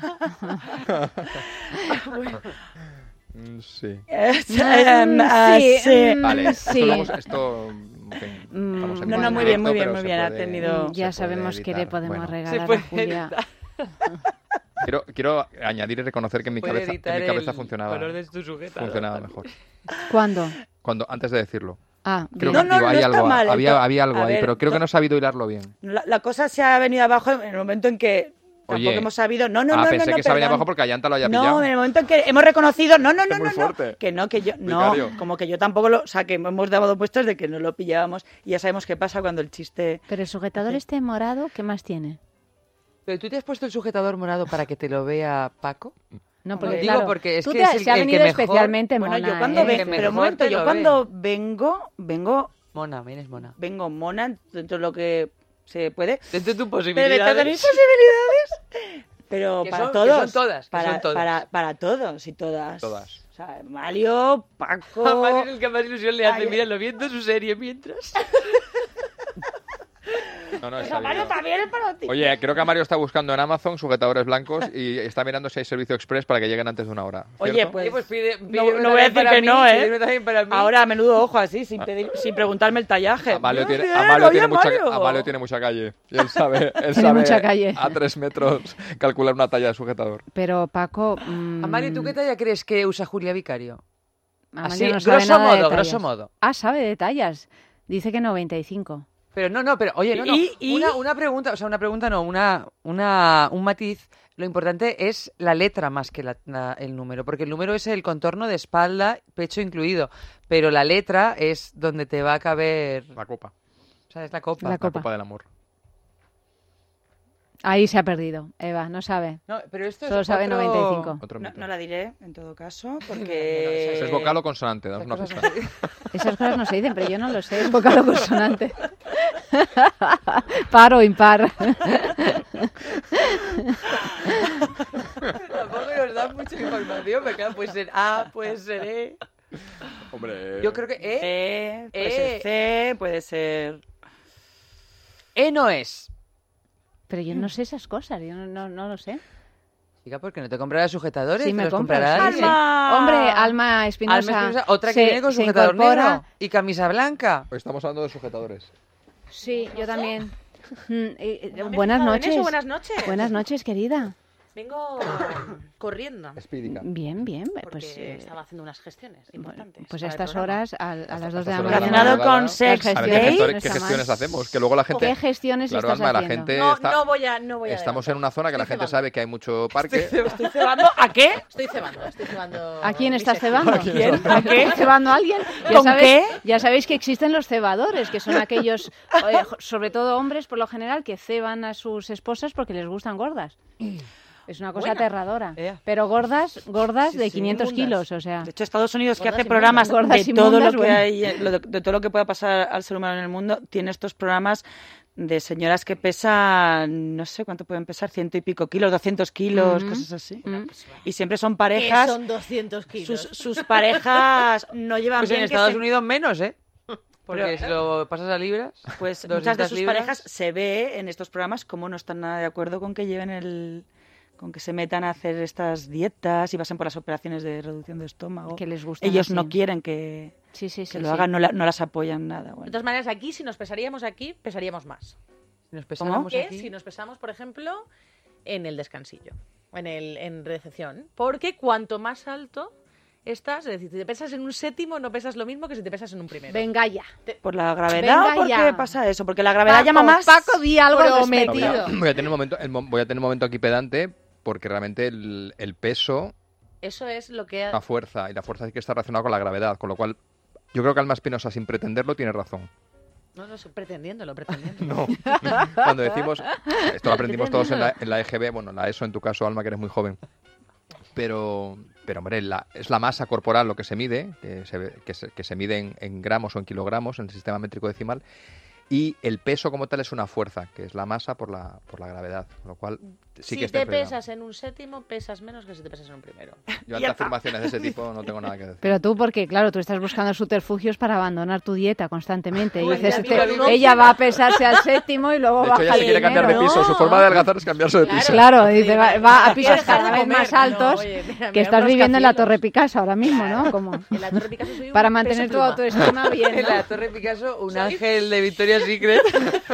Speaker 23: Mm, sí.
Speaker 22: Um, ah,
Speaker 1: Sí,
Speaker 22: sí.
Speaker 1: mm,
Speaker 23: Vale,
Speaker 1: sí.
Speaker 23: esto, lo hemos- esto en fin,
Speaker 1: Mm,
Speaker 23: estamos en
Speaker 22: No, no, muy
Speaker 23: directo,
Speaker 22: bien, muy bien,
Speaker 23: pero
Speaker 22: muy
Speaker 23: se
Speaker 22: bien. Ha
Speaker 23: puede-
Speaker 22: tenido...
Speaker 1: Ya
Speaker 23: se puede
Speaker 1: sabemos que le
Speaker 23: editar.
Speaker 1: podemos
Speaker 23: Bueno.
Speaker 1: regalar
Speaker 2: Se puede
Speaker 1: a Julia.
Speaker 23: Quiero, quiero añadir y reconocer que en mi
Speaker 2: Puede
Speaker 23: cabeza, en
Speaker 2: editar
Speaker 23: mi cabeza
Speaker 2: el
Speaker 23: funcionaba,
Speaker 2: color de tu sujetador.
Speaker 23: funcionaba mejor.
Speaker 1: ¿Cuándo?
Speaker 23: Cuando, antes de decirlo.
Speaker 1: Ah,
Speaker 23: Creo
Speaker 1: bien.
Speaker 23: que
Speaker 22: No, no,
Speaker 23: digo,
Speaker 22: no
Speaker 23: hay
Speaker 22: está
Speaker 23: algo,
Speaker 22: mal,
Speaker 23: había,
Speaker 22: entonces-
Speaker 23: había algo
Speaker 22: a
Speaker 23: ahí,
Speaker 22: ver,
Speaker 23: pero creo que no he sabido hilarlo bien.
Speaker 22: La, la cosa se ha venido abajo en el momento en que tampoco
Speaker 23: Oye.
Speaker 22: hemos sabido... No, no,
Speaker 23: ah,
Speaker 22: no,
Speaker 23: pensé
Speaker 22: no, no,
Speaker 23: que se había
Speaker 22: perdón.
Speaker 23: abajo porque Ayanta lo haya pillado.
Speaker 22: No, en el momento en que hemos reconocido... No, no, no,
Speaker 23: Es muy
Speaker 22: no, no.
Speaker 23: fuerte.
Speaker 22: Que no, que yo... No,
Speaker 23: Vicario.
Speaker 22: como que yo tampoco lo... O sea, que hemos dado muestras de que no lo pillábamos y ya sabemos qué pasa cuando el chiste...
Speaker 1: Pero el sujetador este morado, ¿qué más tiene?
Speaker 2: ¿Pero tú te has puesto el sujetador morado para que te lo vea Paco?
Speaker 1: No,
Speaker 2: Lo
Speaker 1: porque
Speaker 2: digo
Speaker 1: claro,
Speaker 2: porque es
Speaker 1: tú
Speaker 2: que
Speaker 1: te
Speaker 2: es
Speaker 1: ha-
Speaker 2: el-
Speaker 1: se ha
Speaker 2: el que
Speaker 1: venido
Speaker 2: mejor-
Speaker 1: especialmente
Speaker 22: Bueno,
Speaker 1: mona,
Speaker 22: yo cuando
Speaker 1: ¿eh?
Speaker 22: vengo...
Speaker 2: Que
Speaker 22: Pero un
Speaker 2: mejor
Speaker 22: momento,
Speaker 2: te
Speaker 22: yo
Speaker 2: lo
Speaker 22: cuando vengo... Vengo...
Speaker 2: Mona, vienes mona.
Speaker 22: Vengo mona dentro de lo que se puede.
Speaker 2: Dentro de tus
Speaker 22: Pero
Speaker 2: posibilidades.
Speaker 22: dentro de mis posibilidades... Pero
Speaker 2: Que
Speaker 22: para
Speaker 2: son- que
Speaker 22: todos.
Speaker 2: son todas, que
Speaker 22: para,
Speaker 2: son todas.
Speaker 22: Para, para todos y todas.
Speaker 23: Todas.
Speaker 22: O sea, Mario, Paco...
Speaker 2: A Mario es el que más ilusión le hace.
Speaker 22: Ay,
Speaker 2: Míralo viendo su serie mientras.
Speaker 23: No, no,
Speaker 22: Pero
Speaker 23: está
Speaker 22: Mario
Speaker 23: bien.
Speaker 22: también es para ti.
Speaker 23: Oye, creo que Mario está buscando en Amazon sujetadores blancos y está mirando si hay servicio express para que lleguen antes de una hora.
Speaker 22: Oye,
Speaker 23: ¿cierto?
Speaker 22: pues,
Speaker 2: Oye, pues pide-
Speaker 22: no,
Speaker 2: pídeme
Speaker 22: no voy a
Speaker 2: también
Speaker 22: decir
Speaker 2: para
Speaker 22: que
Speaker 2: mí,
Speaker 22: no, ¿eh?
Speaker 2: pídeme también para mí.
Speaker 22: Ahora, a menudo ojo así, sin, pedir, sin preguntarme el tallaje.
Speaker 23: Amalio
Speaker 22: Muy
Speaker 23: tiene,
Speaker 22: bien,
Speaker 23: Amalio
Speaker 22: oye,
Speaker 23: tiene mucha,
Speaker 22: Mario.
Speaker 23: Amalio tiene mucha calle. Y él sabe, él
Speaker 1: Tiene
Speaker 23: sabe
Speaker 1: mucha calle.
Speaker 23: a tres metros calcular una talla de sujetador.
Speaker 1: Pero Paco... mm,
Speaker 2: Amalia, ¿tú qué talla crees que usa Julia Vicario?
Speaker 1: Amalia
Speaker 2: Así,
Speaker 1: no sabe
Speaker 2: grosso
Speaker 1: nada de
Speaker 2: modo,
Speaker 1: tallas.
Speaker 2: grosso modo.
Speaker 1: Ah, sabe de tallas. Dice que noventa y cinco.
Speaker 2: Pero no, no, pero oye, no, no.
Speaker 22: Y- y-
Speaker 2: Una, una pregunta, o sea, una pregunta no, una, una, un matiz. Lo importante es la letra más que la- la- el número, porque el número es el contorno de espalda, pecho incluido, pero la letra es donde te va a caber,
Speaker 23: La copa.
Speaker 2: o sea, es la copa.
Speaker 1: La
Speaker 23: La
Speaker 1: copa.
Speaker 23: copa del amor.
Speaker 1: Ahí se ha perdido. Eva, no sabe.
Speaker 2: No, pero esto
Speaker 1: Solo
Speaker 2: es
Speaker 1: sabe
Speaker 2: otro-
Speaker 1: noventa y cinco.
Speaker 23: Otro
Speaker 22: No,
Speaker 23: mito.
Speaker 22: no la diré, en todo caso, porque...
Speaker 23: ¿Es vocal o consonante? Danos una
Speaker 2: Esas
Speaker 23: pista.
Speaker 2: cosas
Speaker 1: Esas cosas no se dicen, pero yo no lo sé. Es vocal o consonante. Par o impar.
Speaker 2: Tampoco nos dan mucha información, porque claro, puede ser A, puede ser E.
Speaker 23: Hombre.
Speaker 2: Yo creo que E,
Speaker 22: E, puede
Speaker 2: Eh.
Speaker 22: ser C, puede ser...
Speaker 2: E no es.
Speaker 1: Pero yo no sé esas cosas, yo no, no, no lo sé.
Speaker 2: Chica, ¿por qué no te comprarás sujetadores?
Speaker 1: Sí,
Speaker 2: ¿Te
Speaker 1: me
Speaker 2: los
Speaker 1: compro,
Speaker 2: comprarás?
Speaker 1: sí, sí.
Speaker 22: ¡Alma!
Speaker 1: Hombre, Alma Espinosa.
Speaker 2: Alma Espinosa, otra que
Speaker 1: se-
Speaker 2: viene con
Speaker 1: se
Speaker 2: sujetador
Speaker 1: incorpora.
Speaker 2: negro y camisa blanca.
Speaker 23: Hoy estamos hablando de sujetadores.
Speaker 1: Sí, yo también. Mm, eh, eh,
Speaker 3: ¿No me he
Speaker 1: buenas
Speaker 3: fijado en
Speaker 1: noches.
Speaker 3: eso? Buenas noches.
Speaker 1: Buenas noches, querida.
Speaker 3: Vengo corriendo.
Speaker 23: Espídica.
Speaker 1: Bien, bien.
Speaker 3: Porque
Speaker 1: Pues, eh,
Speaker 3: estaba haciendo unas gestiones importantes.
Speaker 1: pues a
Speaker 3: para el
Speaker 1: estas
Speaker 3: programa.
Speaker 1: horas, a, a las dos de la
Speaker 23: Estas horas
Speaker 1: mañana.
Speaker 22: Relacionado
Speaker 23: madrugada.
Speaker 22: con sex
Speaker 1: Las
Speaker 23: A ver, ¿qué,
Speaker 22: day.
Speaker 23: gestor-
Speaker 1: no
Speaker 23: qué
Speaker 1: está
Speaker 23: gestiones
Speaker 1: mal.
Speaker 23: hacemos? Que luego la gente...
Speaker 1: ¿Qué gestiones
Speaker 23: Claro,
Speaker 1: estás
Speaker 23: Alma, la
Speaker 1: haciendo?
Speaker 23: gente
Speaker 3: No,
Speaker 23: está...
Speaker 3: no voy a, no voy a
Speaker 23: Estamos
Speaker 3: adelantar.
Speaker 23: en una zona que la
Speaker 3: Estoy
Speaker 23: gente
Speaker 3: cebando.
Speaker 23: sabe que hay mucho parque.
Speaker 3: Estoy cebando. ¿A qué? Estoy cebando, estoy cebando.
Speaker 1: ¿A quién
Speaker 3: mi
Speaker 1: estás
Speaker 3: sección.
Speaker 1: cebando?
Speaker 22: ¿Quién?
Speaker 1: ¿A qué? ¿Cebando a alguien? Ya
Speaker 22: ¿Con
Speaker 1: sabéis,
Speaker 22: qué?
Speaker 1: Ya sabéis que existen los cebadores, que son aquellos, eh, sobre todo hombres por lo general, que ceban a sus esposas porque les gustan gordas. Es una cosa
Speaker 3: Buena.
Speaker 1: aterradora.
Speaker 22: Ea.
Speaker 1: Pero gordas, gordas
Speaker 22: Sí,
Speaker 1: de
Speaker 22: sí,
Speaker 1: quinientos
Speaker 22: inmundas.
Speaker 1: kilos, o sea.
Speaker 22: De hecho, Estados Unidos, que
Speaker 3: Gordas
Speaker 22: hace
Speaker 3: inmundas.
Speaker 22: programas
Speaker 1: Gordas
Speaker 22: de todo
Speaker 1: inmundas,
Speaker 22: lo que
Speaker 1: bueno.
Speaker 22: hay, eh, lo de, de todo lo que pueda pasar al ser humano en el mundo, tiene estos programas de señoras que pesan, no sé cuánto pueden pesar, ciento y pico kilos, doscientos kilos,
Speaker 1: Ujú.
Speaker 22: cosas así.
Speaker 1: Mm.
Speaker 22: Y siempre son
Speaker 3: ¿Qué
Speaker 22: parejas,
Speaker 3: son doscientos kilos?
Speaker 22: sus, sus parejas no llevan
Speaker 2: Pues
Speaker 22: bien
Speaker 2: en
Speaker 22: que
Speaker 2: Estados
Speaker 22: se-
Speaker 2: Unidos menos, ¿eh? Porque
Speaker 22: Pero-
Speaker 2: si lo pasas a libras,
Speaker 22: Pues
Speaker 2: doscientas
Speaker 22: muchas de sus
Speaker 2: libras.
Speaker 22: parejas se ve en estos programas como no están nada de acuerdo con que lleven el con que se metan a hacer estas dietas y pasen por las operaciones de reducción de estómago.
Speaker 1: Que les gustan
Speaker 22: Ellos
Speaker 1: así.
Speaker 22: no quieren que,
Speaker 1: Sí, sí, sí.
Speaker 22: que lo
Speaker 1: sí.
Speaker 22: hagan, no, la- no las apoyan nada.
Speaker 3: De
Speaker 22: Bueno.
Speaker 3: todas maneras, aquí, si nos pesaríamos aquí, pesaríamos más.
Speaker 2: Si nos pesáramos
Speaker 3: Que
Speaker 2: aquí...
Speaker 3: si nos pesamos, por ejemplo, en el descansillo, en el en recepción. Porque cuanto más alto estás, es decir, si te pesas en un séptimo, no pesas lo mismo que si te pesas en un primero.
Speaker 1: Venga ya.
Speaker 22: ¿Por la gravedad
Speaker 1: Venga
Speaker 22: o por
Speaker 1: ya.
Speaker 22: qué pasa eso? Porque la gravedad
Speaker 1: Paco,
Speaker 22: llama más...
Speaker 1: Paco, di algo al
Speaker 3: prometido.
Speaker 23: Voy a,
Speaker 1: respecto.
Speaker 23: voy a tener un momento, el mo- voy a tener un momento aquí pedante porque realmente el, el peso,
Speaker 3: Eso es lo que...
Speaker 23: la fuerza y la fuerza sí que está relacionada con la gravedad, con lo cual yo creo que Alma Espinosa sin pretenderlo tiene razón.
Speaker 3: No, no, pretendiéndolo, pretendiéndolo.
Speaker 23: No. Cuando decimos... Esto lo aprendimos todos en la, en la E G B, bueno, en la ESO en tu caso, Alma, que eres muy joven. Pero, pero hombre, la, es la masa corporal lo que se mide, que se, que se, que se mide en, en gramos o en kilogramos en el sistema métrico decimal, y el peso como tal es una fuerza, que es la masa por la, por la gravedad, lo cual sí
Speaker 3: si
Speaker 23: que está
Speaker 3: te
Speaker 23: influido.
Speaker 3: pesas en un séptimo, pesas menos que si te pesas en un primero.
Speaker 23: Yo ante afirmaciones de ese tipo no tengo nada que decir.
Speaker 1: Pero tú, porque claro, tú estás buscando subterfugios para abandonar tu dieta constantemente. Y
Speaker 23: Pues
Speaker 1: dices,
Speaker 23: ya,
Speaker 1: este,
Speaker 23: digo,
Speaker 1: ella va a pesarse al séptimo y luego
Speaker 23: De hecho,
Speaker 1: baja
Speaker 23: ella se
Speaker 1: el
Speaker 23: quiere cambiar de
Speaker 1: dinero.
Speaker 23: piso, su forma de adelgazar es cambiarse de piso.
Speaker 1: Claro, dice, va, va a pisos
Speaker 3: Quiero dejar
Speaker 1: cada
Speaker 3: de
Speaker 1: vez
Speaker 3: comer.
Speaker 1: más
Speaker 3: No,
Speaker 1: altos,
Speaker 3: oye, mira,
Speaker 1: que
Speaker 3: mira,
Speaker 1: estás
Speaker 3: unos
Speaker 1: viviendo en la
Speaker 3: cacielos.
Speaker 1: Torre Picasso ahora mismo, ¿no? Como
Speaker 3: En la Torre Picasso soy un
Speaker 1: para mantener
Speaker 3: peso
Speaker 1: tu
Speaker 3: pluma.
Speaker 1: autoestima bien,
Speaker 2: En
Speaker 1: ¿no?
Speaker 2: la Torre Picasso, un ángel de Victoria's Secret.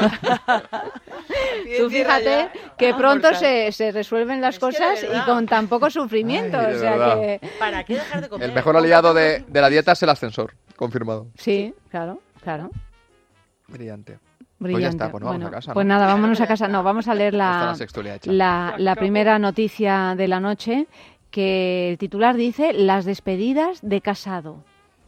Speaker 1: Tú fíjate que
Speaker 2: Ah,
Speaker 1: pronto
Speaker 2: mortal.
Speaker 1: se, se resuelven las
Speaker 3: Es que de
Speaker 1: cosas y
Speaker 3: verdad.
Speaker 1: con tan poco sufrimiento.
Speaker 23: Ay, de
Speaker 1: o sea
Speaker 23: verdad.
Speaker 1: que...
Speaker 3: ¿Para qué dejar de comer?
Speaker 23: El mejor aliado de, de la dieta es el ascensor, confirmado.
Speaker 1: Sí, claro, claro.
Speaker 23: Brillante.
Speaker 1: Brillante.
Speaker 23: Pues ya está, pues nos
Speaker 1: Bueno,
Speaker 23: vamos a casa, ¿no?
Speaker 1: pues nada, vámonos a casa. No, vamos a leer
Speaker 23: Está
Speaker 1: la,
Speaker 23: la sextulia hecha.
Speaker 1: la, la primera noticia de la noche, que el titular dice las despedidas de casado.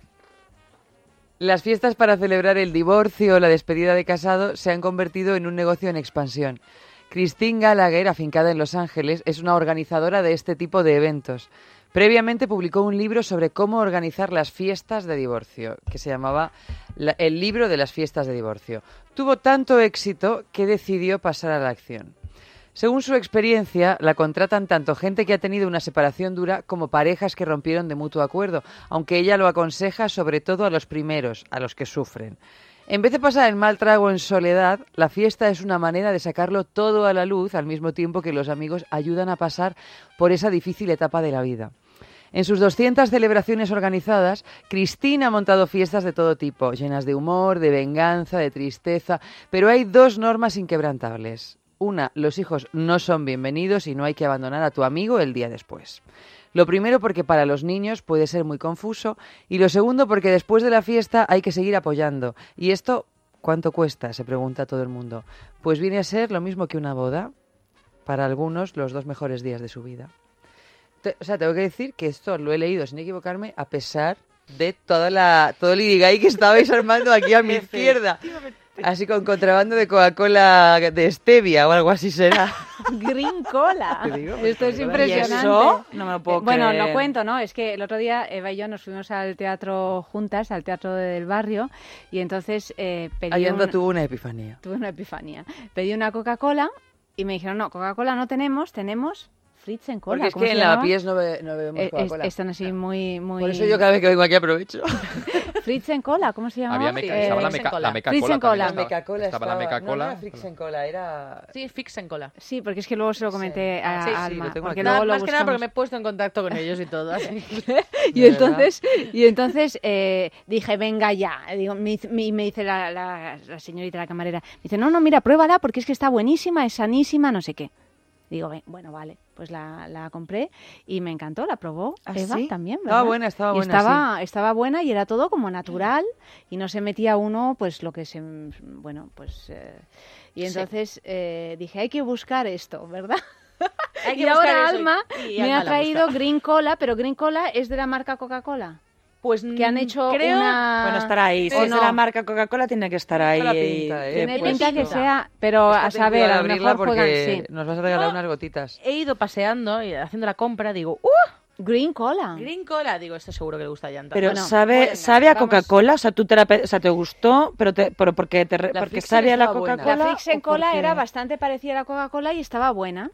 Speaker 2: Las fiestas para celebrar el divorcio o la despedida de casado se han convertido en un negocio en expansión. Christine Gallagher, afincada en Los Ángeles, es una organizadora de este tipo de eventos. Previamente publicó un libro sobre cómo organizar las fiestas de divorcio, que se llamaba la- El libro de las fiestas de divorcio. Tuvo tanto éxito que decidió pasar a la acción. Según su experiencia, la contratan tanto gente que ha tenido una separación dura como parejas que rompieron de mutuo acuerdo, aunque ella lo aconseja sobre todo a los primeros, a los que sufren. En vez de pasar el mal trago en soledad, la fiesta es una manera de sacarlo todo a la luz al mismo tiempo que los amigos ayudan a pasar por esa difícil etapa de la vida. En sus doscientas celebraciones organizadas, Christine ha montado fiestas de todo tipo, llenas de humor, de venganza, de tristeza, pero hay dos normas inquebrantables. Una, los hijos no son bienvenidos y no hay que abandonar a tu amigo el día después. Lo primero porque para los niños puede ser muy confuso y lo segundo porque después de la fiesta hay que seguir apoyando. ¿Y esto cuánto cuesta?, se pregunta todo el mundo. Pues viene a ser lo mismo que una boda. Para algunos, los dos mejores días de su vida. Te- o sea, tengo que decir que esto lo he leído sin equivocarme a pesar de toda la, todo el irigay que estabais armando aquí a mi izquierda. Así con contrabando de Coca-Cola de stevia o algo así será.
Speaker 1: Green Cola.
Speaker 2: Te digo,
Speaker 1: Esto es
Speaker 2: ¿y
Speaker 1: impresionante.
Speaker 2: eso? No me lo puedo
Speaker 1: Eh, Bueno,
Speaker 2: creer.
Speaker 1: lo cuento, ¿no? Es que el otro día Eva y yo nos fuimos al teatro juntas, al teatro del barrio, y entonces eh, pedí
Speaker 2: Ayanda
Speaker 1: un-
Speaker 2: tuvo una epifanía.
Speaker 1: tuve una epifanía. Pedí una Coca-Cola y me dijeron, no, Coca-Cola no tenemos, tenemos Fritz en Cola.
Speaker 2: Porque es
Speaker 1: ¿Cómo
Speaker 2: que
Speaker 1: se
Speaker 2: en
Speaker 1: llama?
Speaker 2: Lavapiés no, be- no bebemos
Speaker 1: Eh, es-
Speaker 2: Coca-Cola.
Speaker 1: están así muy, muy...
Speaker 2: Por eso yo cada vez que vengo aquí aprovecho.
Speaker 1: Fritz en Cola, ¿cómo se llama?
Speaker 23: Había meca- estaba la meca- la meca
Speaker 1: Fritz
Speaker 23: cola
Speaker 1: en Cola.
Speaker 23: también estaba.
Speaker 2: Meca-Cola
Speaker 23: Estaba la Meca-Cola.
Speaker 2: No, no era Fritz en Cola, era...
Speaker 3: Sí, fix en cola.
Speaker 1: Sí, porque es que luego se lo comenté a,
Speaker 3: Sí, sí,
Speaker 1: a Alma.
Speaker 3: lo tengo
Speaker 1: porque
Speaker 3: aquí.
Speaker 1: luego
Speaker 3: Nada,
Speaker 1: lo
Speaker 3: más que nada porque
Speaker 1: buscamos.
Speaker 3: me he puesto en contacto con ellos y todo. así.
Speaker 1: Y entonces, y entonces eh, dije, venga ya. Digo, me, dice- me, me dice la, la, la señorita, la camarera, me dice, no, no, mira, pruébala porque es que está buenísima, es sanísima, no sé qué. Digo, "Ven, bueno, vale, pues la, la compré y me encantó, la probó
Speaker 2: ¿Ah,
Speaker 1: Eva
Speaker 2: sí?
Speaker 1: también,
Speaker 2: Estaba
Speaker 1: ¿verdad?
Speaker 2: buena, estaba
Speaker 1: Y
Speaker 2: buena,
Speaker 1: estaba, estaba buena y era todo como natural y no se metía uno, pues lo que se, bueno, pues... eh, y
Speaker 3: Sí.
Speaker 1: entonces eh, dije, hay que buscar esto, ¿verdad?
Speaker 3: Hay que
Speaker 1: y
Speaker 3: buscar
Speaker 1: ahora
Speaker 3: eso,
Speaker 1: Alma
Speaker 3: y
Speaker 1: me
Speaker 3: Alma
Speaker 1: ha
Speaker 3: la
Speaker 1: traído
Speaker 3: busca.
Speaker 1: Green Cola, pero Green Cola es de la marca Coca-Cola.
Speaker 3: Pues
Speaker 1: que han hecho
Speaker 3: creo-
Speaker 1: una...
Speaker 22: Bueno, estará ahí. Si
Speaker 1: ¿O
Speaker 22: es de
Speaker 1: no?
Speaker 22: la marca Coca-Cola, tiene que estar ahí.
Speaker 2: la pinta, ¿eh?
Speaker 1: Tiene
Speaker 22: Pues,
Speaker 1: pinta que
Speaker 22: no.
Speaker 1: sea, pero
Speaker 2: Esta
Speaker 1: a
Speaker 2: ten
Speaker 1: saber,
Speaker 2: cuidado
Speaker 1: a
Speaker 2: de
Speaker 1: lo
Speaker 2: abrirla
Speaker 1: mejor juegan,
Speaker 2: porque
Speaker 1: sí.
Speaker 2: nos vas a regalar
Speaker 3: Yo-
Speaker 2: unas gotitas.
Speaker 3: He ido paseando y haciendo la compra, digo, ¡uh!
Speaker 1: Green Cola.
Speaker 3: Green Cola. Digo, esto seguro que le gusta a Yanta.
Speaker 22: Pero
Speaker 3: Bueno,
Speaker 22: sabe,
Speaker 3: venga,
Speaker 22: sabe a
Speaker 3: vamos.
Speaker 22: Coca-Cola, o sea, tú te, la pe- o sea, te gustó, pero, te, pero porque te re-
Speaker 2: La
Speaker 22: porque
Speaker 2: Friesen
Speaker 22: sabe a la
Speaker 2: estaba buena.
Speaker 22: Coca-Cola.
Speaker 1: La Fix en
Speaker 22: o
Speaker 1: Cola
Speaker 22: porque-
Speaker 1: era bastante parecida a la Coca-Cola y estaba buena.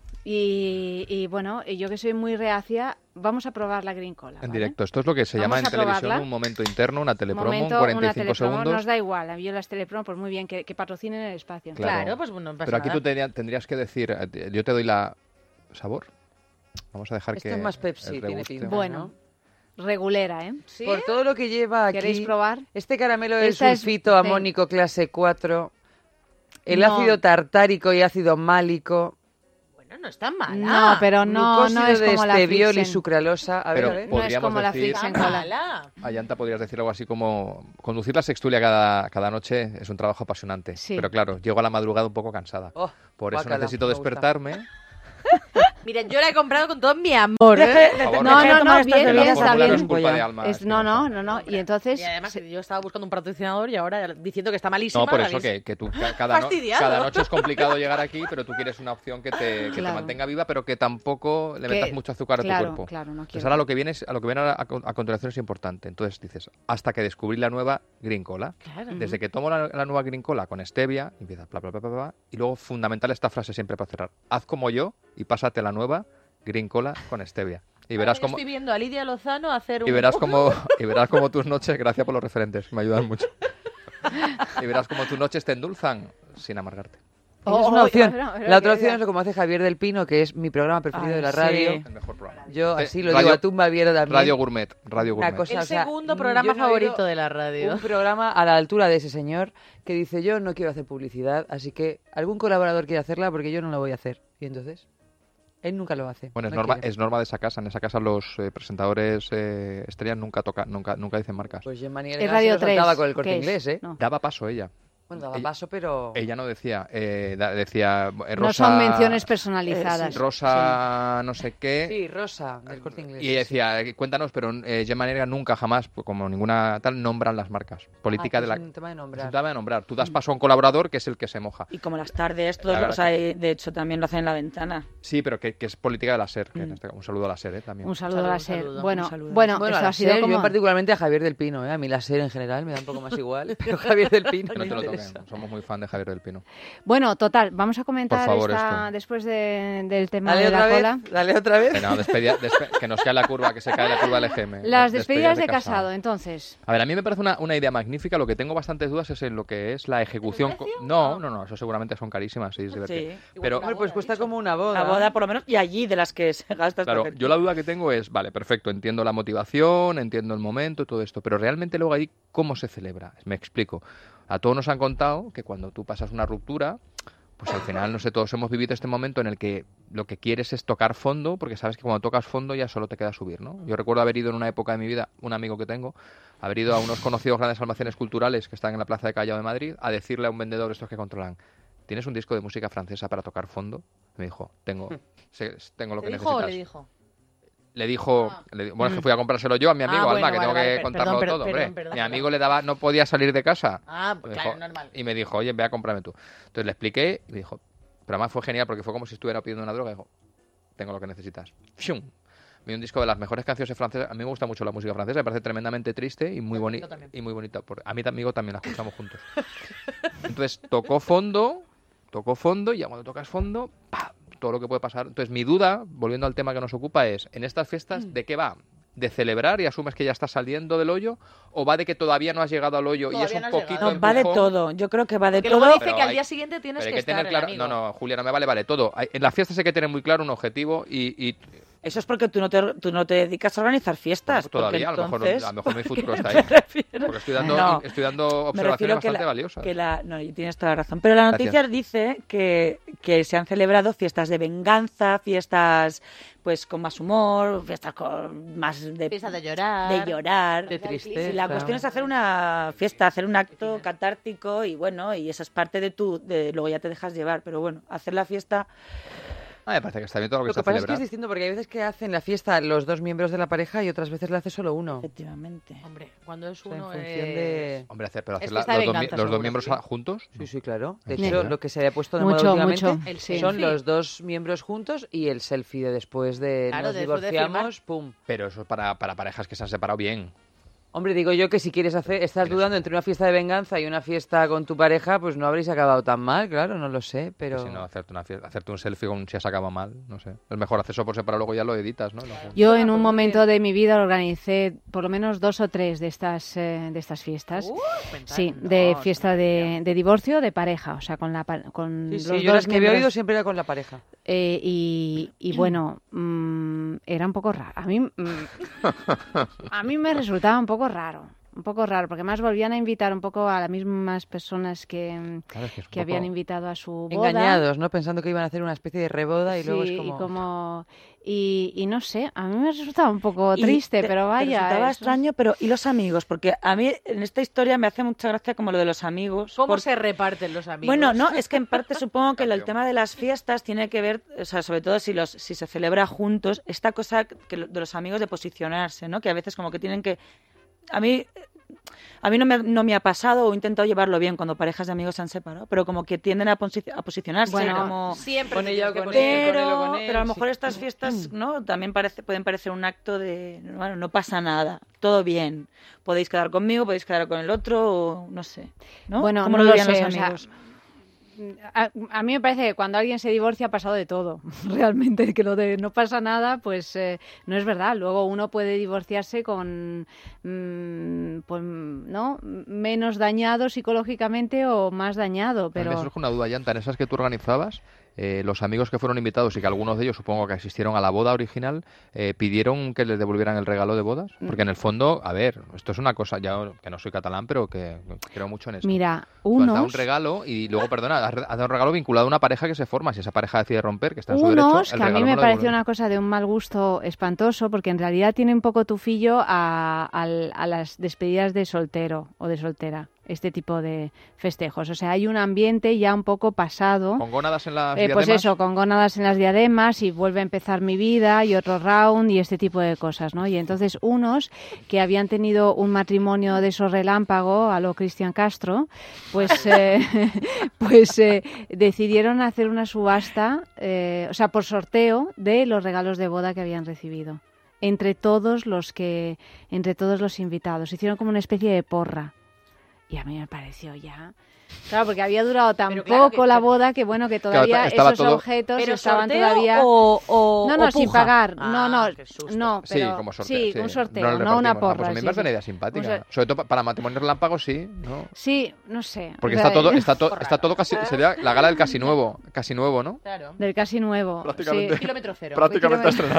Speaker 1: Y, y bueno, y yo que soy muy reacia, vamos a probar la Green Cola.
Speaker 23: En
Speaker 1: ¿vale?
Speaker 23: directo. Esto es lo que se
Speaker 1: Vamos
Speaker 23: llama en
Speaker 1: a
Speaker 23: televisión
Speaker 1: probarla.
Speaker 23: un momento interno, una telepromo,
Speaker 1: Momento,
Speaker 23: un cuarenta y
Speaker 1: una
Speaker 23: cinco
Speaker 1: telepromo,
Speaker 23: segundos.
Speaker 1: Nos da igual, a mí las telepromo, pues muy bien, que, que patrocinen el espacio.
Speaker 3: Claro, pues bueno, no pasa
Speaker 23: Pero aquí
Speaker 3: nada.
Speaker 23: tú tendría- tendrías que decir, eh, yo te doy la sabor. Vamos a dejar
Speaker 2: Esto
Speaker 23: que
Speaker 2: es más Pepsi,
Speaker 23: el
Speaker 2: tiene
Speaker 23: reguste.
Speaker 2: pinta.
Speaker 1: Bueno, regulera, ¿eh?
Speaker 2: Por todo lo que lleva aquí.
Speaker 1: ¿Queréis probar?
Speaker 2: Este caramelo del
Speaker 1: Esta es-
Speaker 2: sulfito
Speaker 1: sí.
Speaker 2: amónico clase cuatro, el
Speaker 1: No.
Speaker 2: ácido tartárico y ácido málico,
Speaker 3: Bueno, no está mala.
Speaker 1: No, pero no,
Speaker 2: glucósido
Speaker 1: no es
Speaker 2: de
Speaker 1: como la
Speaker 2: esteviol y
Speaker 1: Friesen.
Speaker 2: sucralosa. A ver,
Speaker 23: Pero
Speaker 2: a ver.
Speaker 1: No es
Speaker 23: podríamos
Speaker 1: como la
Speaker 23: decir,
Speaker 1: Fix en
Speaker 3: Está
Speaker 1: Cola.
Speaker 3: mala.
Speaker 23: a Yanta podrías decir algo así como, conducir la sextulia cada, cada noche es un trabajo apasionante.
Speaker 1: Sí.
Speaker 23: Pero claro, llego a la madrugada un poco cansada.
Speaker 2: Oh,
Speaker 23: Por eso
Speaker 2: guácala,
Speaker 23: necesito
Speaker 2: me gusta.
Speaker 23: despertarme
Speaker 3: Miren, yo la he comprado con todo mi amor. ¿eh?
Speaker 22: Deje-
Speaker 3: Por favor,
Speaker 1: No,
Speaker 3: deje de
Speaker 1: no,
Speaker 3: tomar
Speaker 1: no,
Speaker 3: estas
Speaker 1: bien,
Speaker 3: bebidas.
Speaker 1: bien, está
Speaker 3: Fórmula no
Speaker 1: bien.
Speaker 3: es culpa de Alma,
Speaker 1: Es- no, no, no, no. Y entonces...
Speaker 3: Y además que yo estaba buscando un patrocinador y ahora diciendo que está malísima.
Speaker 23: No, por
Speaker 3: la
Speaker 23: eso
Speaker 3: habéis
Speaker 23: que, que tú ca- cada, no-
Speaker 3: fastidiado.
Speaker 23: cada noche es complicado llegar aquí, pero tú quieres una opción que te, que te
Speaker 1: Claro.
Speaker 23: mantenga viva, pero que tampoco le
Speaker 1: Que-
Speaker 23: metas mucho azúcar a
Speaker 1: claro,
Speaker 23: tu cuerpo.
Speaker 1: claro, no
Speaker 23: Entonces
Speaker 1: quiero.
Speaker 23: ahora lo que viene, es- a lo que viene a, a- a continuación es importante. Entonces dices, hasta que descubrí la nueva Green Cola.
Speaker 1: Claro.
Speaker 23: Desde que tomo la, la nueva Green Cola con stevia, empieza bla, bla, bla, bla, bla, y luego fundamental esta frase siempre para cerrar. Haz como yo y pásate la nueva Green Cola con stevia. Y verás
Speaker 3: Yo
Speaker 23: cómo...
Speaker 3: estoy viendo a Lidia Lozano hacer un...
Speaker 23: Y verás como y verás como tus noches, gracias por los referentes, me ayudan mucho. Y verás como tus noches te endulzan sin amargarte.
Speaker 2: Esa es
Speaker 1: Oh,
Speaker 2: una
Speaker 1: oh,
Speaker 2: opción.
Speaker 1: no, no,
Speaker 2: La otra
Speaker 1: que-
Speaker 2: opción es como hace Javier del Pino, que es mi programa preferido
Speaker 1: Ay,
Speaker 2: de la
Speaker 1: sí.
Speaker 2: radio.
Speaker 23: El mejor programa.
Speaker 2: Yo
Speaker 23: Eh,
Speaker 2: así lo
Speaker 23: radio-
Speaker 2: digo a tumba abierta también.
Speaker 23: Radio Gourmet, Radio
Speaker 2: Una
Speaker 23: Gourmet.
Speaker 2: cosa,
Speaker 3: El
Speaker 2: o sea,
Speaker 3: segundo
Speaker 2: mm,
Speaker 3: programa
Speaker 2: yo no he
Speaker 3: favorito
Speaker 2: oído
Speaker 3: de la radio.
Speaker 2: Un programa a la altura de ese señor que dice, yo no quiero hacer publicidad, así que algún colaborador quiere hacerla porque yo no la voy a hacer. Y entonces, él nunca lo hace.
Speaker 23: Bueno, es
Speaker 2: no
Speaker 23: norma,
Speaker 2: quiere.
Speaker 23: es norma de esa casa. En esa casa los eh, presentadores eh, estrellas nunca toca, nunca, nunca dicen marcas.
Speaker 2: Pues Gemma
Speaker 1: Es Radio
Speaker 2: se lo saltaba
Speaker 1: tres,
Speaker 2: con el Corte
Speaker 1: ¿qué es?
Speaker 2: Inglés, ¿eh?
Speaker 1: No.
Speaker 23: Daba paso ella.
Speaker 2: Bueno, daba
Speaker 23: Ella-
Speaker 2: paso, pero...
Speaker 23: Ella no decía, eh, da- decía eh, Rosa,
Speaker 1: No son menciones personalizadas.
Speaker 23: Rosa no sé qué.
Speaker 2: Sí, Rosa, del Corte Inglés.
Speaker 23: Y ella decía, eh, cuéntanos, pero eh, Gemma Negra nunca jamás, pues, como ninguna tal, nombran las marcas. Política
Speaker 2: Ah,
Speaker 23: de
Speaker 2: que
Speaker 23: la...
Speaker 2: es un tema de
Speaker 23: Es
Speaker 2: nombrar.
Speaker 23: un tema de nombrar. Tú das paso a un colaborador que es el que se moja.
Speaker 22: Y como las tardes, todos,
Speaker 23: La
Speaker 22: lo-
Speaker 23: verdad
Speaker 22: o sea, eh, de hecho también lo hacen en la ventana.
Speaker 23: Sí, pero que, que es política de la SER. que
Speaker 1: Mm.
Speaker 23: en este- un saludo a la SER, ¿eh? También.
Speaker 1: Un saludo a la
Speaker 3: Un
Speaker 1: SER.
Speaker 3: saludo,
Speaker 1: Bueno,
Speaker 22: un saludo.
Speaker 1: bueno,
Speaker 2: Bueno, a
Speaker 1: esto
Speaker 2: la
Speaker 1: ha sido
Speaker 2: SER,
Speaker 1: como...
Speaker 2: yo particularmente a Javier del Pino, ¿eh? A mí la SER en general me da un poco más igual, pero Javier del Pino
Speaker 23: Que no
Speaker 2: me
Speaker 23: te lo
Speaker 2: interesa.
Speaker 23: toquen. Somos muy fan de Javier del Pino.
Speaker 1: Bueno, total, vamos a comentar
Speaker 23: Por favor,
Speaker 1: esta,
Speaker 23: esto.
Speaker 1: después de- del tema
Speaker 2: Dale
Speaker 1: de
Speaker 2: otra
Speaker 1: la
Speaker 2: vez,
Speaker 1: cola.
Speaker 2: dale otra vez.
Speaker 23: Que, no, despedia- despe- que nos cae la curva, que se cae la curva del E G M.
Speaker 1: Las despedidas de casado, entonces.
Speaker 23: A ver, a mí me parece una, una idea magnífica. Lo que tengo bastantes dudas es en lo que es la ejecución. co- No, no, no, eso seguramente son carísimas, sí, es divertido.
Speaker 22: Sí.
Speaker 23: Pero,
Speaker 2: Hombre, pues cuesta como una boda.
Speaker 22: La boda, por lo menos, y allí de las que se gasta esta
Speaker 23: claro,
Speaker 22: gente.
Speaker 23: yo la duda que tengo es, vale, perfecto, entiendo la motivación, entiendo el momento y todo esto, pero realmente luego ahí, ¿cómo se celebra? Me explico. A todos nos han contado que cuando tú pasas una ruptura, pues al final, no sé, todos hemos vivido este momento en el que lo que quieres es tocar fondo, porque sabes que cuando tocas fondo ya solo te queda subir, ¿no? Yo recuerdo haber ido en una época de mi vida, un amigo que tengo, haber ido a unos conocidos grandes almacenes culturales que están en la Plaza de Callao de Madrid, a decirle a un vendedor, estos que controlan, ¿tienes un disco de música francesa para tocar fondo? Me dijo, tengo, se- tengo lo
Speaker 3: ¿Te
Speaker 23: que
Speaker 3: dijo o
Speaker 23: necesitas.
Speaker 3: le dijo?
Speaker 23: Le dijo, le di- bueno, es que fui a comprárselo yo a mi amigo,
Speaker 3: Ah,
Speaker 23: Alma,
Speaker 3: bueno,
Speaker 23: que tengo
Speaker 3: vale,
Speaker 23: que
Speaker 3: vale,
Speaker 23: contarlo
Speaker 3: perdón,
Speaker 23: todo,
Speaker 3: perdón,
Speaker 23: hombre.
Speaker 3: perdón,
Speaker 23: Mi
Speaker 3: perdón.
Speaker 23: amigo le daba, no podía salir de casa.
Speaker 3: Ah,
Speaker 23: Me
Speaker 3: claro,
Speaker 23: dijo-
Speaker 3: normal.
Speaker 23: Y me dijo, oye, ve a comprarme tú. Entonces le expliqué y me dijo, pero además fue genial porque fue como si estuviera pidiendo una droga. Y dijo, tengo lo que necesitas. ¡Fium! Me dio un disco de las mejores canciones francesas. A mí me gusta mucho la música francesa, me parece tremendamente triste y muy bonita. Y muy bonita. Por- A mí y amigo también la escuchamos juntos. Entonces tocó fondo, tocó fondo y ya cuando tocas fondo, ¡pam! Todo lo que puede pasar. Entonces mi duda, volviendo al tema que nos ocupa, es, en estas fiestas, ¿de qué va? ¿De celebrar y asumes que ya estás saliendo del hoyo? ¿O va de que todavía no has llegado al hoyo y es
Speaker 3: Todavía
Speaker 23: un
Speaker 3: no has
Speaker 23: poquito
Speaker 22: No, va de
Speaker 23: empujón?
Speaker 22: todo. Yo creo que va de
Speaker 3: Que
Speaker 22: todo.
Speaker 3: luego dice
Speaker 23: Pero
Speaker 3: que al
Speaker 23: hay-
Speaker 3: día siguiente tienes
Speaker 23: Pero hay
Speaker 3: que,
Speaker 23: que
Speaker 3: estar
Speaker 23: tener
Speaker 3: el
Speaker 23: claro,
Speaker 3: amigo.
Speaker 23: no, no, Julia, no me vale, vale todo. Hay- En las fiestas hay que tener muy claro un objetivo y, y
Speaker 22: Eso es porque tú no te, tú no te dedicas a organizar fiestas.
Speaker 23: todavía, a
Speaker 22: porque
Speaker 23: lo mejor,
Speaker 22: entonces...
Speaker 23: a lo mejor mi futuro está
Speaker 22: ¿Qué
Speaker 23: ahí.
Speaker 22: te refieres?
Speaker 23: Porque estoy dando,
Speaker 22: No,
Speaker 23: estoy dando
Speaker 22: me
Speaker 23: observaciones
Speaker 22: refiero que
Speaker 23: bastante
Speaker 22: la,
Speaker 23: valiosas.
Speaker 22: que la- no, y tienes toda la razón. Pero la noticia
Speaker 23: Gracias.
Speaker 22: dice que, que se han celebrado fiestas de venganza, fiestas pues con más humor, fiestas con más de,
Speaker 3: Fiesta de llorar.
Speaker 22: de llorar.
Speaker 2: De tristeza.
Speaker 22: Y la cuestión es hacer una fiesta, hacer un acto catártico y bueno, y esa es parte de tu, de, luego ya te dejas llevar, pero bueno, hacer la fiesta...
Speaker 23: Ah, me parece que está bien todo lo que
Speaker 2: Lo que
Speaker 23: se
Speaker 2: pasa es que es
Speaker 23: celebra.
Speaker 2: distinto porque hay veces que hacen la fiesta los dos miembros de la pareja y otras veces la hace solo uno.
Speaker 22: Efectivamente.
Speaker 3: Hombre, cuando es
Speaker 2: O sea, en
Speaker 3: uno
Speaker 2: función
Speaker 3: es...
Speaker 2: de...
Speaker 23: Hombre, hacer, pero
Speaker 3: Es
Speaker 23: hacer la-
Speaker 3: fiesta de
Speaker 23: los, dos, mi-
Speaker 3: venganza,
Speaker 23: los dos
Speaker 3: seguro,
Speaker 23: miembros
Speaker 3: sí.
Speaker 23: a- juntos.
Speaker 2: Sí, sí, claro. De
Speaker 23: ¿En
Speaker 2: hecho,
Speaker 23: serio?
Speaker 2: lo que se le ha puesto de
Speaker 1: Mucho,
Speaker 2: moda últimamente
Speaker 1: mucho.
Speaker 3: El
Speaker 1: Sí.
Speaker 2: son
Speaker 3: selfie.
Speaker 2: los dos miembros juntos y el selfie de después de
Speaker 3: Claro,
Speaker 2: nos
Speaker 3: después de
Speaker 2: divorciamos, pum.
Speaker 23: Pero eso es para, para parejas que se han separado bien.
Speaker 2: Hombre, digo yo que si quieres hacer, estás dudando entre una fiesta de venganza y una fiesta con tu pareja, pues no habréis acabado tan mal, claro, no lo sé, pero...
Speaker 23: Si no, hacerte, una fiesta- hacerte un selfie con si has acabado mal, no sé. Es mejor hacer eso por separado, luego ya lo editas, ¿no? Lo-
Speaker 1: Yo en un momento de mi vida organicé por lo menos dos o tres de estas eh, de estas fiestas.
Speaker 3: Uh, cuenta-
Speaker 1: Sí,
Speaker 3: no,
Speaker 1: de fiesta de, de divorcio de pareja, o sea, con la pa- con
Speaker 2: Sí,
Speaker 1: los
Speaker 2: sí, yo
Speaker 1: dos
Speaker 2: las que había
Speaker 1: miembros.
Speaker 2: oído siempre era con la pareja.
Speaker 1: Eh, y, y bueno, mm, era un poco raro. A mí, mm, a mí me resultaba un poco raro. un poco raro, porque además volvían a invitar un poco a las mismas personas que,
Speaker 2: Claro, es que es un
Speaker 1: que
Speaker 2: poco
Speaker 1: habían invitado a su boda.
Speaker 2: engañados, ¿no? Pensando que iban a hacer una especie de reboda y
Speaker 1: Sí,
Speaker 2: luego es
Speaker 1: y
Speaker 2: como...
Speaker 1: como... Y, y no sé, a mí me resultaba un poco
Speaker 22: Y
Speaker 1: triste,
Speaker 22: te-
Speaker 1: pero
Speaker 22: te
Speaker 1: vaya...
Speaker 22: resultaba
Speaker 1: eso-
Speaker 22: extraño, pero ¿y los amigos? Porque a mí en esta historia me hace mucha gracia como lo de los amigos.
Speaker 3: ¿Cómo
Speaker 22: porque-
Speaker 3: se reparten los amigos?
Speaker 22: Bueno, no, es que en parte supongo que el tema de las fiestas tiene que ver, o sea, sobre todo si los si se celebra juntos, esta cosa que lo- de los amigos de posicionarse, ¿no? Que a veces como que tienen que... A mí a mí no me, no me ha pasado o he intentado llevarlo bien cuando parejas de amigos se han separado, pero como que tienden a, posi- a posicionarse.
Speaker 1: Bueno,
Speaker 22: como...
Speaker 3: siempre
Speaker 2: Con
Speaker 3: te
Speaker 2: ella,
Speaker 3: tienes que
Speaker 2: con
Speaker 3: poner-
Speaker 2: él, con él o
Speaker 22: Pero,
Speaker 2: con él,
Speaker 22: pero a lo
Speaker 2: sí.
Speaker 22: mejor estas fiestas, ¿no? También parece, pueden parecer un acto de, bueno, no pasa nada, todo bien. Podéis quedar conmigo, podéis quedar con el otro, o no sé. ¿no?
Speaker 1: Bueno,
Speaker 22: ¿Cómo
Speaker 1: no
Speaker 22: lo
Speaker 1: lo
Speaker 22: veían
Speaker 1: sé,
Speaker 22: los
Speaker 1: o sea,
Speaker 22: amigos?
Speaker 1: A, a mí me parece que cuando alguien se divorcia ha pasado de todo. Realmente, que lo de no pasa nada, pues eh, no es verdad. Luego uno puede divorciarse con, mm, pues, ¿no? menos dañado psicológicamente o más dañado.
Speaker 23: A mí
Speaker 1: Pero
Speaker 23: me surge una duda, Yanta. En esas que tú organizabas, eh, los amigos que fueron invitados y que algunos de ellos supongo que asistieron a la boda original, eh, ¿pidieron que les devolvieran el regalo de bodas? Porque en el fondo, a ver, esto es una cosa, ya que no soy catalán, pero que creo mucho en esto.
Speaker 1: mira,
Speaker 23: Tú has dado un
Speaker 1: unos...
Speaker 23: regalo y luego, perdona, has has dado un regalo vinculado a una pareja que se forma. Si esa pareja decide romper, que está en su derecho,
Speaker 1: Unos
Speaker 23: el
Speaker 1: que a mí
Speaker 23: regalo
Speaker 1: me
Speaker 23: no lo
Speaker 1: pareció
Speaker 23: devuelven.
Speaker 1: una cosa de un mal gusto espantoso, porque en realidad tiene un poco tufillo a, al- a las despedidas de soltero o de soltera, este tipo de festejos. O sea, hay un ambiente ya un poco pasado.
Speaker 23: Con gónadas en las
Speaker 1: Eh, pues
Speaker 23: diademas.
Speaker 1: eso, con gónadas en las diademas y vuelve a empezar mi vida y otro round y este tipo de cosas, ¿no? Y entonces unos que habían tenido un matrimonio de esos relámpago a lo Cristian Castro, pues, eh, pues eh, decidieron hacer una subasta, eh, o sea, por sorteo de los regalos de boda que habían recibido entre todos los que, entre todos los invitados. Hicieron como una especie de porra. Y a mí me pareció ya... Claro, porque había durado tan
Speaker 3: Pero
Speaker 1: poco
Speaker 3: claro que-
Speaker 1: la boda que bueno que
Speaker 23: Claro,
Speaker 1: todavía
Speaker 23: estaba
Speaker 1: esos
Speaker 23: todo-
Speaker 1: objetos
Speaker 3: ¿Pero
Speaker 1: estaban
Speaker 3: sorteo
Speaker 1: todavía
Speaker 3: o- o-
Speaker 1: no no
Speaker 3: o
Speaker 1: sin
Speaker 3: puja?
Speaker 1: pagar
Speaker 3: Ah,
Speaker 1: no no
Speaker 3: qué susto.
Speaker 1: no
Speaker 23: Sí,
Speaker 1: pero
Speaker 23: como sorteo.
Speaker 1: sí,
Speaker 23: sí.
Speaker 1: un sorteo
Speaker 23: No,
Speaker 1: no,
Speaker 23: lo
Speaker 1: una
Speaker 23: repartimos. Ah,
Speaker 1: porra
Speaker 23: pues a mí
Speaker 1: sí,
Speaker 23: me parece
Speaker 1: sí.
Speaker 23: una idea
Speaker 1: Un
Speaker 23: simpática.
Speaker 1: sor-
Speaker 23: Sobre todo pa- para matrimonios relámpagos, sí, ¿no?
Speaker 1: sí no sé
Speaker 23: Porque
Speaker 1: o sea,
Speaker 23: está todo, está todo, está todo casi, sería la gala del casi nuevo, casi nuevo, ¿no?
Speaker 3: Claro.
Speaker 1: del casi nuevo
Speaker 23: Prácticamente.
Speaker 1: sí.
Speaker 3: Kilómetro cero.
Speaker 23: Prácticamente a estrenar.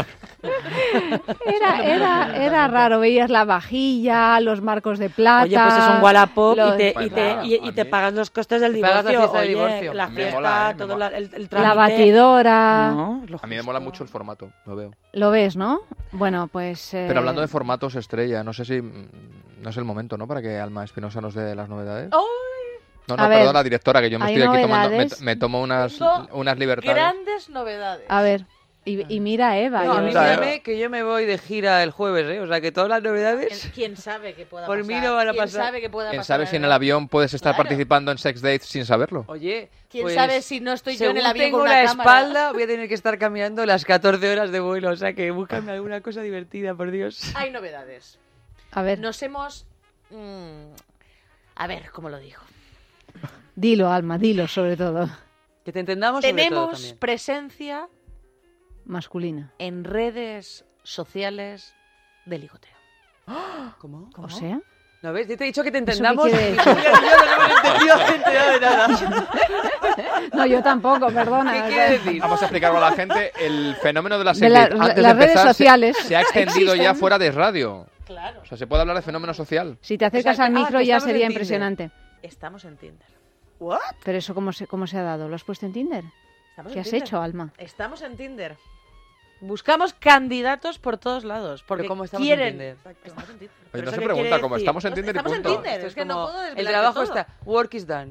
Speaker 1: era era era raro, veías la vajilla, los marcos de plata.
Speaker 22: Oye, pues es un Wallapop
Speaker 1: los-
Speaker 22: y te, y
Speaker 23: Bueno,
Speaker 22: te,
Speaker 23: claro,
Speaker 22: y,
Speaker 23: a
Speaker 22: y te
Speaker 23: mí-
Speaker 22: pagas los costes del
Speaker 2: Te pagas la
Speaker 22: divorcio.
Speaker 2: fiesta de
Speaker 22: Oye,
Speaker 2: divorcio.
Speaker 22: la
Speaker 23: Me
Speaker 22: fiesta,
Speaker 23: mola, eh, me
Speaker 22: todo
Speaker 23: mola.
Speaker 22: la- el, el
Speaker 1: la
Speaker 22: trámite.
Speaker 1: batidora.
Speaker 22: No, lo
Speaker 23: A mí me mola mucho el formato, lo veo.
Speaker 1: Lo ves, ¿no? Bueno, pues eh,
Speaker 23: Pero hablando de formatos estrella, no sé si mm, no es el momento, ¿no? Para que Alma Espinosa nos dé las novedades.
Speaker 3: ¡Ay!
Speaker 23: No, no,
Speaker 1: A ver,
Speaker 23: perdona, directora, que yo me
Speaker 1: hay
Speaker 23: estoy aquí tomando, me,
Speaker 1: novedades.
Speaker 23: me tomo unas,
Speaker 3: Tengo
Speaker 23: unas libertades.
Speaker 3: Grandes novedades.
Speaker 1: a ver, y, y mira Eva,
Speaker 2: No,
Speaker 1: yo
Speaker 2: a mí
Speaker 1: no sé.
Speaker 2: mírame que yo me voy de gira el jueves, ¿eh? O sea, que todas las novedades...
Speaker 3: ¿Quién, quién sabe que pueda
Speaker 2: Por
Speaker 3: pasar?
Speaker 2: mí no van a
Speaker 3: ¿Quién
Speaker 2: pasar.
Speaker 3: sabe que pueda
Speaker 23: ¿Quién
Speaker 3: pasar?
Speaker 23: sabe si en el avión puedes estar
Speaker 3: Claro.
Speaker 23: participando en sex dates sin saberlo?
Speaker 2: Oye,
Speaker 3: ¿Quién
Speaker 2: pues,
Speaker 3: sabe si no estoy yo en el
Speaker 2: según
Speaker 3: avión
Speaker 2: tengo
Speaker 3: con una
Speaker 2: la
Speaker 3: cámara?
Speaker 2: espalda, voy a tener que estar caminando las catorce horas de vuelo. O sea, que búscame alguna cosa divertida, por Dios.
Speaker 3: Hay novedades.
Speaker 1: A ver,
Speaker 3: Nos hemos... mm, a ver, ¿cómo lo digo?
Speaker 1: dilo Alma, dilo sobre todo,
Speaker 2: Que te entendamos sobre todo
Speaker 3: Tenemos
Speaker 2: también.
Speaker 3: presencia
Speaker 1: masculina.
Speaker 3: en redes sociales de ligoteo.
Speaker 2: ¿Cómo?
Speaker 1: O sea,
Speaker 2: ¿No ves? Yo te he dicho que te
Speaker 1: ¿Eso qué
Speaker 2: entendamos.
Speaker 1: quiere
Speaker 2: Y
Speaker 1: decir?
Speaker 2: tú y yo no hemos entendido, enterado de nada.
Speaker 1: no, yo tampoco, perdona.
Speaker 2: ¿Qué
Speaker 1: o
Speaker 2: quiere
Speaker 1: sea,
Speaker 2: decir?
Speaker 23: Vamos a explicarlo a la gente. El fenómeno de la
Speaker 1: De
Speaker 23: sex
Speaker 1: la-
Speaker 23: date, antes
Speaker 1: las
Speaker 23: de
Speaker 1: redes
Speaker 23: empezar, se-
Speaker 1: sociales
Speaker 23: se, ha extendido ya
Speaker 1: existen.
Speaker 23: fuera de radio.
Speaker 3: Claro.
Speaker 23: O sea, se puede hablar de fenómeno social.
Speaker 1: Si te acercas
Speaker 2: O sea,
Speaker 1: al
Speaker 2: que- ah,
Speaker 1: micro
Speaker 2: que
Speaker 1: ya
Speaker 2: estamos en
Speaker 1: sería
Speaker 2: Tinder.
Speaker 1: impresionante.
Speaker 3: Estamos en Tinder.
Speaker 2: ¿What?
Speaker 1: Pero eso cómo se, cómo se ha dado, ¿lo has puesto en Tinder?
Speaker 3: Estamos
Speaker 1: ¿Qué
Speaker 3: en
Speaker 1: has
Speaker 3: Tinder.
Speaker 1: hecho, Alma?
Speaker 3: Estamos en Tinder. Buscamos candidatos por todos lados. Porque
Speaker 2: Pero ¿cómo estamos
Speaker 3: quieren...
Speaker 2: en Tinder?
Speaker 3: Estamos en Tinder.
Speaker 23: Oye,
Speaker 22: ¿Pero
Speaker 23: no
Speaker 22: eso
Speaker 23: se
Speaker 22: qué
Speaker 23: pregunta,
Speaker 22: quiere
Speaker 23: como
Speaker 22: decir?
Speaker 23: estamos en Tinder y
Speaker 3: Estamos en
Speaker 23: punto.
Speaker 3: Tinder.
Speaker 2: Esto
Speaker 3: Es que no
Speaker 2: como,
Speaker 3: puedo
Speaker 2: el
Speaker 3: desvelar
Speaker 2: trabajo
Speaker 3: todo.
Speaker 2: está, work is done.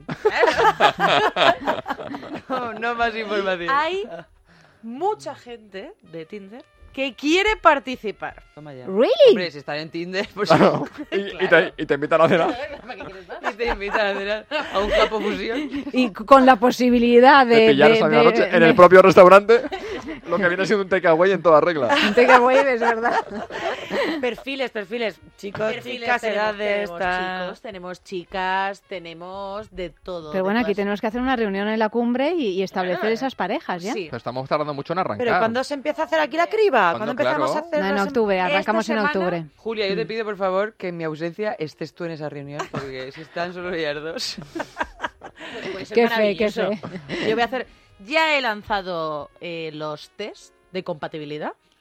Speaker 2: no, no más información.
Speaker 3: Hay mucha gente de Tinder que quiere participar.
Speaker 2: Toma ya.
Speaker 1: ¿Really?
Speaker 2: Hombre, si están en Tinder, pues
Speaker 23: Claro. Y, y te, y te invitan a cenar.
Speaker 2: y te invitan a cenar a un capo fusión.
Speaker 1: Y con la posibilidad de...
Speaker 23: Te pillar
Speaker 1: de-
Speaker 23: esa misma
Speaker 1: de-
Speaker 23: noche en
Speaker 1: de-
Speaker 23: el propio restaurante. Lo que viene siendo un takeaway en toda regla.
Speaker 1: Un takeaway, es verdad.
Speaker 22: Perfiles, perfiles. Chicos,
Speaker 3: Perfiles,
Speaker 22: chicas,
Speaker 3: tenemos,
Speaker 22: edades,
Speaker 3: tenemos
Speaker 22: tal.
Speaker 3: chicos, tenemos chicas, tenemos de todo.
Speaker 1: Pero
Speaker 3: de
Speaker 1: bueno, aquí
Speaker 3: todas-
Speaker 1: tenemos que hacer una reunión en la cumbre y, y establecer
Speaker 3: Claro.
Speaker 1: esas parejas, ¿ya?
Speaker 3: Sí.
Speaker 23: Pero estamos tardando mucho en arrancar.
Speaker 22: Pero ¿cuándo se empieza a hacer aquí la criba?
Speaker 23: ¿Cuándo,
Speaker 22: ¿Cuándo empezamos
Speaker 23: claro?
Speaker 22: a hacer
Speaker 1: No, en
Speaker 22: las-
Speaker 1: octubre, arrancamos en
Speaker 22: esta semana?
Speaker 1: octubre.
Speaker 2: Julia, yo te pido por favor que en mi ausencia estés tú en esa reunión, porque si están solo ellas dos.
Speaker 3: Puede ser
Speaker 1: Qué fe, qué
Speaker 3: maravilloso.
Speaker 1: fe.
Speaker 3: Yo voy a hacer... Ya he lanzado eh, los test de compatibilidad.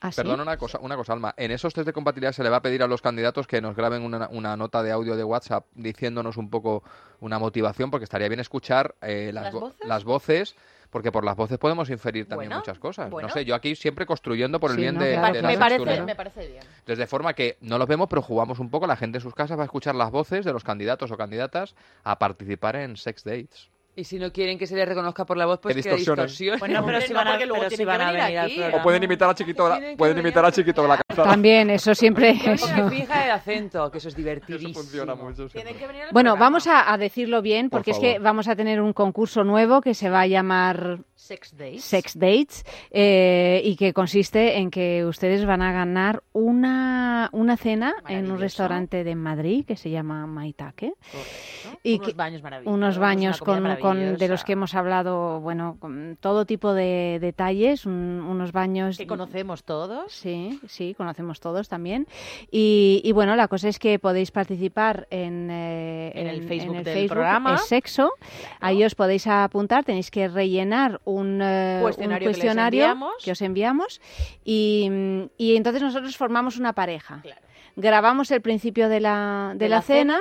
Speaker 1: ¿Ah, sí?
Speaker 23: Perdona una cosa, una cosa, Alma. En esos test de compatibilidad se le va a pedir a los candidatos que nos graben una, una nota de audio de WhatsApp diciéndonos un poco una motivación, porque estaría bien escuchar eh, las,
Speaker 3: ¿Las
Speaker 23: vo-
Speaker 3: voces?
Speaker 23: las voces, porque por las voces podemos inferir también
Speaker 3: Bueno,
Speaker 23: muchas cosas.
Speaker 3: bueno.
Speaker 23: No sé, yo aquí siempre construyendo por el
Speaker 1: Sí,
Speaker 23: bien
Speaker 1: no,
Speaker 23: de,
Speaker 1: claro,
Speaker 23: de
Speaker 1: claro.
Speaker 23: la
Speaker 3: Me parece,
Speaker 23: sextulia.
Speaker 3: me parece bien.
Speaker 23: Entonces, de forma que no los vemos, pero jugamos un poco. La gente en sus casas va a escuchar las voces de los candidatos o candidatas a participar en sex dates.
Speaker 2: Y si no quieren que se les reconozca por la voz, pues
Speaker 23: Que
Speaker 2: que
Speaker 23: distorsionen.
Speaker 2: distorsionen.
Speaker 22: Bueno, pero
Speaker 3: Hombre,
Speaker 22: si
Speaker 3: no,
Speaker 22: van a,
Speaker 3: porque luego
Speaker 22: pero si
Speaker 3: tienen que
Speaker 22: van a
Speaker 3: venir
Speaker 22: venir al
Speaker 3: aquí.
Speaker 22: programa.
Speaker 23: O pueden imitar a Chiquito, la,
Speaker 2: Tienen que
Speaker 23: pueden
Speaker 2: venir
Speaker 23: imitar a Chiquito de la Calzada.
Speaker 1: También, eso siempre...
Speaker 2: Que
Speaker 1: eso.
Speaker 2: se fija el acento, que eso es divertidísimo.
Speaker 23: Eso funciona mucho.
Speaker 3: Tienen
Speaker 23: siempre.
Speaker 3: que venir al
Speaker 1: Bueno,
Speaker 3: programa.
Speaker 1: vamos a, a decirlo bien,
Speaker 23: Por
Speaker 1: porque es
Speaker 23: favor.
Speaker 1: que vamos a tener un concurso nuevo que se va a llamar
Speaker 3: Sex Days.
Speaker 1: Sex Dates eh, y que consiste en que ustedes van a ganar una, una cena en un
Speaker 3: Maravilloso.
Speaker 1: restaurante de Madrid que se llama Maitake.
Speaker 3: Correcto.
Speaker 1: Y
Speaker 3: unos
Speaker 1: que-
Speaker 3: baños maravillosos.
Speaker 1: Unos baños
Speaker 3: una comida
Speaker 1: con, con- de los
Speaker 3: maravillosa.
Speaker 1: que hemos hablado, bueno, con todo tipo de detalles, un- unos baños...
Speaker 3: Que conocemos todos.
Speaker 1: Sí, sí, conocemos todos también. Y, y bueno, la cosa es que podéis participar en, eh,
Speaker 3: En el Facebook
Speaker 1: en el
Speaker 3: del
Speaker 1: Facebook,
Speaker 3: programa.
Speaker 1: es Sexo. Ahí os podéis apuntar, tenéis que rellenar un, eh,
Speaker 3: Cuestionario
Speaker 1: un
Speaker 3: que les
Speaker 1: cuestionario
Speaker 3: enviamos.
Speaker 1: que os enviamos y, y entonces nosotros formamos una pareja.
Speaker 3: Claro.
Speaker 1: Grabamos el principio de la, de
Speaker 3: De
Speaker 1: la
Speaker 3: la
Speaker 1: cena,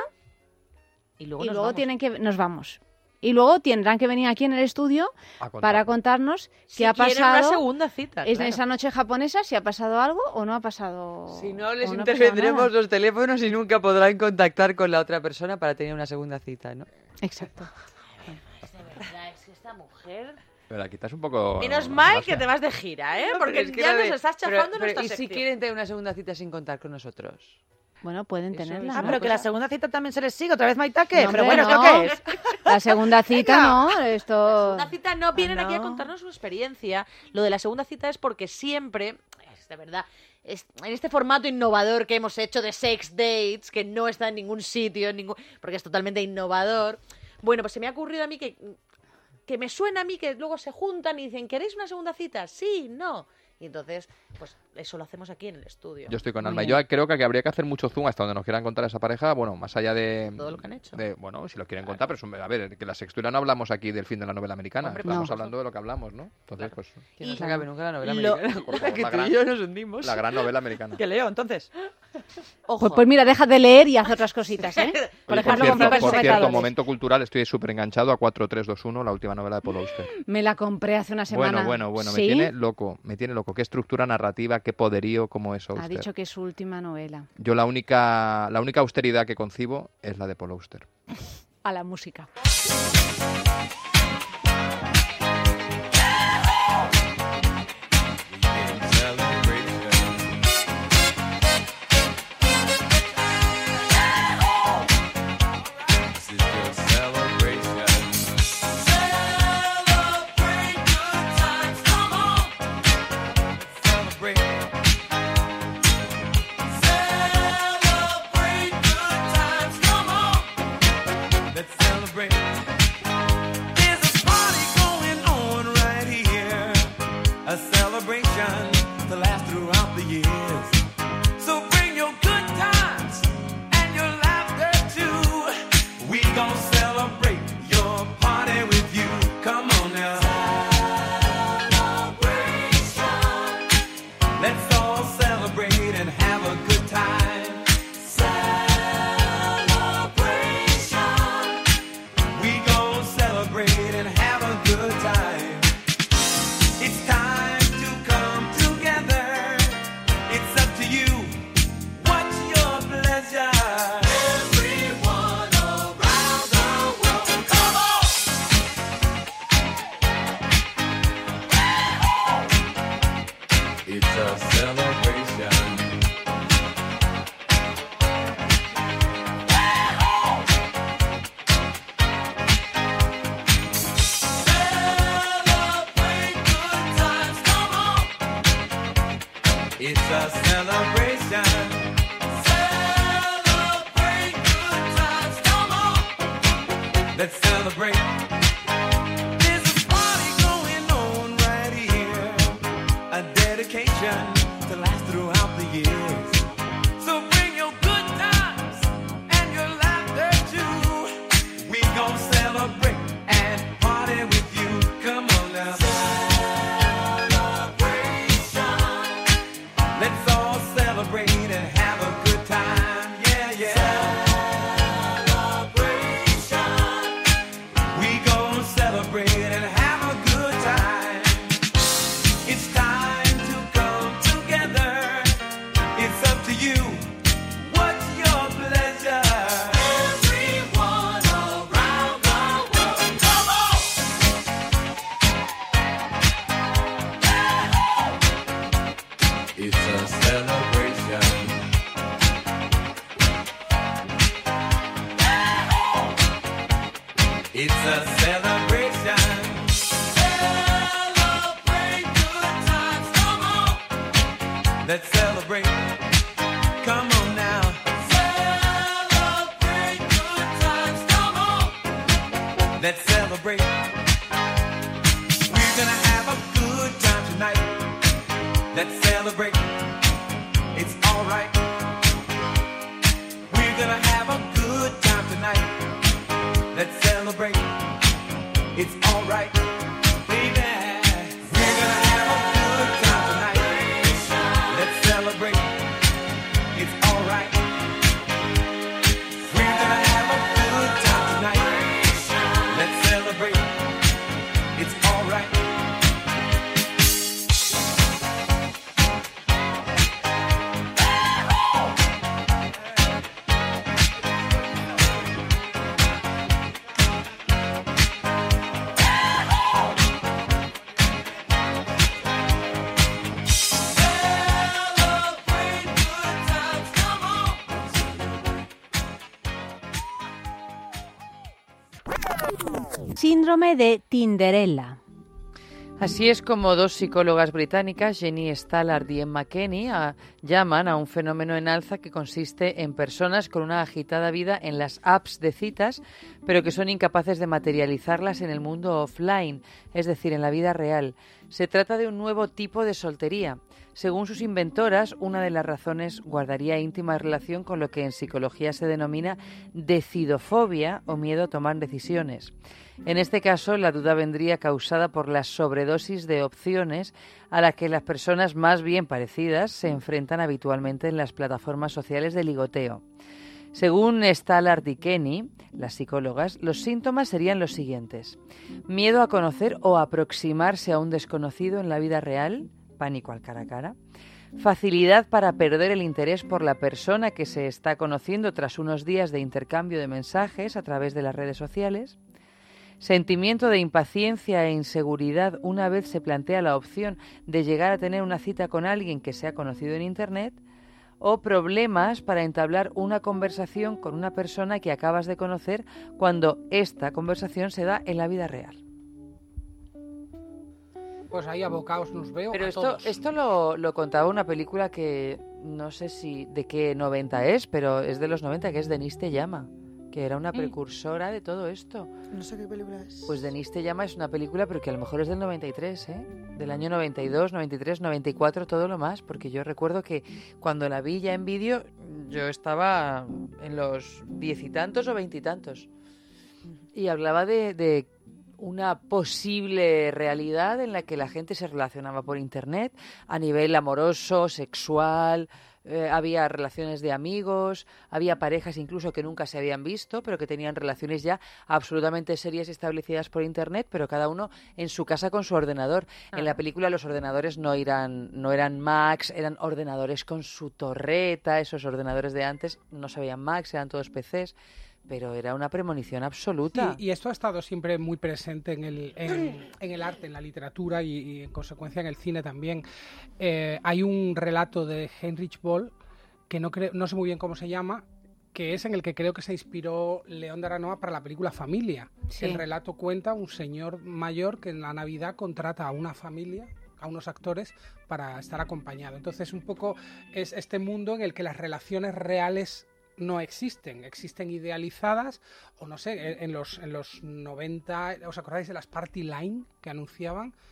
Speaker 3: Y luego,
Speaker 1: y
Speaker 3: nos
Speaker 1: luego
Speaker 3: vamos.
Speaker 1: tienen que nos vamos. Y luego tendrán que venir aquí en el estudio
Speaker 23: A contar.
Speaker 1: para contarnos
Speaker 3: Si
Speaker 1: qué ha
Speaker 3: quieren
Speaker 1: pasado
Speaker 3: una segunda cita.
Speaker 1: es
Speaker 3: claro.
Speaker 1: esa noche japonesa, si ha pasado algo o no ha pasado.
Speaker 2: Si no, les
Speaker 1: o no ha pasado
Speaker 2: intervendremos
Speaker 1: nada.
Speaker 2: los teléfonos y nunca podrán contactar con la otra persona para tener una segunda cita, ¿no?
Speaker 1: Exacto.
Speaker 3: Es de verdad, es que esta mujer...
Speaker 23: Pero la quitas un poco...
Speaker 3: Menos mal
Speaker 23: gracia.
Speaker 3: que te vas de gira, ¿eh?
Speaker 2: No,
Speaker 3: Porque
Speaker 2: pero es que
Speaker 3: ya
Speaker 2: la
Speaker 3: nos
Speaker 2: de-
Speaker 3: estás
Speaker 2: pero-
Speaker 3: chafando
Speaker 2: pero
Speaker 3: nuestra
Speaker 2: ¿y si
Speaker 3: sección.
Speaker 2: quieren tener una segunda cita sin contar con nosotros?
Speaker 1: Bueno, pueden
Speaker 2: Eso
Speaker 1: tenerla.
Speaker 2: es
Speaker 22: Ah,
Speaker 1: ¿no?
Speaker 22: pero que la
Speaker 1: Pues-
Speaker 22: segunda cita también se les sigue. ¿Otra vez Maitake?
Speaker 1: No,
Speaker 22: pero
Speaker 1: hombre,
Speaker 22: bueno,
Speaker 1: no.
Speaker 22: ¿esto qué es?
Speaker 1: La segunda cita no, esto...
Speaker 3: Segunda cita no vienen aquí a
Speaker 1: no.
Speaker 3: contarnos su experiencia. Lo de la segunda cita es porque siempre, es de verdad, es- en este formato innovador que hemos hecho de sex dates, que no está en ningún sitio, en ningún, porque es totalmente innovador. Bueno, pues se me ha ocurrido a mí que, que me suena a mí que luego se juntan y dicen, ¿queréis una segunda cita? Sí, no. Y entonces, pues eso lo hacemos aquí en el estudio.
Speaker 23: Yo estoy con
Speaker 1: Muy
Speaker 23: Alma.
Speaker 1: bien.
Speaker 23: Yo creo que habría que hacer mucho zoom hasta donde nos quieran contar esa pareja. Bueno, más allá de...
Speaker 3: Todo lo que han hecho.
Speaker 23: de- bueno, si lo quieren contar, pero es un- a ver, que la sextulia no hablamos aquí del fin de la novela americana.
Speaker 3: Hombre,
Speaker 23: Estamos
Speaker 1: no.
Speaker 23: hablando de lo que hablamos, ¿no? Entonces, pues...
Speaker 2: Que no
Speaker 3: Y-
Speaker 2: se acabe nunca la novela
Speaker 3: lo-
Speaker 2: americana.
Speaker 23: Por favor,
Speaker 2: que
Speaker 23: la
Speaker 2: tú y
Speaker 23: gran-
Speaker 2: yo nos hundimos.
Speaker 23: La gran novela americana.
Speaker 22: Que leo, entonces.
Speaker 3: Ojo.
Speaker 1: Pues, pues mira, deja de leer y haz otras cositas, ¿eh? Por
Speaker 23: Oye,
Speaker 1: ejemplo,
Speaker 23: por
Speaker 1: comprar
Speaker 23: cierto, por cierto,
Speaker 1: sujetadores.
Speaker 23: momento cultural, estoy súper enganchado a cuatro tres dos uno, la última novela de Paul Auster.
Speaker 1: Me la compré hace una semana.
Speaker 23: Bueno, bueno, bueno, me
Speaker 1: ¿Sí?
Speaker 23: tiene loco, me tiene loco. Qué estructura narrativa, qué poderío, cómo es
Speaker 1: Ha
Speaker 23: Auster.
Speaker 1: dicho que es su última novela.
Speaker 23: Yo la única, la única austeridad que concibo es la de Paul Auster.
Speaker 1: A la música.
Speaker 21: Let's celebrate. There's a party going on right here, a celebration to last throughout the years. So bring your good times and your laughter too. We gon' celebrate your party with you. Come on now. Celebration. Let's all celebrate and have a good time. We gon' celebrate and have a good time. It's time to come together. It's up to you. What's your pleasure? Everyone around the world, come on! It's a celebration. Celebrate good times, come on. It's a celebration. Celebrate good times, come on. Let's celebrate. There's a party going on right here, a dedication to last throughout the years. So bring your good times and your laughter too. We gon' celebrate and party with you. Come on now. Celebration.
Speaker 4: all celebrate and have a good time. Yeah, yeah. Celebration. We gonna celebrate and have a good time. It's time to come together. It's up to you. What's your pleasure? Everyone around the world, come on! It's a celebration. It's a celebration. Celebrate good times, come on. Let's celebrate. Come on now. Celebrate good times, come on. Let's celebrate. We're gonna have a good time tonight. Let's celebrate. It's alright. We're gonna have a good time tonight. Let's celebrate. It's alright. Baby, we're gonna have a good time tonight. Let's celebrate. It's alright. We're gonna have a good time tonight. Let's celebrate. It's alright.
Speaker 1: Síndrome de Tinderella.
Speaker 2: Así es como dos psicólogas británicas, Jenny Stallard y Emma Kenny, a, llaman a un fenómeno en alza que consiste en personas con una agitada vida en las apps de citas, pero que son incapaces de materializarlas en el mundo offline, es decir, en la vida real. Se trata de un nuevo tipo de soltería. Según sus inventoras, una de las razones guardaría íntima relación con lo que en psicología se denomina decidofobia o miedo a tomar decisiones. En este caso, la duda vendría causada por la sobredosis de opciones a la que las personas más bien parecidas se enfrentan habitualmente en las plataformas sociales de ligoteo. Según Stallard y Kenny, las psicólogas, los síntomas serían los siguientes: miedo a conocer o aproximarse a un desconocido en la vida real, pánico al cara a cara, facilidad para perder el interés por la persona que se está conociendo tras unos días de intercambio de mensajes a través de las redes sociales, sentimiento de impaciencia e inseguridad una vez se plantea la opción de llegar a tener una cita con alguien que se ha conocido en Internet, o problemas para entablar una conversación con una persona que acabas de conocer cuando esta conversación se da en la vida real.
Speaker 12: Pues ahí abocados nos veo.
Speaker 2: Pero
Speaker 12: a
Speaker 2: esto,
Speaker 12: todos.
Speaker 2: esto lo, lo contaba una película que no sé si de qué noventa es, pero es de los noventa, que es Denise te llama, que era una precursora de todo esto.
Speaker 13: No sé qué película es.
Speaker 2: Pues Denise te llama es una película, pero que a lo mejor es del noventa y tres, ¿eh? Del año noventa y dos, noventa y tres, noventa y cuatro, todo lo más, porque yo recuerdo que cuando la vi ya en vídeo, yo estaba en los diez y tantos o veintitantos. Y hablaba de, de una posible realidad en la que la gente se relacionaba por Internet a nivel amoroso, sexual. Eh, había relaciones de amigos, había parejas incluso que nunca se habían visto, pero que tenían relaciones ya absolutamente serias establecidas por Internet, pero cada uno en su casa con su ordenador. Ah. En la película los ordenadores no eran, no eran Macs, eran ordenadores con su torreta, esos ordenadores de antes no se veían Macs, eran todos P Cs. Pero era una premonición absoluta.
Speaker 12: Sí, y esto ha estado siempre muy presente en el, en, en el arte, en la literatura y, y en consecuencia en el cine también. Eh, hay un relato de Heinrich Böll, que no, creo, no sé muy bien cómo se llama, que es en el que creo que se inspiró León de Aranoa para la película Familia. Sí. El relato cuenta un señor mayor que en la Navidad contrata a una familia, a unos actores, para estar acompañado. Entonces un poco es este mundo en el que las relaciones reales no existen, existen idealizadas, o no sé, en los, en los noventa, ¿os acordáis de las Party Line que anunciaban?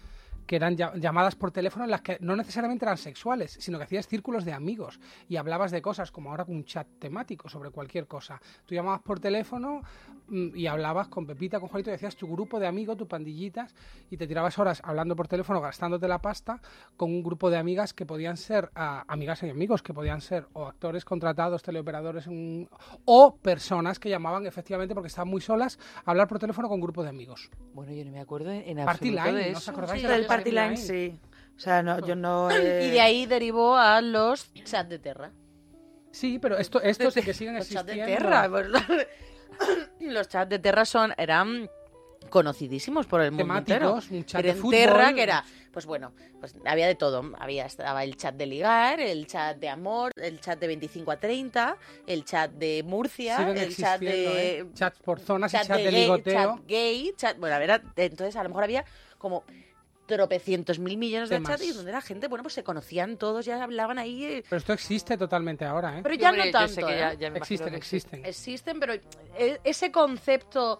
Speaker 12: que eran ll- llamadas por teléfono en las que no necesariamente eran sexuales, sino que hacías círculos de amigos y hablabas de cosas, como ahora un chat temático sobre cualquier cosa. Tú llamabas por teléfono mm, y hablabas con Pepita, con Juanito, y decías tu grupo de amigos, tus pandillitas, y te tirabas horas hablando por teléfono, gastándote la pasta, con un grupo de amigas que podían ser, ah, amigas y amigos, que podían ser o actores contratados, teleoperadores, mm, o personas que llamaban efectivamente porque estaban muy solas a hablar por teléfono con un grupo de amigos.
Speaker 2: Bueno, yo no me acuerdo en
Speaker 12: Party
Speaker 2: absoluto
Speaker 12: Line,
Speaker 2: de
Speaker 12: ¿no
Speaker 2: eso.
Speaker 12: os acordáis
Speaker 22: Sí,
Speaker 12: de la
Speaker 22: del Party Line, sí. O sea, no, yo no... eh,
Speaker 3: Y de ahí derivó a los chats de Terra.
Speaker 12: Sí, pero esto, estos que siguen
Speaker 3: Los chats de
Speaker 12: existiendo...
Speaker 3: Terra. pues, los chats de Terra son, eran conocidísimos por el mundo
Speaker 12: Temáticos,
Speaker 3: entero.
Speaker 12: un chat
Speaker 3: Pero
Speaker 12: de
Speaker 3: en
Speaker 12: fútbol.
Speaker 3: Terra, que era, pues bueno, pues había de todo. Había, estaba el chat de ligar, el chat de amor, el chat de veinticinco a treinta, el chat de Murcia,
Speaker 12: Siguen
Speaker 3: el chat de...
Speaker 12: existiendo, ¿eh? Chats por zonas y
Speaker 3: chat
Speaker 12: chat de
Speaker 3: gay,
Speaker 12: ligoteo.
Speaker 3: chat gay, chat... Bueno, a ver, entonces a lo mejor había como tropecientos mil millones de
Speaker 12: Temas.
Speaker 3: chats y donde la gente, bueno, pues se conocían todos, ya hablaban ahí... eh,
Speaker 12: Pero esto existe totalmente ahora, ¿eh?
Speaker 3: Pero ya
Speaker 2: Hombre,
Speaker 3: no
Speaker 2: yo
Speaker 3: tanto,
Speaker 2: sé que
Speaker 3: ¿eh?
Speaker 2: ya- ya me imagino
Speaker 12: Existen,
Speaker 2: que
Speaker 12: existen.
Speaker 3: Existen, pero e- ese concepto...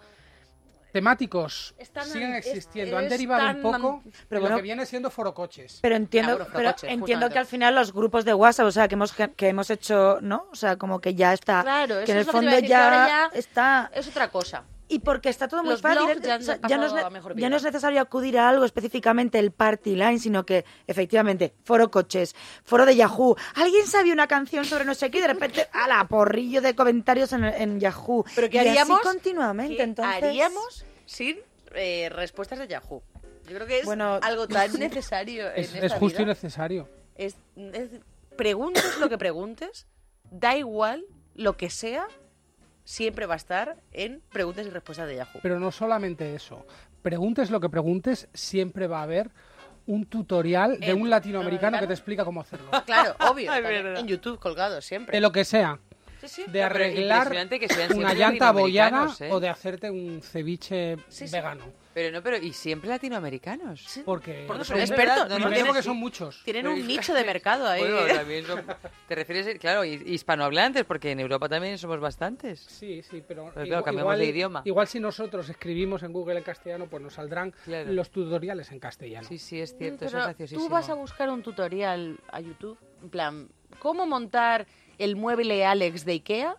Speaker 12: Temáticos
Speaker 3: Están
Speaker 12: siguen
Speaker 3: an-
Speaker 12: existiendo.
Speaker 3: es-
Speaker 12: Han derivado
Speaker 3: están
Speaker 12: un poco
Speaker 3: an-
Speaker 12: de
Speaker 22: Pero
Speaker 12: lo
Speaker 22: bueno,
Speaker 12: que viene siendo forocoches.
Speaker 22: Pero entiendo,
Speaker 3: Claro,
Speaker 22: pero
Speaker 3: coches,
Speaker 22: entiendo
Speaker 3: justamente.
Speaker 22: que al final los grupos de WhatsApp, o sea, que hemos que hemos hecho, ¿no? O sea, como que ya está,
Speaker 3: Claro, eso
Speaker 22: que en
Speaker 3: es
Speaker 22: el
Speaker 3: lo que te iba
Speaker 22: fondo
Speaker 3: a decir, que
Speaker 22: ya,
Speaker 3: ahora ya
Speaker 22: está
Speaker 3: es otra cosa.
Speaker 22: y porque está todo muy
Speaker 3: Los
Speaker 22: fácil,
Speaker 3: blogs ya han
Speaker 22: o sea, ya no es
Speaker 3: pasado
Speaker 22: ne-
Speaker 3: a mejor
Speaker 22: ya no es
Speaker 3: vida.
Speaker 22: necesario acudir a algo específicamente el Party Line, sino que efectivamente foro coches, foro de Yahoo. Alguien sabía una canción sobre no sé qué y de repente ala porrillo de comentarios en, en Yahoo.
Speaker 3: Pero ¿qué
Speaker 22: Y así
Speaker 3: haríamos?
Speaker 22: continuamente,
Speaker 3: ¿Qué
Speaker 22: entonces
Speaker 3: haríamos sin eh, respuestas de Yahoo? Yo creo que es
Speaker 22: Bueno,
Speaker 3: algo tan necesario en
Speaker 12: Es,
Speaker 3: esta
Speaker 12: es justo y
Speaker 3: vida.
Speaker 12: necesario.
Speaker 3: Es, es- preguntes lo que preguntes, da igual lo que sea, siempre va a estar en preguntas y respuestas de Yahoo.
Speaker 12: Pero no solamente eso. Preguntes lo que preguntes, siempre va a haber un tutorial de
Speaker 3: ¿En
Speaker 12: un latinoamericano que
Speaker 3: latinoamericano?
Speaker 12: te explica cómo hacerlo.
Speaker 3: Claro, obvio.
Speaker 2: Es
Speaker 3: también
Speaker 2: verdad.
Speaker 3: en YouTube colgado siempre.
Speaker 12: De lo que sea.
Speaker 3: Sí, sí.
Speaker 12: De
Speaker 2: No, pero
Speaker 12: arreglar
Speaker 2: impresionante que sean
Speaker 12: una
Speaker 2: siempre
Speaker 12: llanta abollada
Speaker 2: latinoamericanos, ¿eh?
Speaker 12: o de hacerte un ceviche
Speaker 3: Sí, sí.
Speaker 12: vegano.
Speaker 2: Pero no, pero y siempre latinoamericanos.
Speaker 12: Porque,
Speaker 3: Porque
Speaker 2: son
Speaker 3: son expertos.
Speaker 2: no, no,
Speaker 12: primero
Speaker 2: no,
Speaker 12: porque
Speaker 2: sí.
Speaker 12: son muchos.
Speaker 3: Tienen
Speaker 2: Pero
Speaker 3: un
Speaker 2: y-
Speaker 3: nicho de mercado ahí.
Speaker 2: Bueno, también son- te refieres, claro, hi- hispanohablantes, porque en Europa también somos bastantes.
Speaker 12: Sí, sí, pero
Speaker 2: Pero claro,
Speaker 12: igual,
Speaker 2: cambiamos
Speaker 12: igual-
Speaker 2: de idioma.
Speaker 12: igual si nosotros escribimos en Google en castellano, pues nos saldrán
Speaker 2: Claro.
Speaker 12: los tutoriales en castellano.
Speaker 2: Sí, sí, es cierto, eso
Speaker 3: Pero
Speaker 2: es graciosísimo.
Speaker 3: tú vas a buscar un tutorial a YouTube, en plan, ¿cómo montar el mueble Alex de Ikea?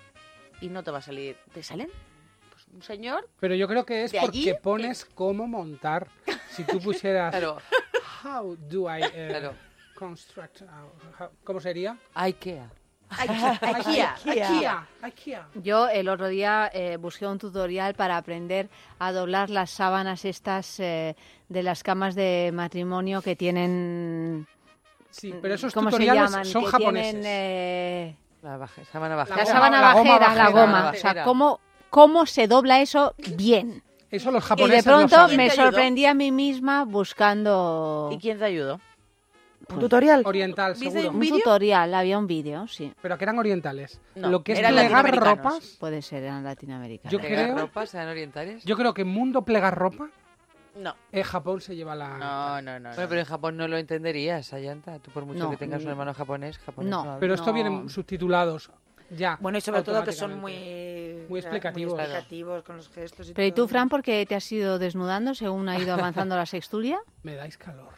Speaker 3: Y no te va a salir. ¿Te salen? Pues un señor.
Speaker 12: Pero yo creo que es
Speaker 3: ¿De
Speaker 12: porque
Speaker 3: allí?
Speaker 12: pones cómo montar. Si tú pusieras
Speaker 2: Claro,
Speaker 12: how do I eh,
Speaker 2: Claro.
Speaker 12: construct, uh, how- ¿cómo sería?
Speaker 2: IKEA.
Speaker 3: Ikea. Ikea.
Speaker 12: IKEA. IKEA.
Speaker 1: Yo el otro día eh, busqué un tutorial para aprender a doblar las sábanas estas eh, de las camas de matrimonio que tienen...
Speaker 12: Sí, pero esos
Speaker 1: ¿Cómo se
Speaker 12: tutoriales
Speaker 1: llaman?
Speaker 12: son
Speaker 1: Que
Speaker 12: japoneses.
Speaker 1: tienen, eh,
Speaker 2: La baja, sábana baja.
Speaker 1: la
Speaker 12: goma,
Speaker 1: sábana
Speaker 12: la goma
Speaker 1: bajera, la
Speaker 12: bajera,
Speaker 1: goma.
Speaker 2: la
Speaker 1: O sea,
Speaker 2: bajera.
Speaker 1: ¿cómo, cómo se dobla eso bien?
Speaker 12: Eso los
Speaker 1: Y de
Speaker 12: japoneses lo
Speaker 1: pronto
Speaker 12: saben.
Speaker 1: me
Speaker 3: ¿Quién te ayudó?
Speaker 1: sorprendí a mí misma buscando
Speaker 3: ¿Y quién te ayudó?
Speaker 22: un tutorial.
Speaker 12: Oriental,
Speaker 3: ¿Viste
Speaker 12: seguro.
Speaker 3: un
Speaker 1: un
Speaker 3: vídeo?
Speaker 1: tutorial, había un vídeo, sí.
Speaker 12: Pero que eran orientales.
Speaker 3: No,
Speaker 12: lo que es
Speaker 3: eran
Speaker 12: plegar
Speaker 3: latinoamericanos.
Speaker 12: ropas,
Speaker 1: Puede ser, eran latinoamericanos.
Speaker 12: Yo
Speaker 2: ¿Pegar
Speaker 12: creo-
Speaker 2: ropa, sean orientales?
Speaker 12: yo creo que mundo plegar ropa,
Speaker 3: No.
Speaker 12: en Japón se lleva la...
Speaker 3: No, no, no.
Speaker 2: Bueno,
Speaker 3: no.
Speaker 2: pero en Japón no lo entenderías, Ayanta. Tú por mucho
Speaker 1: No.
Speaker 2: que tengas un hermano japonés, japonés
Speaker 1: No.
Speaker 2: no,
Speaker 12: Pero esto
Speaker 1: No.
Speaker 12: vienen subtitulados ya.
Speaker 22: Bueno, y sobre todo que son
Speaker 12: automáticamente.
Speaker 22: muy
Speaker 12: Muy explicativos.
Speaker 22: muy explicativos con los gestos y
Speaker 1: Pero ¿y
Speaker 22: todo.
Speaker 1: tú, Fran, por qué te has ido desnudando según ha ido avanzando la sextulia?
Speaker 12: Me dais calor.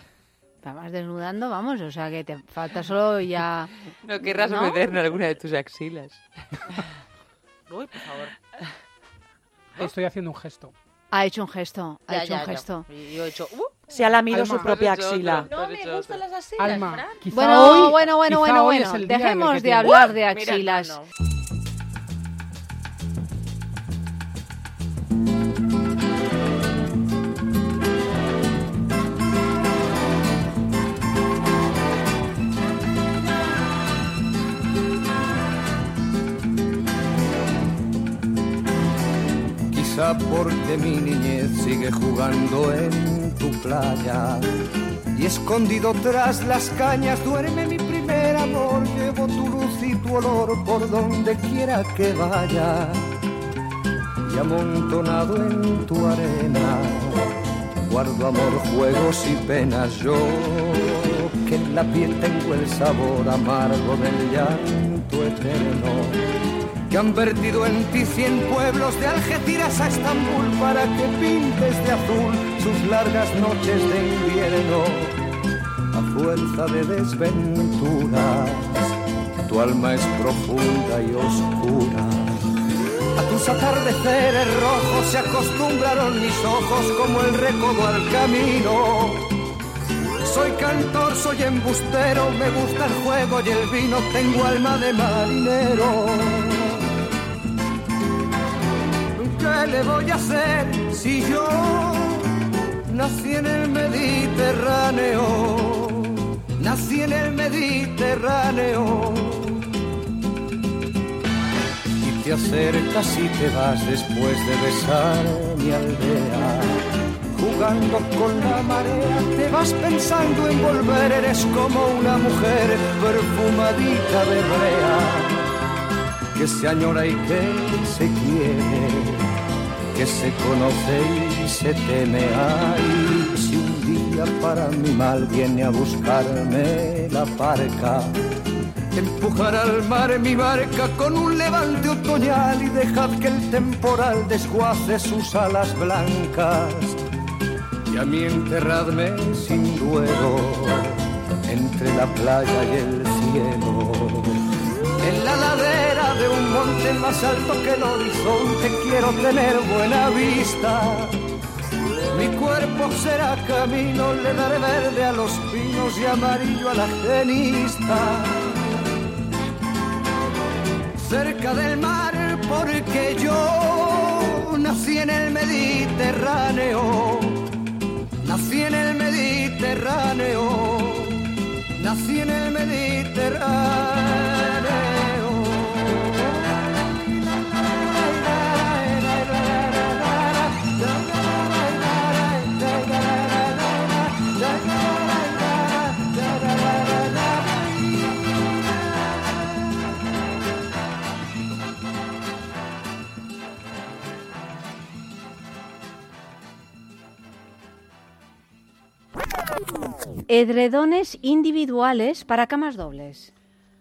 Speaker 1: Te vas desnudando, vamos, o sea que te falta solo ya...
Speaker 2: No querrás
Speaker 1: ¿No?
Speaker 2: meter en alguna de tus axilas.
Speaker 3: Uy, por favor.
Speaker 12: Estoy haciendo un gesto.
Speaker 1: Ha hecho un gesto, ha
Speaker 3: Ya,
Speaker 1: hecho
Speaker 3: ya,
Speaker 1: un
Speaker 3: ya.
Speaker 1: gesto.
Speaker 3: Y yo he hecho... Uh,
Speaker 22: Se ha lamido
Speaker 12: Alma.
Speaker 22: su propia
Speaker 2: Has hecho
Speaker 22: axila.
Speaker 2: otro.
Speaker 3: no
Speaker 2: Has
Speaker 3: me
Speaker 2: hecho
Speaker 3: gustan
Speaker 2: otro.
Speaker 3: las axilas,
Speaker 12: Alma,
Speaker 3: Fran.
Speaker 12: quizá
Speaker 1: Bueno,
Speaker 12: hoy,
Speaker 1: bueno, bueno,
Speaker 12: quizá
Speaker 1: bueno,
Speaker 12: hoy
Speaker 1: bueno.
Speaker 12: es el día en el
Speaker 1: Dejemos
Speaker 12: que
Speaker 1: de
Speaker 12: tiene-
Speaker 1: hablar de
Speaker 3: Mira,
Speaker 1: axilas.
Speaker 3: no, no.
Speaker 11: Quizá porque mi niñez sigue jugando en tu playa y escondido tras las cañas duerme mi primer amor. Llevo tu luz y tu olor por donde quiera que vaya y amontonado en tu arena guardo amor, juegos y penas. Yo que en la piel tengo el sabor amargo del llanto eterno. que han vertido en ti cien pueblos de Algeciras a Estambul para que pintes de azul sus largas noches de invierno a fuerza de desventuras. Tu alma es profunda y oscura. A tus atardeceres rojos se acostumbraron mis ojos como el recodo al camino. Soy cantor, soy embustero, me gusta el juego y el vino, tengo alma de marinero. ¿Qué le voy a hacer si yo nací en el Mediterráneo? Nací en el Mediterráneo. Y te acercas y te vas después de besar mi aldea. Jugando con la marea, te vas pensando en volver, eres como una mujer perfumadita de brea, que se añora y que se quiere, que se conoce y se teme. Ay, si un día para mi mal viene a buscarme la barca, empujar al mar mi barca con un levante otoñal y dejad que el temporal desguace sus alas blancas. Y a mí enterradme sin duelo entre la playa y el cielo, en la ladera de un monte más alto que el horizonte. Quiero tener buena vista, mi cuerpo será camino, le daré verde a los pinos y amarillo a la genista. Cerca del mar porque yo nací en el Mediterráneo. Nací en el Mediterráneo, nací en el Mediterráneo.
Speaker 1: Edredones individuales para camas dobles.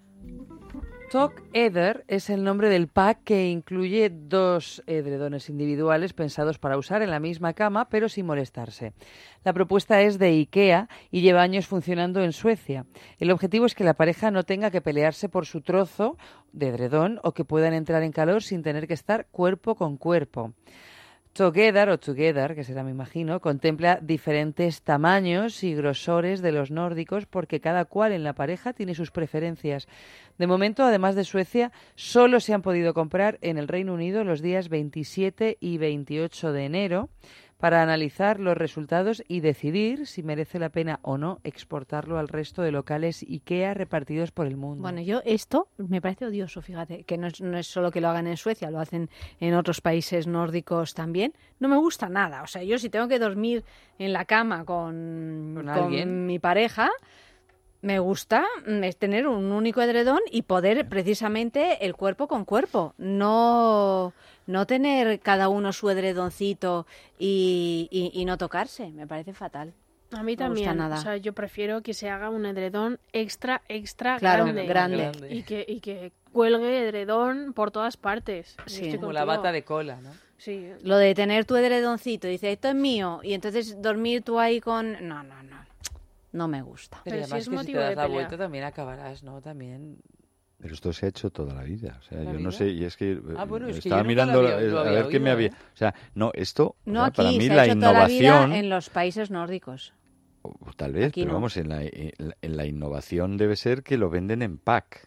Speaker 2: Together es el nombre del pack que incluye dos edredones individuales pensados para usar en la misma cama, pero sin molestarse. La propuesta es de IKEA y lleva años funcionando en Suecia. El objetivo es que la pareja no tenga que pelearse por su trozo de edredón o que puedan entrar en calor sin tener que estar cuerpo con cuerpo. Together, o Together, que será, me imagino, contempla diferentes tamaños y grosores de los nórdicos porque cada cual en la pareja tiene sus preferencias. De momento, además de Suecia, solo se han podido comprar en el Reino Unido los días veintisiete y veintiocho de enero para analizar los resultados y decidir si merece la pena o no exportarlo al resto de locales IKEA repartidos por el mundo.
Speaker 1: Bueno, yo esto me parece odioso, fíjate, que no es, no es solo que lo hagan en Suecia, lo hacen en otros países nórdicos también. No me gusta nada, o sea, yo si tengo que dormir en la cama con,
Speaker 2: ¿Con
Speaker 1: con
Speaker 2: alguien?
Speaker 1: mi pareja, me gusta es tener un único edredón y poder precisamente el cuerpo con cuerpo, no, no tener cada uno su edredoncito y, y, y no tocarse, me parece fatal.
Speaker 9: A mí
Speaker 1: No me gusta
Speaker 9: también,
Speaker 1: nada.
Speaker 9: o sea, yo prefiero que se haga un edredón extra, extra
Speaker 1: Claro,
Speaker 9: grande.
Speaker 1: grande.
Speaker 9: Y que, y que cuelgue edredón por todas partes. Yo
Speaker 1: Sí.
Speaker 9: estoy
Speaker 2: Como la
Speaker 9: contigo.
Speaker 2: bata de cola, ¿no?
Speaker 9: Sí.
Speaker 1: Lo de tener tu edredoncito y dices, esto es mío, y entonces dormir tú ahí con... No, no, no, no me gusta.
Speaker 2: Pero,
Speaker 9: Pero si
Speaker 2: además
Speaker 9: es
Speaker 2: que si te
Speaker 9: motivo
Speaker 2: das
Speaker 9: de
Speaker 2: la
Speaker 9: pelea.
Speaker 2: vuelta también acabarás, ¿no? También...
Speaker 17: Pero esto se ha hecho toda la vida. O sea,
Speaker 2: ¿La
Speaker 17: yo
Speaker 2: vida?
Speaker 17: no sé, y es que eh,
Speaker 2: Ah, bueno, es que
Speaker 17: estaba
Speaker 2: yo nunca lo
Speaker 17: mirando
Speaker 2: había-
Speaker 17: eh,
Speaker 2: lo
Speaker 17: a
Speaker 2: había
Speaker 17: ver qué me
Speaker 2: oído,
Speaker 17: había.
Speaker 2: ¿eh?
Speaker 17: O sea, no, esto, o
Speaker 1: No
Speaker 17: sea,
Speaker 1: aquí,
Speaker 17: para mí
Speaker 1: se
Speaker 17: la
Speaker 1: ha hecho toda la
Speaker 17: innovación,
Speaker 1: vida en los países nórdicos.
Speaker 17: o tal vez,
Speaker 1: Aquí
Speaker 17: pero
Speaker 1: no.
Speaker 17: vamos, en la, en la- en la innovación debe ser que lo venden en pack.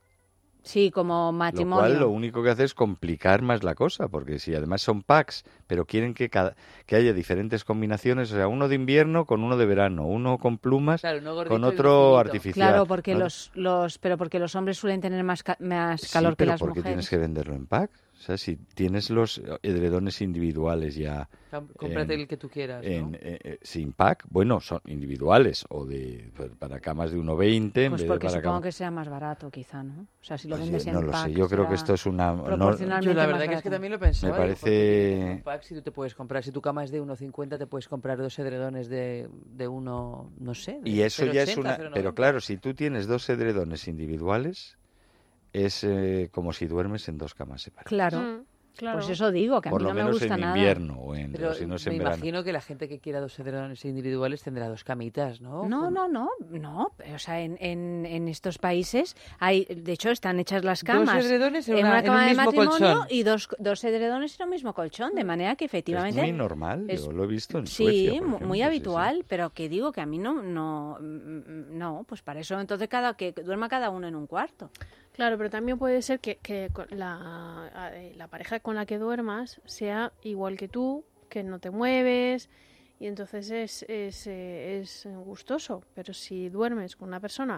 Speaker 1: Sí, como
Speaker 17: Lo
Speaker 1: matrimonio.
Speaker 17: cual lo único que hace es complicar más la cosa, porque si además son packs, pero quieren que cada, que haya diferentes combinaciones, o sea, uno de invierno con uno de verano, uno con plumas,
Speaker 2: Claro, uno gordito
Speaker 17: con
Speaker 2: y
Speaker 17: otro
Speaker 2: finito.
Speaker 17: artificial.
Speaker 1: Claro, porque
Speaker 17: ¿no?
Speaker 1: los, los, pero porque los hombres suelen tener más, ca- más
Speaker 17: Sí,
Speaker 1: calor que
Speaker 17: pero
Speaker 1: las
Speaker 17: ¿por qué
Speaker 1: mujeres.
Speaker 17: tienes que venderlo en pack? O sea, si tienes los edredones individuales ya...
Speaker 2: Com- Cómprate
Speaker 17: en-
Speaker 2: el que tú quieras, ¿no?
Speaker 17: en, eh, eh, sin pack, bueno, son individuales o de para camas de uno veinte en
Speaker 1: Pues
Speaker 17: vez de
Speaker 1: porque
Speaker 17: para
Speaker 1: supongo
Speaker 17: camas...
Speaker 1: que sea más barato, quizá, ¿no? O sea, si lo
Speaker 17: Pues
Speaker 1: vendes
Speaker 17: yo
Speaker 1: en
Speaker 17: no lo
Speaker 1: pack,
Speaker 17: sé, yo creo que
Speaker 1: será
Speaker 17: esto es una... no-
Speaker 1: proporcionalmente
Speaker 2: Yo la
Speaker 1: más
Speaker 2: verdad que es
Speaker 1: barato.
Speaker 2: que también lo pensaba.
Speaker 17: Me
Speaker 2: digo, porque
Speaker 17: parece-
Speaker 2: un pack, si tú te puedes comprar, si tu cama es de uno cincuenta, te puedes comprar dos edredones de, de uno, no sé. de
Speaker 17: Y eso ya es
Speaker 2: cero ochenta,
Speaker 17: una...
Speaker 2: cero noventa.
Speaker 17: Pero claro, si tú tienes dos edredones individuales, es eh, como si duermes en dos camas separadas.
Speaker 1: Claro.
Speaker 9: Mm, claro.
Speaker 1: Pues eso digo, que a
Speaker 17: Por
Speaker 1: mí
Speaker 17: lo
Speaker 1: no me
Speaker 17: menos
Speaker 1: gusta
Speaker 17: en
Speaker 1: nada.
Speaker 17: invierno o en,
Speaker 2: Pero
Speaker 17: o si no es
Speaker 2: me
Speaker 17: en verano.
Speaker 2: imagino que la gente que quiera dos edredones individuales tendrá dos camitas, ¿no?
Speaker 1: No, no, no, no. O sea, en, en, en estos países hay, de hecho, están hechas las camas.
Speaker 2: Dos edredones en
Speaker 1: en
Speaker 2: una-
Speaker 1: una
Speaker 2: en
Speaker 1: cama
Speaker 2: un
Speaker 1: de
Speaker 2: mismo
Speaker 1: matrimonio
Speaker 2: colchón.
Speaker 1: y dos, dos edredones en un mismo colchón, de manera que efectivamente...
Speaker 17: Es muy normal,
Speaker 1: es-
Speaker 17: yo lo he visto en
Speaker 1: Sí,
Speaker 17: Suecia, por
Speaker 1: mu-
Speaker 17: ejemplo,
Speaker 1: muy
Speaker 17: sí,
Speaker 1: habitual, pero que digo que a mí no, no, mm, no, pues para eso entonces cada que duerma cada uno en un cuarto.
Speaker 9: Claro, pero también puede ser que, que con la, eh, la pareja con la que duermas sea igual que tú, que no te mueves, y entonces es, es, eh, es gustoso. Pero si duermes con una persona,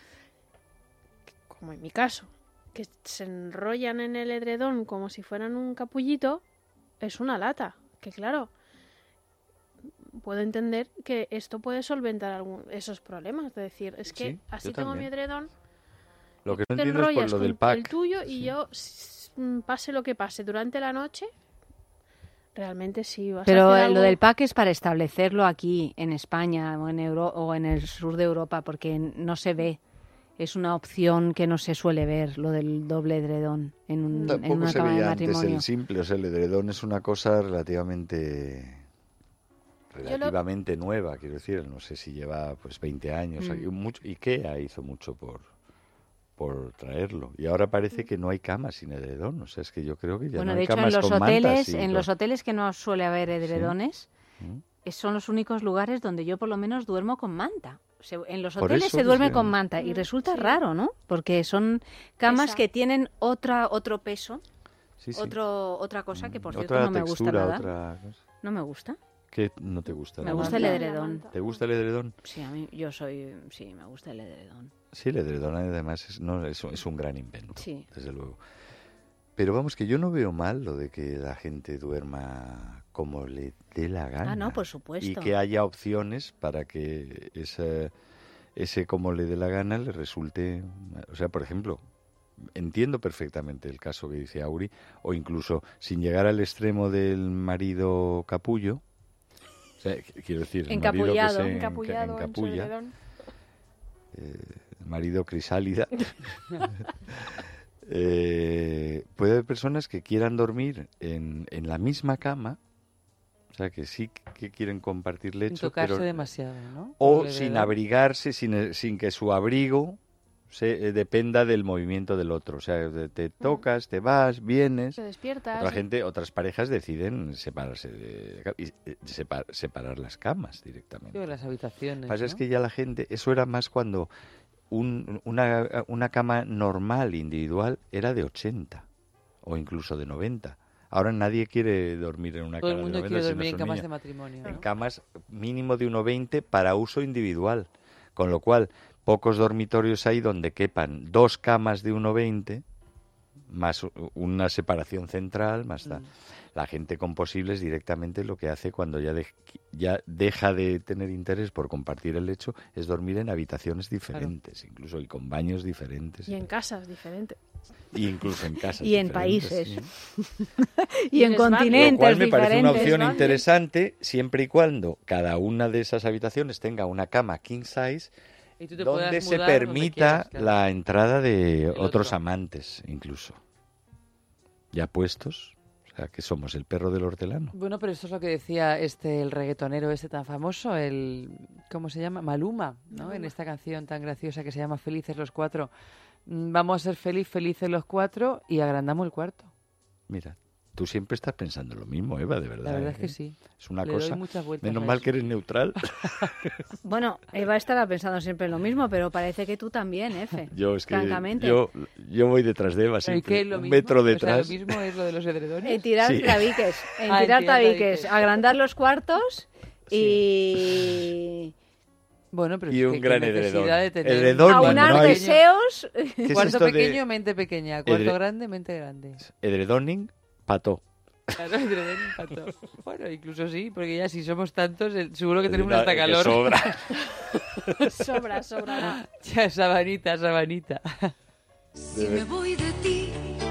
Speaker 9: como en mi caso, que se enrollan en el edredón como si fueran un capullito, es una lata. Que claro, puedo entender que esto puede solventar algún, esos problemas. De decir, es que
Speaker 17: Sí,
Speaker 9: así
Speaker 17: yo
Speaker 9: tengo
Speaker 17: también.
Speaker 9: mi edredón.
Speaker 17: Lo que no
Speaker 9: Te
Speaker 17: entiendo es por
Speaker 9: enrollas
Speaker 17: lo del
Speaker 9: con
Speaker 17: pack.
Speaker 9: el tuyo y yo, s- mm, pase lo que pase durante la noche, realmente sí vas a
Speaker 1: Pero
Speaker 9: hacer
Speaker 1: eh,
Speaker 9: algo...
Speaker 1: lo del pack es para establecerlo aquí, en España o en, Euro o en el sur de Europa, porque no se ve. Es una opción que no se suele ver, lo del doble edredón en, un, en
Speaker 17: Tampoco
Speaker 1: una
Speaker 17: se
Speaker 1: cama de
Speaker 17: veía antes
Speaker 1: matrimonio.
Speaker 17: el simple, o sea, el edredón es una cosa relativamente
Speaker 9: Yo lo-
Speaker 17: relativamente nueva, quiero decir, no sé si lleva pues veinte años.
Speaker 1: Mm.
Speaker 17: Hay mucho, IKEA hizo mucho por por traerlo y ahora parece que no hay camas sin edredón, o sea, es que yo creo que ya
Speaker 1: Bueno,
Speaker 17: no
Speaker 1: de
Speaker 17: hay
Speaker 1: hecho, en
Speaker 17: camas
Speaker 1: los
Speaker 17: con mantas
Speaker 1: hoteles,
Speaker 17: y
Speaker 1: en
Speaker 17: con-
Speaker 1: los hoteles que no suele haber edredones,
Speaker 17: Mm.
Speaker 1: eh, son los únicos lugares donde yo por lo menos duermo con manta. Se- en los
Speaker 17: Por
Speaker 1: hoteles
Speaker 17: eso
Speaker 1: se duerme
Speaker 17: decía.
Speaker 1: con manta y
Speaker 9: Mm,
Speaker 1: resulta
Speaker 9: sí.
Speaker 1: raro, ¿no? Porque son camas
Speaker 9: Pesa.
Speaker 1: que tienen otra otro peso,
Speaker 17: Sí, sí.
Speaker 1: otro otra cosa que por cierto
Speaker 17: otra
Speaker 1: no me gusta
Speaker 17: textura,
Speaker 1: nada.
Speaker 17: otra cosa.
Speaker 1: No me gusta.
Speaker 17: ¿Qué no te gusta?
Speaker 1: Me
Speaker 17: la
Speaker 1: gusta el
Speaker 17: manta?
Speaker 1: edredón.
Speaker 17: ¿Te gusta el edredón?
Speaker 1: Sí, a mí yo soy sí, me gusta el edredón.
Speaker 17: Sí, el edredón además es, no, es, es un gran invento,
Speaker 1: Sí.
Speaker 17: desde luego. Pero vamos, que yo no veo mal lo de que la gente duerma como le dé la gana.
Speaker 1: Ah, no, por supuesto.
Speaker 17: Y que haya opciones para que esa, ese como le dé la gana le resulte... O sea, por ejemplo, entiendo perfectamente el caso que dice Auri, o incluso sin llegar al extremo del marido capullo. O sea, qu- quiero decir, el marido que
Speaker 1: Encapullado.
Speaker 17: se enca-
Speaker 9: Encapullado en su
Speaker 17: encapulla,
Speaker 9: edredón.
Speaker 17: eh, marido crisálida. Eh, puede haber personas que quieran dormir en, en la misma cama, o sea, que sí que quieren compartir
Speaker 2: Sin
Speaker 17: lecho,
Speaker 2: tocarse
Speaker 17: pero,
Speaker 2: demasiado, ¿no?
Speaker 17: o
Speaker 2: Porque de
Speaker 17: sin
Speaker 2: verdad-
Speaker 17: abrigarse, sin, sin que su abrigo se, eh, dependa del movimiento del otro. O sea, de- te tocas, te vas, vienes.
Speaker 9: Te despiertas.
Speaker 17: Otra
Speaker 9: y-
Speaker 17: gente, otras parejas deciden separarse de, y, eh, separ- separar las camas directamente.
Speaker 2: Sí, o las habitaciones,
Speaker 17: Lo que pasa
Speaker 2: ¿no?
Speaker 17: es que ya la gente, eso era más cuando un- una, una cama normal, individual, era de ochenta o incluso de noventa. Ahora nadie quiere dormir en una
Speaker 2: Todo
Speaker 17: cama
Speaker 2: el mundo
Speaker 17: de noventa
Speaker 2: quiere
Speaker 17: si no
Speaker 2: dormir
Speaker 17: es
Speaker 2: en
Speaker 17: un
Speaker 2: camas
Speaker 17: niño.
Speaker 2: de matrimonio,
Speaker 17: En
Speaker 2: ¿no?
Speaker 17: camas mínimo de uno veinte para uso individual. Con lo cual, pocos dormitorios hay donde quepan dos camas de uno veinte más u- una separación central, más tal. La gente con posibles directamente lo que hace cuando ya, de- ya deja de tener interés por compartir el lecho es dormir en habitaciones diferentes, incluso y con baños diferentes.
Speaker 9: Y en casas diferentes.
Speaker 17: Y incluso en casas
Speaker 1: Y en
Speaker 17: diferentes,
Speaker 1: países.
Speaker 17: sí.
Speaker 1: Y en
Speaker 9: les va-
Speaker 1: continentes
Speaker 17: Lo cual me parece una
Speaker 1: diferentes.
Speaker 17: opción
Speaker 9: ¿vale?
Speaker 17: interesante siempre y cuando cada una de esas habitaciones tenga una cama king size
Speaker 2: Y tú te
Speaker 17: donde
Speaker 2: puedas
Speaker 17: se
Speaker 2: mudar donde
Speaker 17: permita
Speaker 2: quieras, claro.
Speaker 17: la entrada de otros
Speaker 2: otro.
Speaker 17: amantes incluso. Ya puestos. O sea, que somos el perro del hortelano.
Speaker 2: Bueno, pero esto es lo que decía este el reggaetonero este tan famoso, el ¿cómo se llama? Maluma, ¿no? En esta canción tan graciosa que se llama Felices los cuatro. Mm, Vamos a ser feliz, felices los cuatro y agrandamos el cuarto.
Speaker 17: Mira, tú siempre estás pensando lo mismo, Eva, de verdad.
Speaker 2: La verdad
Speaker 17: ¿eh?
Speaker 2: es que sí.
Speaker 17: Es una
Speaker 2: Le doy
Speaker 17: cosa.
Speaker 2: muchas vueltas
Speaker 17: Menos
Speaker 2: a
Speaker 17: mal
Speaker 2: eso.
Speaker 17: que eres neutral.
Speaker 1: Bueno, Eva estará pensando siempre lo mismo, pero parece que tú también, Efe.
Speaker 17: Yo es que
Speaker 1: Francamente.
Speaker 17: yo, yo voy detrás de Eva
Speaker 2: ¿Y
Speaker 17: siempre.
Speaker 2: qué es lo
Speaker 17: Un
Speaker 2: mismo?
Speaker 17: metro
Speaker 2: O sea,
Speaker 17: detrás.
Speaker 2: lo mismo es lo de los edredones.
Speaker 1: En tirar
Speaker 17: Sí.
Speaker 1: tabiques, en
Speaker 2: Ah, en
Speaker 1: tirar
Speaker 2: tirar
Speaker 1: tabiques,
Speaker 2: tabiques.
Speaker 1: agrandar los cuartos y
Speaker 2: Bueno, pero
Speaker 17: Y
Speaker 2: es
Speaker 17: un
Speaker 2: que, qué
Speaker 17: gran
Speaker 2: necesidad
Speaker 17: edredón.
Speaker 2: de tener
Speaker 17: Edredón,
Speaker 2: un
Speaker 1: aunar
Speaker 17: no hay-
Speaker 1: deseos.
Speaker 17: ¿Qué es
Speaker 2: cuarto
Speaker 17: esto de
Speaker 2: pequeño, mente pequeña. Cuarto
Speaker 17: Edre-
Speaker 2: grande, mente grande.
Speaker 17: edredoning, pato?
Speaker 2: Claro, edredón y pato. Bueno, incluso sí, porque ya si somos tantos, eh, seguro que
Speaker 17: Eh,
Speaker 2: tenemos
Speaker 17: na-
Speaker 2: hasta
Speaker 17: que
Speaker 2: calor.
Speaker 17: sobra.
Speaker 9: Sobra, sobra.
Speaker 2: Ya, sabanita, sabanita.
Speaker 10: Si me voy de ti,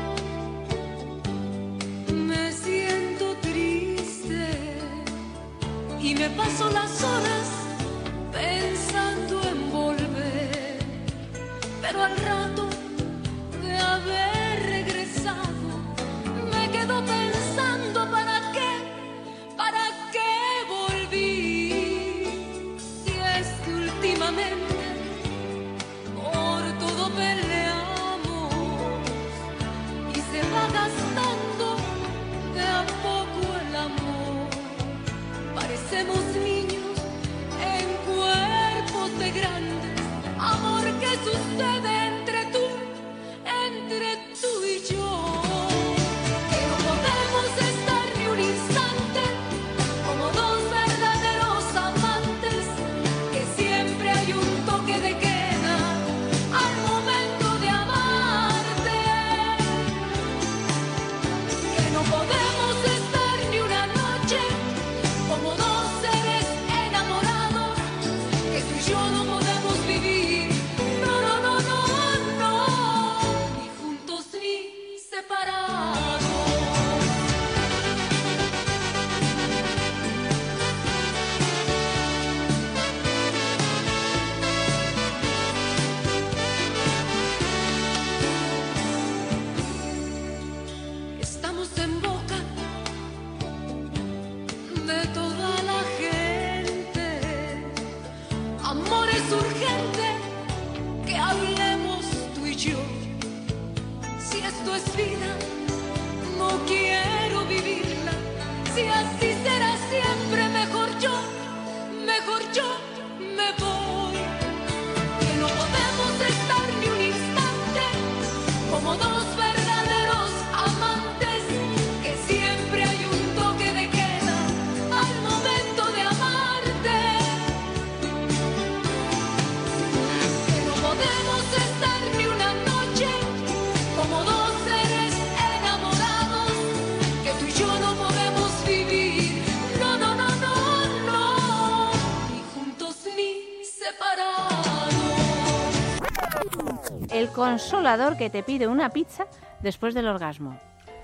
Speaker 10: me siento triste y me paso las horas pensando en volver, pero al rato de haber esto es vida, no quiero vivirla. Si así será siempre, mejor yo, mejor yo me voy. Que no podemos estar ni un instante como dos verdaderos amantes, que siempre hay un toque de queda al momento de amarte. Que no podemos estar ni una noche como dos seres enamorados, que tú y yo no podemos vivir, no, no, no, no, no, ni juntos ni separados.
Speaker 1: El consolador que te pide una pizza después del orgasmo.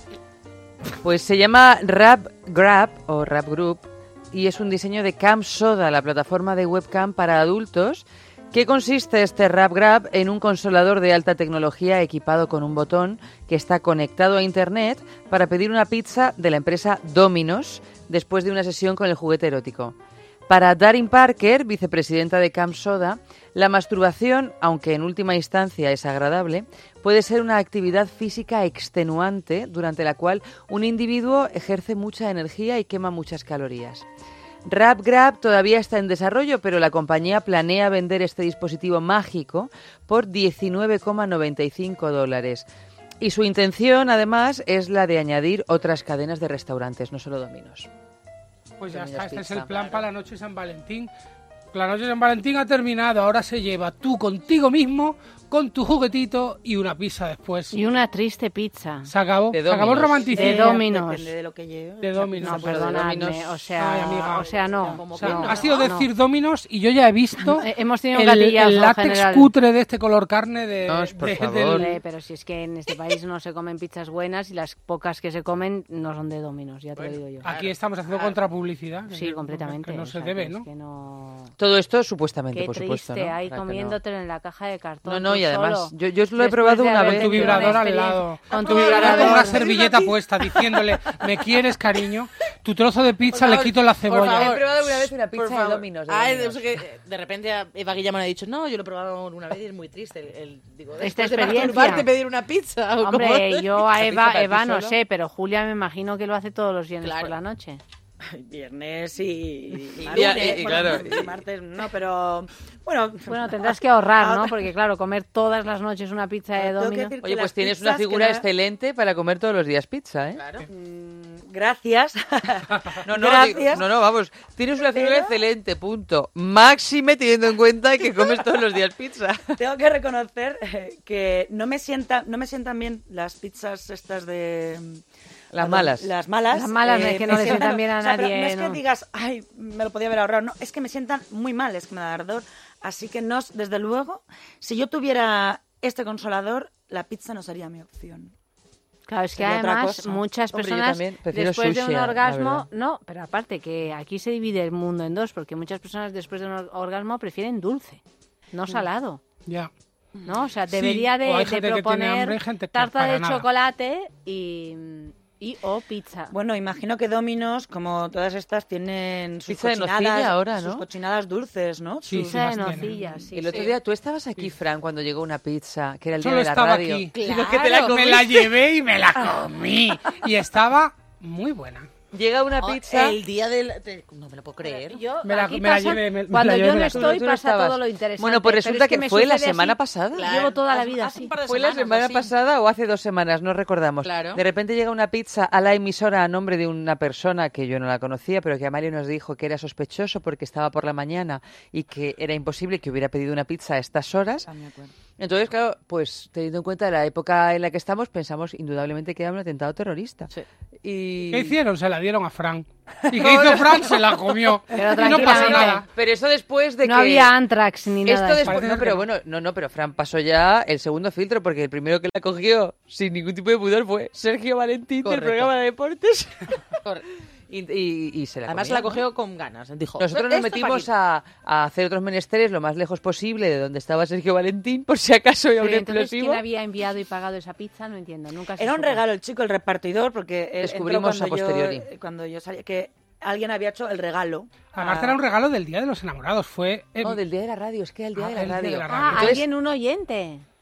Speaker 2: Pues se llama Rap Grab o Rap Group y es un diseño de Cam Soda, la plataforma de webcam para adultos. ¿Qué consiste este Rap Grab? En un consolador de alta tecnología equipado con un botón que está conectado a internet para pedir una pizza de la empresa Domino's después de una sesión con el juguete erótico. Para Darin Parker, vicepresidenta de Cam Soda, la masturbación, aunque en última instancia es agradable, puede ser una actividad física extenuante durante la cual un individuo ejerce mucha energía y quema muchas calorías. Rap Grab todavía está en desarrollo, pero la compañía planea vender este dispositivo mágico por diecinueve coma noventa y cinco dólares. Y su intención, además, es la de añadir otras cadenas de restaurantes, no solo Domino's.
Speaker 12: Pues ya
Speaker 2: Domino's
Speaker 12: está, este
Speaker 2: Pizza.
Speaker 12: es el plan para la noche de San Valentín. La noche de San Valentín ha terminado, ahora se lleva tú contigo mismo, con tu juguetito y una pizza después.
Speaker 1: Y una triste pizza.
Speaker 12: Se acabó,
Speaker 1: De
Speaker 12: se acabó el
Speaker 1: Domino's.
Speaker 12: romanticismo.
Speaker 1: De Domino's.
Speaker 22: Depende de lo que lleve.
Speaker 12: De Domino's.
Speaker 1: No, perdonadme, o sea,
Speaker 12: Ay, amiga.
Speaker 1: o sea, no.
Speaker 12: O sea,
Speaker 1: no,
Speaker 12: ha sido
Speaker 1: no.
Speaker 12: decir Domino's y yo ya he visto
Speaker 1: Eh, hemos tenido un
Speaker 12: el,
Speaker 1: gatillazo
Speaker 12: el látex
Speaker 1: general.
Speaker 12: cutre de este color carne de,
Speaker 2: Dios, por
Speaker 12: de-
Speaker 2: favor.
Speaker 12: del-
Speaker 1: Hombre, pero si es que en este país no se comen pizzas buenas y las pocas que se comen no son de Domino's, ya te lo digo yo.
Speaker 12: Aquí estamos haciendo contrapublicidad.
Speaker 1: Sí,
Speaker 12: que-
Speaker 1: completamente.
Speaker 12: que no
Speaker 1: o
Speaker 12: se
Speaker 1: sea,
Speaker 12: debe,
Speaker 1: que es
Speaker 12: ¿no?
Speaker 1: que no...
Speaker 2: Todo esto supuestamente,
Speaker 1: Qué
Speaker 2: por
Speaker 1: triste,
Speaker 2: supuesto, ¿no?
Speaker 1: ahí
Speaker 2: Para que no-
Speaker 1: comiéndotelo en la caja de cartón.
Speaker 2: No, no,
Speaker 1: tú
Speaker 2: y además,
Speaker 1: solo.
Speaker 2: yo- yo os lo he
Speaker 1: Después
Speaker 2: probado
Speaker 1: de
Speaker 2: una
Speaker 1: haber
Speaker 2: vez.
Speaker 1: tenido
Speaker 12: Tu vibrador
Speaker 1: una
Speaker 12: al
Speaker 1: experiencia-
Speaker 12: lado.
Speaker 1: Con
Speaker 12: Tu
Speaker 1: tu
Speaker 12: vibrador
Speaker 1: vibrador.
Speaker 12: con una servilleta puesta diciéndole, ¿me quieres, cariño? Tu trozo de pizza le quito la cebolla.
Speaker 2: He probado una vez una
Speaker 3: Por
Speaker 2: pizza de
Speaker 3: favor.
Speaker 2: Domino's. de
Speaker 3: Ay,
Speaker 2: Domino's.
Speaker 3: es que de repente Eva Guillamón ha dicho, no, yo lo he probado una vez y es muy triste. El, el- digo,
Speaker 1: Esta
Speaker 3: después de
Speaker 1: experiencia.
Speaker 3: masturbarte, pedir una pizza. ¿o cómo?
Speaker 1: Hombre, yo a
Speaker 3: ¿Una
Speaker 1: Eva,
Speaker 3: pizza para ti
Speaker 1: Eva no
Speaker 3: solo?
Speaker 1: sé, pero Julia me imagino que lo hace todos los viernes
Speaker 3: Claro.
Speaker 1: por la noche.
Speaker 22: Viernes y, y,
Speaker 3: Y-
Speaker 22: lunes,
Speaker 3: y- y
Speaker 22: bueno,
Speaker 3: claro.
Speaker 22: y martes no, pero bueno,
Speaker 1: Bueno, tendrás que ahorrar, ¿no? Porque claro, comer todas las noches una pizza de
Speaker 22: Tengo que
Speaker 1: Domino's...
Speaker 22: decir
Speaker 2: Oye,
Speaker 22: que
Speaker 2: pues
Speaker 22: las
Speaker 2: tienes una
Speaker 22: pizzas que
Speaker 2: figura
Speaker 22: no-
Speaker 2: excelente para comer todos los días pizza, ¿eh?
Speaker 22: Mm, gracias.
Speaker 2: No, no,
Speaker 22: Gracias.
Speaker 2: digo- no, no, vamos. Tienes una figura
Speaker 22: Pero-
Speaker 2: excelente, punto. Máxime teniendo en cuenta que comes todos los días pizza.
Speaker 22: Tengo que reconocer eh, que no me sientan, no me sientan bien las pizzas estas de
Speaker 2: Las
Speaker 22: perdón,
Speaker 2: malas.
Speaker 22: Las malas.
Speaker 1: Las malas, es que no
Speaker 22: me
Speaker 1: le sientan bien a
Speaker 22: o sea, pero
Speaker 1: nadie,
Speaker 22: no es
Speaker 1: ¿no?
Speaker 22: que digas, ay, me lo podía haber ahorrado. No, es que me sientan muy mal, es que me da ardor. Así que no, desde luego, si yo tuviera este consolador, la pizza no sería mi opción.
Speaker 1: Claro, es que
Speaker 22: Sería otra
Speaker 1: además
Speaker 22: cosa.
Speaker 1: muchas
Speaker 22: Hombre, yo
Speaker 1: personas
Speaker 22: también prefiero
Speaker 1: después de
Speaker 22: sushi,
Speaker 1: un
Speaker 22: la
Speaker 1: orgasmo,
Speaker 22: verdad.
Speaker 1: no, pero aparte que aquí se divide el mundo en dos, porque muchas personas después de un or- orgasmo prefieren dulce, no salado.
Speaker 12: Ya.
Speaker 1: ¿No? O sea,
Speaker 12: Sí,
Speaker 1: debería de,
Speaker 12: o hay
Speaker 1: de
Speaker 12: gente que tiene
Speaker 1: proponer
Speaker 12: hambre y gente que
Speaker 1: tarta
Speaker 12: para
Speaker 1: de
Speaker 12: nada.
Speaker 1: chocolate y, y o pizza.
Speaker 22: Bueno, imagino que Domino's, como todas estas, tienen sus
Speaker 2: Pizza de
Speaker 22: cochinadas,
Speaker 2: nocilla ahora,
Speaker 22: sus
Speaker 2: ¿no?
Speaker 22: cochinadas dulces, ¿no?
Speaker 12: Sí,
Speaker 22: Sus-
Speaker 12: sí,
Speaker 1: Pizza de
Speaker 12: las tienen.
Speaker 1: nocilla, sí.
Speaker 2: El otro
Speaker 1: sí.
Speaker 2: día tú estabas aquí, Fran, cuando llegó una pizza, que era el día
Speaker 12: Solo
Speaker 2: de la
Speaker 12: estaba
Speaker 2: radio.
Speaker 12: aquí.
Speaker 2: Digo, que te la
Speaker 12: Me la
Speaker 2: comiste.
Speaker 12: llevé y me la comí. Y estaba muy buena.
Speaker 2: Llega una
Speaker 3: Oh,
Speaker 2: pizza.
Speaker 3: El día del... de- No me lo puedo creer.
Speaker 1: Yo,
Speaker 12: Me la-
Speaker 1: aquí
Speaker 12: me la
Speaker 1: pasa-
Speaker 12: llevé, me- me
Speaker 1: cuando
Speaker 12: la llevé,
Speaker 1: yo
Speaker 12: me
Speaker 1: no
Speaker 12: la
Speaker 1: estoy,
Speaker 2: comí. Tú no
Speaker 1: pasa
Speaker 2: estabas.
Speaker 1: todo lo interesante.
Speaker 2: Bueno, pues
Speaker 1: pero
Speaker 2: resulta
Speaker 1: es que,
Speaker 2: que
Speaker 1: me
Speaker 2: fue la
Speaker 1: sucede
Speaker 2: semana
Speaker 1: así.
Speaker 2: pasada.
Speaker 3: Claro.
Speaker 1: Llevo toda la
Speaker 3: Hace-
Speaker 1: vida
Speaker 3: hace
Speaker 1: así.
Speaker 3: un par de
Speaker 2: Fue la
Speaker 3: semanas,
Speaker 2: semana
Speaker 3: así.
Speaker 2: pasada o hace dos semanas, no recordamos.
Speaker 3: Claro.
Speaker 2: De repente llega una pizza a la emisora a nombre de una persona que yo no la conocía, pero que Amalia nos dijo que era sospechoso porque estaba por la mañana y que era imposible que hubiera pedido una pizza a estas horas.
Speaker 22: Ah, me acuerdo.
Speaker 2: Entonces, claro, pues teniendo en cuenta la época en la que estamos, pensamos indudablemente que era un atentado terrorista. Y...
Speaker 12: ¿Qué hicieron? Se la dieron a Fran. ¿Y qué hizo Fran? Se la comió.
Speaker 1: Pero
Speaker 12: Y no
Speaker 1: tranquilamente.
Speaker 12: pasó nada.
Speaker 2: Pero eso después de
Speaker 1: No
Speaker 2: que...
Speaker 1: había Antrax ni nada.
Speaker 2: Esto
Speaker 1: de eso.
Speaker 2: después,
Speaker 12: Parece
Speaker 2: no,
Speaker 12: que
Speaker 2: pero
Speaker 12: no.
Speaker 2: bueno, no, no, pero Fran pasó ya el segundo filtro porque el primero que la cogió sin ningún tipo de pudor fue Sergio Valentín
Speaker 3: Correcto.
Speaker 2: del programa de deportes.
Speaker 3: Correcto.
Speaker 2: Y, y- y se la
Speaker 3: Además
Speaker 2: comió,
Speaker 3: la
Speaker 2: ¿no?
Speaker 3: cogió con ganas. Dijo,
Speaker 2: Nosotros nos
Speaker 3: "Esto pa'
Speaker 2: metimos
Speaker 3: aquí".
Speaker 2: a, a hacer otros menesteres lo más lejos posible de donde estaba Sergio Valentín, por si acaso había un
Speaker 1: Pero entonces,
Speaker 2: explosivo.
Speaker 1: ¿quién había enviado y pagado esa pizza? No entiendo, nunca se
Speaker 22: Era un
Speaker 1: supo.
Speaker 22: regalo el chico, el repartidor, porque él
Speaker 2: Descubrimos
Speaker 22: entró cuando
Speaker 2: a posteriori.
Speaker 22: Yo, cuando yo salí, que alguien había hecho el regalo.
Speaker 12: Además
Speaker 22: a-
Speaker 12: era un regalo del Día de los Enamorados. Fue... eh,
Speaker 2: No, del día de la radio, es que era el día
Speaker 12: Ah,
Speaker 2: de la
Speaker 12: el día de
Speaker 2: radio.
Speaker 12: la
Speaker 1: Ah,
Speaker 12: radio.
Speaker 2: Entonces-
Speaker 1: alguien, un oyente.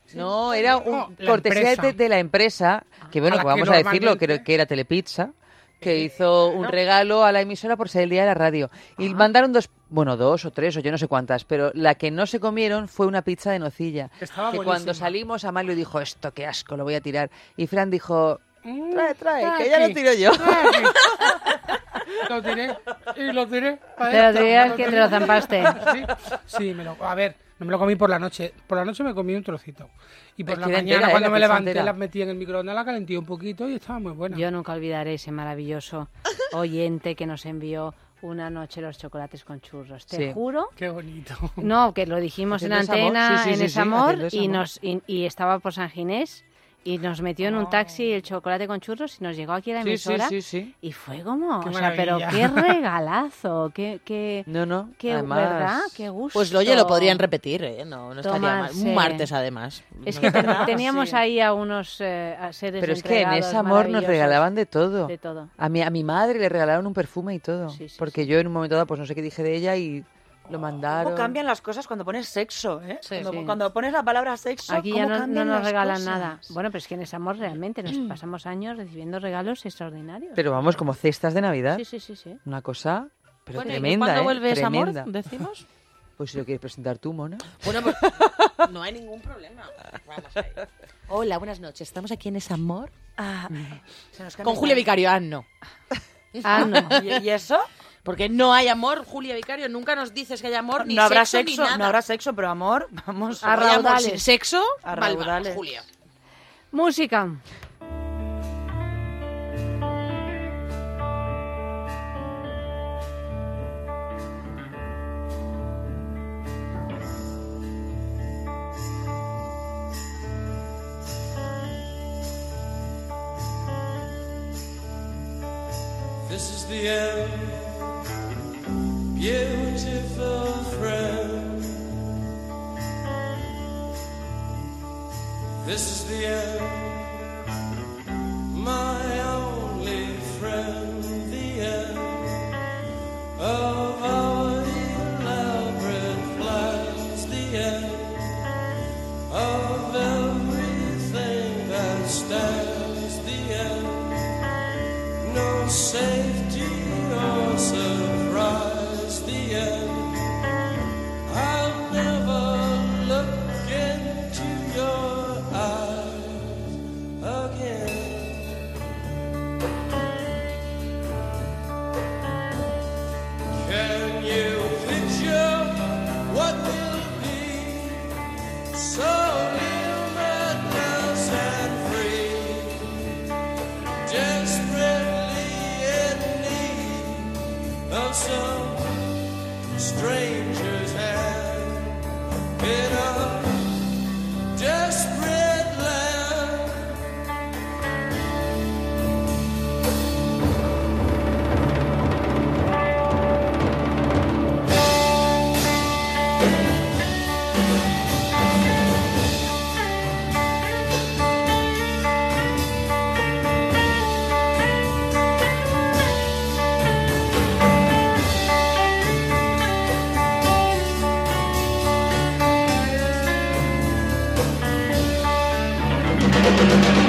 Speaker 2: No, era un
Speaker 12: No, la
Speaker 2: cortesía
Speaker 12: empresa.
Speaker 2: de, de la empresa, que bueno,
Speaker 12: A la
Speaker 2: que
Speaker 12: que
Speaker 2: vamos a decirlo,
Speaker 12: normalmente-
Speaker 2: que, que era Telepizza, que hizo un regalo a la emisora por ser el día de la radio. Y mandaron dos, bueno, dos o tres, o yo no sé cuántas, pero la que no se comieron fue una pizza de nocilla.
Speaker 12: Estaba
Speaker 2: que
Speaker 12: buenísima.
Speaker 2: cuando salimos, Amalio dijo, esto qué asco, lo voy a tirar. Y Fran dijo, trae, trae,
Speaker 12: trae
Speaker 2: que ya lo
Speaker 12: aquí,
Speaker 2: tiro yo.
Speaker 12: trae aquí. Lo tiré y lo tiré. pa'
Speaker 1: Te lo
Speaker 12: dentro,
Speaker 1: tiras
Speaker 12: me
Speaker 1: que te
Speaker 12: tiré.
Speaker 1: lo zampaste.
Speaker 12: Sí, sí, me lo, a ver, no me lo comí por la noche. Por la noche me comí un trocito. Y por
Speaker 2: Es
Speaker 12: la
Speaker 2: que era
Speaker 12: mañana,
Speaker 2: entera, ¿eh?
Speaker 12: cuando
Speaker 2: La
Speaker 12: me
Speaker 2: pizza
Speaker 12: levanté,
Speaker 2: entera.
Speaker 12: las metí en el microondas, la calenté un poquito y estaba muy buena.
Speaker 1: Yo nunca olvidaré ese maravilloso oyente que nos envió una noche los chocolates con churros. Te
Speaker 2: Sí.
Speaker 1: juro.
Speaker 12: Qué bonito.
Speaker 1: No, que lo dijimos en
Speaker 2: Haciendo ese amor.
Speaker 1: antena,
Speaker 2: Sí, sí,
Speaker 1: en
Speaker 2: sí,
Speaker 1: ese
Speaker 2: sí,
Speaker 1: amor,
Speaker 2: haciendo ese
Speaker 1: y,
Speaker 2: amor.
Speaker 1: nos, y, y estaba por San Ginés. Y nos metió en un taxi el chocolate con churros y nos llegó aquí a la
Speaker 2: Sí, sí,
Speaker 1: emisora.
Speaker 2: sí, sí.
Speaker 1: Y fue como,
Speaker 2: Qué
Speaker 1: o sea, pero
Speaker 2: maravilla.
Speaker 1: qué regalazo, qué, qué,
Speaker 2: No, no,
Speaker 1: qué
Speaker 2: además-
Speaker 1: verdad, qué gusto.
Speaker 3: Pues oye, lo podrían repetir, ¿eh? No, no estaría mal.
Speaker 1: Tomarse.
Speaker 3: Un martes, además.
Speaker 1: Es que ten-
Speaker 3: ¿Verdad?
Speaker 1: teníamos
Speaker 3: Sí.
Speaker 1: ahí a unos eh, a seres
Speaker 2: Pero es que en
Speaker 1: entregados
Speaker 2: ese amor nos
Speaker 1: maravillosos.
Speaker 2: regalaban de todo.
Speaker 1: De todo.
Speaker 2: A mi, a mi madre le regalaron un perfume y todo. porque yo en un momento dado, pues no sé qué dije de ella y lo mandaron.
Speaker 22: ¿Cómo cambian las cosas cuando pones sexo, eh? cuando,
Speaker 1: sí.
Speaker 22: cuando pones la palabra sexo,
Speaker 1: Aquí ya
Speaker 22: ¿cómo
Speaker 1: no, no
Speaker 22: cambian
Speaker 1: nos
Speaker 22: las
Speaker 1: regalan
Speaker 22: cosas?
Speaker 1: nada. Bueno, pero es que en ese amor realmente nos pasamos años recibiendo regalos extraordinarios.
Speaker 2: Pero vamos, como cestas de Navidad.
Speaker 1: Sí, sí, sí, sí.
Speaker 2: Una cosa, pero
Speaker 3: Bueno, ¿y
Speaker 2: tremenda,
Speaker 3: cuándo
Speaker 2: ¿eh?
Speaker 3: vuelve ese amor,
Speaker 2: Tremenda.
Speaker 3: decimos?
Speaker 2: Pues si lo quieres presentar tú, Mona.
Speaker 3: Bueno, pues no hay ningún problema. Vamos ahí. Hola, buenas noches. Estamos aquí en ese amor.
Speaker 22: Ah, se nos cambia
Speaker 3: Con Julia
Speaker 22: el-
Speaker 3: Vicario. Ah, no.
Speaker 22: Ah, no. ¿Y, y eso?
Speaker 3: Porque no hay amor, Julia Vicario. Nunca nos dices que hay amor, ni
Speaker 22: no habrá
Speaker 3: sexo,
Speaker 22: sexo,
Speaker 3: ni nada.
Speaker 22: no habrá sexo, pero amor, vamos
Speaker 3: A
Speaker 22: Hay amor
Speaker 3: raudales.
Speaker 22: sin
Speaker 3: Sin sexo,
Speaker 22: A
Speaker 3: mal vamos,
Speaker 22: raudales.
Speaker 3: Julia.
Speaker 1: Música.
Speaker 4: This is the end, beautiful friend. This is the end, my only friend. The end of our elaborate plans. The end of everything that stands. The end. No safety or surprise, the end. I'll never look into your eyes again. Can you picture what will be? So madness and free. Desperately in need of some stranger's hand in a desperate land.
Speaker 10: Thank you.